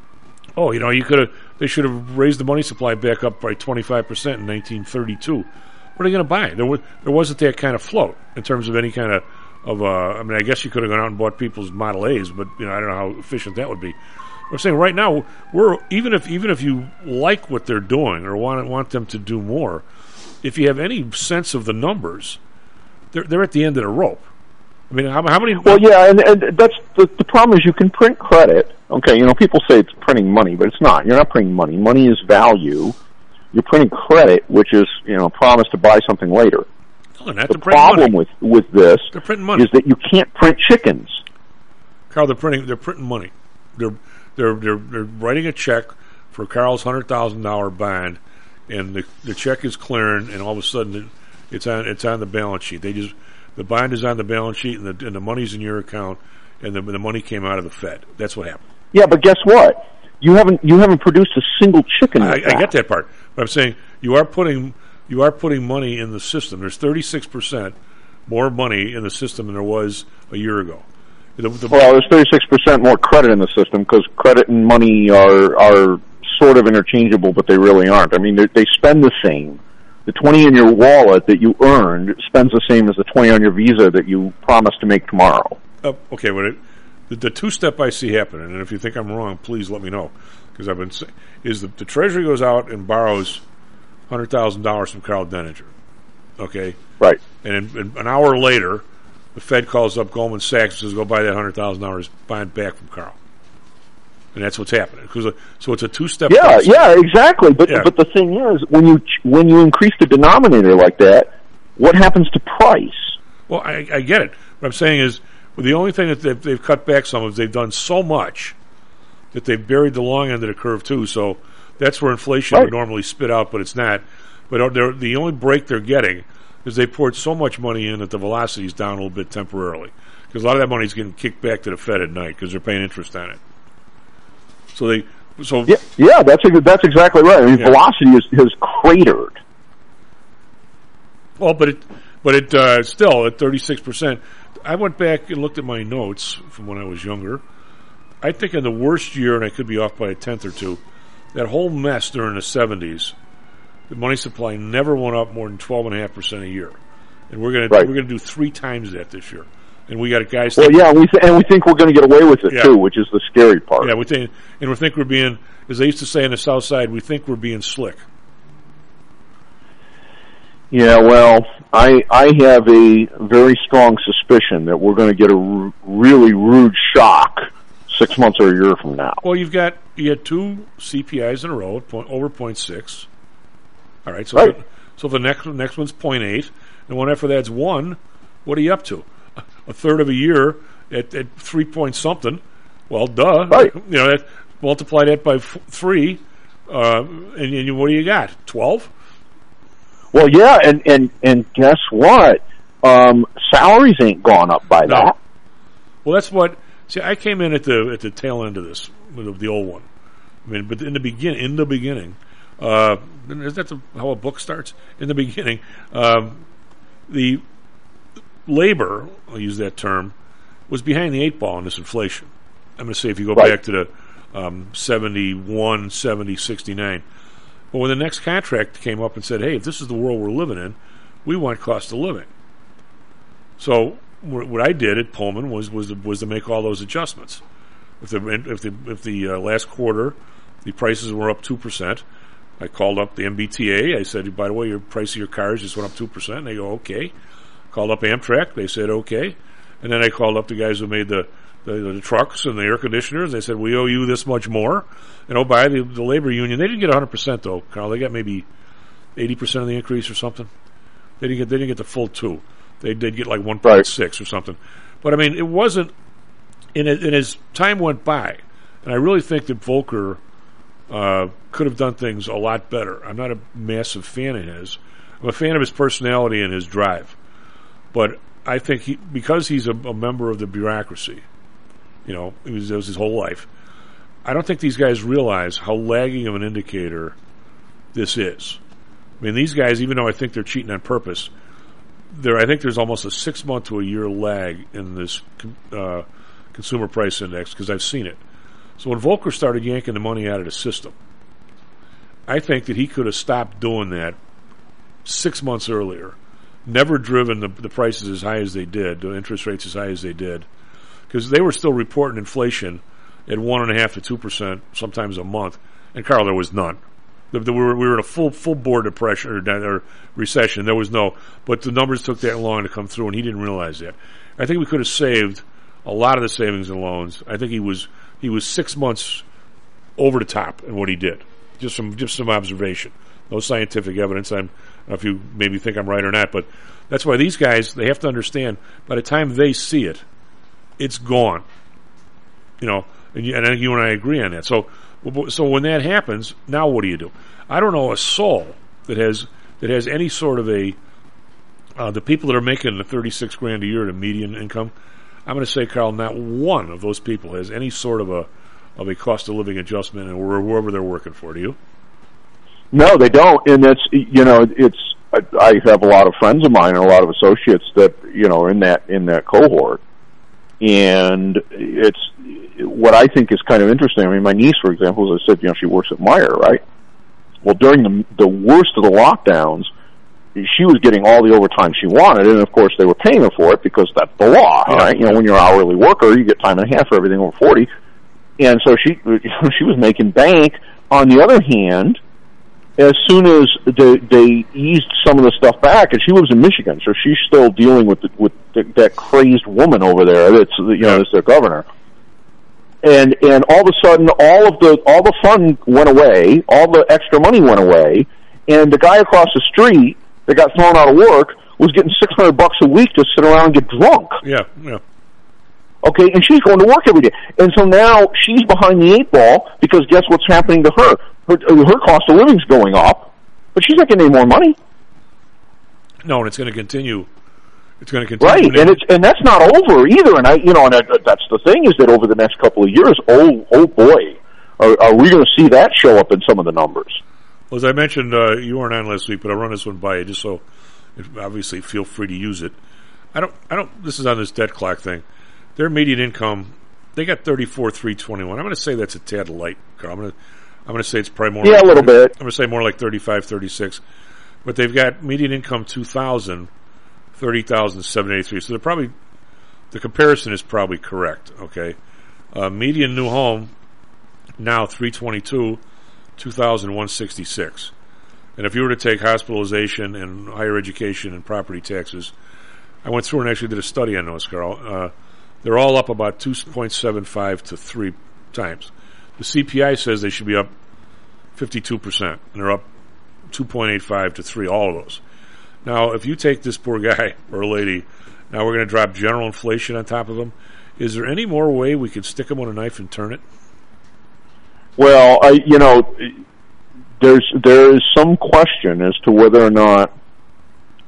oh, you know, you could have. They should have raised the money supply back up by twenty-five percent in nineteen thirty-two. What are they going to buy? There was there wasn't that kind of float in terms of any kind of of. Uh, I mean, I guess you could have gone out and bought people's Model A's, but you know, I don't know how efficient that would be. I'm saying right now, we're even if even if you like what they're doing or want want them to do more, if you have any sense of the numbers, they're they're at the end of the rope. I mean, how, how many? Well, yeah, and, and that's the, the problem is you can print credit. Okay, you know, people say it's printing money, but it's not. You're not printing money. Money is value. You're printing credit, which is, you know, a promise to buy something later. No, not the to print problem money. with with this They're printing money. is that you can't print chickens. Carl, they're printing. They're printing money. They're they're they're, they're writing a check for Carl's hundred thousand dollar bond, and the the check is clearing, and all of a sudden it, it's on it's on the balance sheet. They just the bond is on the balance sheet, and the and the money's in your account, and the the money came out of the Fed. That's what happened. Yeah, but guess what? You haven't you haven't produced a single chicken. I, with I that. get that part, but I'm saying you are putting you are putting money in the system. There's thirty-six percent more money in the system than there was a year ago. The, the, well, there's thirty-six percent more credit in the system because credit and money are are sort of interchangeable, but they really aren't. I mean, they spend the same. The twenty in your wallet that you earned spends the same as the twenty on your Visa that you promised to make tomorrow. Uh, okay, but it, the, the two-step I see happening, and if you think I'm wrong, please let me know, because I've been saying, is the, the Treasury goes out and borrows one hundred thousand dollars from Carl Denninger, okay? Right. And in, in, an hour later, the Fed calls up Goldman Sachs and says, go buy that one hundred thousand dollars bond back from Carl. And that's what's happening. Cause, so it's a two-step Yeah, process. yeah, exactly. But Yeah. but the thing is, when you when you increase the denominator like that, what happens to price? Well, I, I get it. What I'm saying is, well, the only thing that they've, they've cut back some is they've done so much that they've buried the long end of the curve too. So that's where inflation Right. would normally spit out, but it's not. But they're, the only break they're getting is they poured so much money in that the velocity is down a little bit temporarily, because a lot of that money is getting kicked back to the Fed at night because they're paying interest on it. So they, so Yeah, yeah, that's a, that's exactly right. I mean, Yeah. velocity is, has cratered. Well, but it, but it uh, still at thirty-six percent. I went back and looked at my notes from when I was younger. I think in the worst year, and I could be off by a tenth or two, that whole mess during the seventies, the money supply never went up more than twelve and a half percent a year, and we're gonna Right. we're gonna do three times that this year, and we got a guy. Well, yeah, we th- and we think we're going to get away with it Yeah. too, which is the scary part. Yeah, we think, and we think we're being, as they used to say on the South Side, we think we're being slick. Yeah, well, I I have a very strong suspicion that we're going to get a r- really rude shock six months or a year from now. Well, you've got you had two C P Is in a row at point, over point six. All right, so Right. the, so the next next one's point eight, and one after that's one. What are you up to? A third of a year at, at three point something. Well, duh. Right. You know, that, multiply that by f- three, uh, and, and you, what do you got? Twelve. Well, yeah, and, and, and guess what? Um, salaries ain't gone up by No. that. Well, that's what. See, I came in at the at the tail end of this, with the old one. I mean, but in the begin, in the beginning, uh, is that the, how a book starts? In the beginning, um, the labor, I'll use that term, was behind the eight ball in this inflation. I'm going to say if you go Right. back to the um, seventy-one, seventy, sixty-nine. But when the next contract came up and said, hey, if this is the world we're living in, we want cost of living. So wh- what I did at Pullman was was to, was to make all those adjustments. If the if the if the uh, last quarter the prices were up two percent, I called up the M B T A. I said, by the way, your price of your cars just went up two percent. And they go, okay. Called up Amtrak. They said, okay. And then I called up the guys who made the the, the trucks and the air conditioners. They said, we owe you this much more. And oh, by the, the labor union, they didn't get one hundred percent though, Carl. They got maybe eighty percent of the increase or something. They didn't get they didn't get the full two. They did get like one point six or something. But I mean, it wasn't. And, it, and as time went by, and I really think that Volcker uh, could have done things a lot better. I'm not a massive fan of his. I'm a fan of his personality and his drive. But I think he, because he's a, a member of the bureaucracy, you know, it was, it was his whole life. I don't think these guys realize how lagging of an indicator this is. I mean, these guys, even though I think they're cheating on purpose, there I think there's almost a six month to a year lag in this uh, consumer price index because I've seen it. So when Volcker started yanking the money out of the system, I think that he could have stopped doing that six months earlier, never driven the, the prices as high as they did, the interest rates as high as they did, because they were still reporting inflation at one and a half to two percent, sometimes a month. And Carl, there was none. The, the, we, were, we were in a full full board depression or, or recession. There was no, but the numbers took that long to come through, and he didn't realize that. I think we could have saved a lot of the savings and loans. I think he was he was six months over the top in what he did. Just some just some observation, no scientific evidence. I'm, I don't know if you maybe think I'm right or not, but that's why these guys, they have to understand. By the time they see it, it's gone. You know, and, you, and I think you and I agree on that. So. So when that happens, now what do you do? I don't know a soul that has that has any sort of a uh, the people that are making the thirty-six grand a year to median income. I'm going to say, Carl, not one of those people has any sort of a of a cost of living adjustment, and wherever they're working for. Do you? No, they don't, and that's you know it's. I, I have a lot of friends of mine and a lot of associates that you know are in that in that cohort, and it's. What I think is kind of interesting, I mean, my niece, for example, as I said, you know, she works at Meijer, right? Well, during the the worst of the lockdowns, she was getting all the overtime she wanted, and of course they were paying her for it because that's the law, yeah. right? You know, when you're an hourly worker, you get time and a half for everything over forty. And so she she was making bank. On the other hand, as soon as they, they eased some of the stuff back, and she lives in Michigan, so she's still dealing with the, with the, that crazed woman over there that's, you know, that's their governor. And and all of a sudden, all of the all the fun went away, all the extra money went away, and the guy across the street that got thrown out of work was getting six hundred bucks a week to sit around and get drunk. Yeah, yeah. Okay, and she's going to work every day, and so now she's behind the eight ball because guess what's happening to her? Her, her cost of living's going up, but she's not getting any more money. No, and it's going to continue. It's going to continue. Right, and it's and that's not over either. And I, you know, and I, that's the thing is that over the next couple of years, oh, oh boy, are, are we going to see that show up in some of the numbers? Well, as I mentioned, uh, you weren't on last week, but I'll run this one by you just so, if, obviously, feel free to use it. I don't, I don't. This is on this debt clock thing. Their median income, they got thirty-four three twenty-one. I'm going to say that's a tad light, Carl. I'm going to, I'm going to say it's probably more. Yeah, like a little thirty, bit. I'm going to say more like thirty-five, thirty-six. But they've got median income two thousand. thirty thousand seven hundred eighty-three. So they're probably, the comparison is probably correct, okay? Uh, median new home, now three twenty-two, two thousand one hundred sixty-six. And if you were to take hospitalization and higher education and property taxes, I went through and actually did a study on those, Carl. Uh, they're all up about two point seven five to three times. The C P I says they should be up fifty-two percent, and they're up two point eight five to three, all of those. Now, if you take this poor guy or lady, now we're going to drop general inflation on top of him. Is there any more way we could stick him with a knife and turn it? Well, I, you know, there's there is some question as to whether or not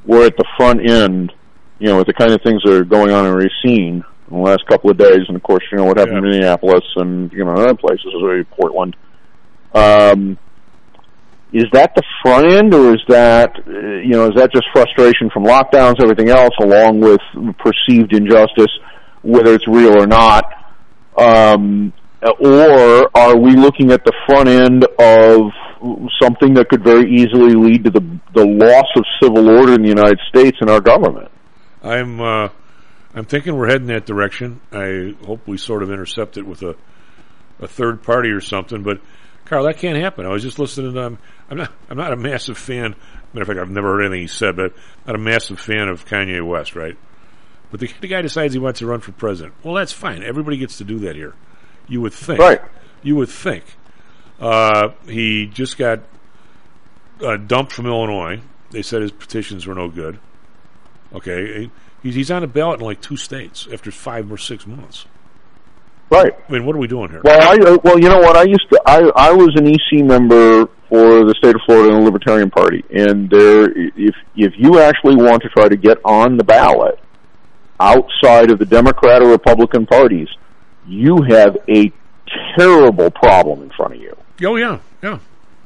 we're at the front end, you know, with the kind of things that are going on in Racine in the last couple of days, and of course, you know, what happened yeah. in Minneapolis and, you know, other places, Portland. Um, is that the front end, or is that, uh, you know, is that just frustration from lockdowns, everything else, along with perceived injustice, whether it's real or not? Um, or are we looking at the front end of something that could very easily lead to the the loss of civil order in the United States and our government? I'm uh, I'm thinking we're heading that direction. I hope we sort of intercept it with a a third party or something. But Carl, that can't happen. I was just listening to him. I'm not I'm not a massive fan. Matter of fact, I've never heard anything he said, but I'm not a massive fan of Kanye West, right? But the, the guy decides he wants to run for president. Well, that's fine. Everybody gets to do that here. You would think. Right. You would think. Uh, he just got uh, dumped from Illinois. They said his petitions were no good. Okay. He, he's on a ballot in like two states after five or six months. Right. I mean, what are we doing here? Well, I, well, you know what? I used to. I, I was an E C member for the state of Florida in the Libertarian Party, and there, if if you actually want to try to get on the ballot outside of the Democrat or Republican parties, you have a terrible problem in front of you. Oh yeah, yeah.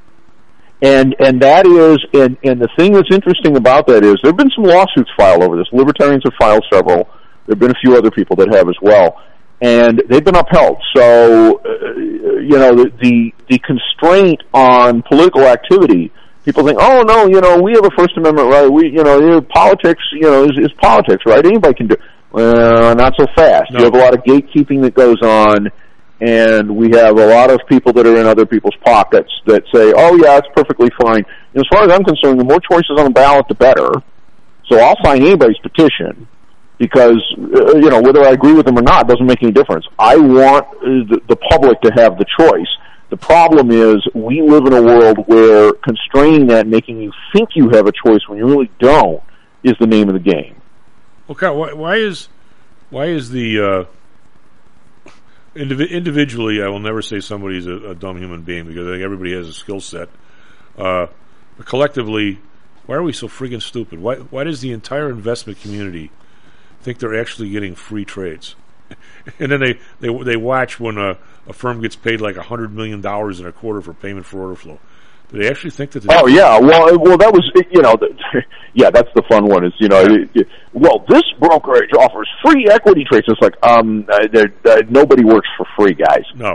And and that is, and and the thing that's interesting about that is there have been some lawsuits filed over this. Libertarians have filed several. There have been a few other people that have as well, and they've been upheld. So, uh, you know, the, the the constraint on political activity. People think, oh no, you know, we have a First Amendment right. We, you know, politics, you know, is, is politics, right? Anybody can do. Well, not so fast. No. You have a lot of gatekeeping that goes on, and we have a lot of people that are in other people's pockets that say, oh yeah, it's perfectly fine. And as far as I'm concerned, the more choices on the ballot, the better. So I'll sign anybody's petition because, uh, you know, whether I agree with them or not doesn't make any difference. I want uh, the, the public to have the choice. The problem is we live in a world where constraining that, making you think you have a choice when you really don't, is the name of the game. Okay, why, why is why is the uh, indiv- individually? I will never say somebody's a, a dumb human being because I think everybody has a skill set. Uh, but collectively, why are we so friggin' stupid? Why why does the entire investment community think they're actually getting free trades? And then they, they they watch when a, a firm gets paid like a hundred million dollars in a quarter for payment for order flow. Do they actually think that? Oh yeah, well, well, that was you know, the, yeah, that's the fun one. Is you know, it, it, well, this brokerage offers free equity trades. It's like, um, uh, uh, nobody works for free, guys. No,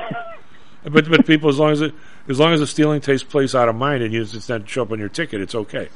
but but people, as long as it as long as the stealing takes place out of mind and you, it's not show up on your ticket, it's okay.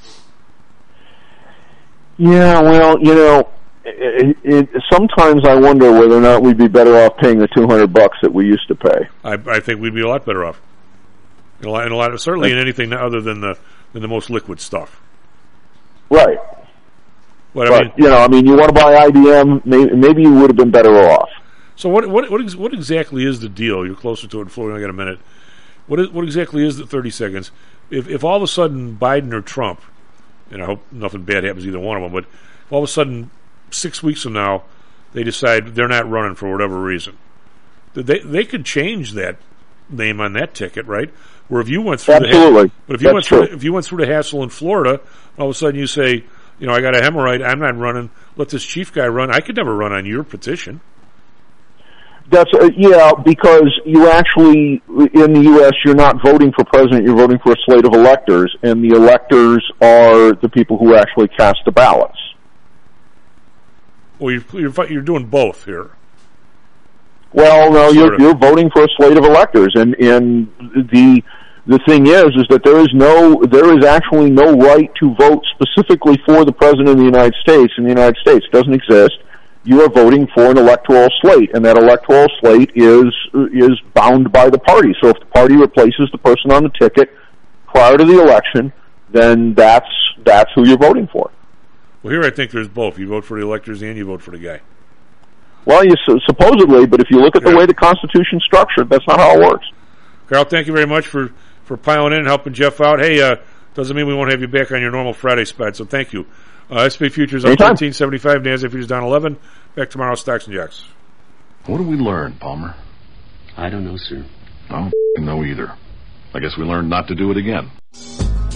Yeah, well, you know, it, it, sometimes I wonder whether or not we'd be better off paying the two hundred bucks that we used to pay. I, I think we'd be a lot better off. In a lot, in a lot of, certainly in anything other than the than the most liquid stuff. Right. But, but I mean, you know, I mean, you want to buy I B M, maybe, maybe you would have been better off. So what what what, ex- what exactly is the deal? You're closer to it, Florida. I got a minute. What is, what exactly is the thirty seconds? If if all of a sudden Biden or Trump, and I hope nothing bad happens to either one of them, but if all of a sudden six weeks from now they decide they're not running for whatever reason, they they could change that name on that ticket, right? Where if you went through Absolutely. the ha- but if you That's went true. through if you went through the hassle in Florida, all of a sudden you say, you know, I got a hemorrhoid, I'm not running. Let this chief guy run. I could never run on your petition. That's uh, yeah, because you actually in the U S you're not voting for president, you're voting for a slate of electors, and the electors are the people who actually cast the ballots. Well, you're you're, you're doing both here. Well, no, Sort you're of. you're voting for a slate of electors, and and the the thing is, is that there is no there is actually no right to vote specifically for the president of the United States in the United States. It doesn't exist. You are voting for an electoral slate, and that electoral slate is is bound by the party. So if the party replaces the person on the ticket prior to the election, then that's that's who you're voting for. Well, here I think there's both. You vote for the electors and you vote for the guy. Well, you supposedly, but if you look at the Yeah. way the Constitution's structured, that's not how it works. Carl, thank you very much for, for piling in and helping Jeff out. Hey, uh, doesn't mean we won't have you back on your normal Friday spot, so thank you. Uh, S and P Futures up Anytime. thirteen seventy-five, NASDAQ Futures down eleven. Back tomorrow, Stocks and Jacks. What did we learn, Palmer? I don't know, sir. I don't f***ing know either. I guess we learned not to do it again.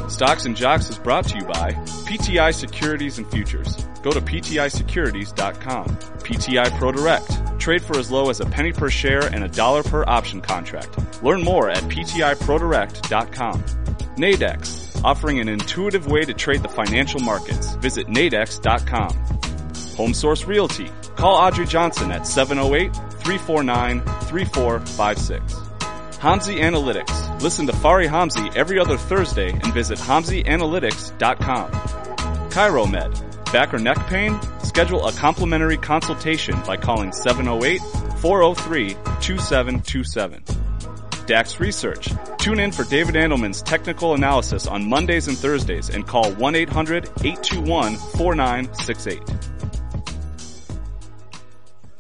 Stocks and Jocks is brought to you by P T I Securities and Futures. Go to P T I securities dot com. P T I Pro Direct. Trade for as low as a penny per share and a dollar per option contract. Learn more at P T I pro direct dot com. Nadex, offering an intuitive way to trade the financial markets. Visit nadex dot com. Home Source Realty. Call Audrey Johnson at seven oh eight, three four nine, three four five six. Hamzy Analytics. Listen to Fari Hamzy every other Thursday and visit hamzy analytics dot com. ChiroMed. Back or neck pain? Schedule a complimentary consultation by calling seven oh eight, four oh three, two seven two seven. Dax Research. Tune in for David Andelman's technical analysis on Mondays and Thursdays and call one eight hundred, eight two one, four nine six eight.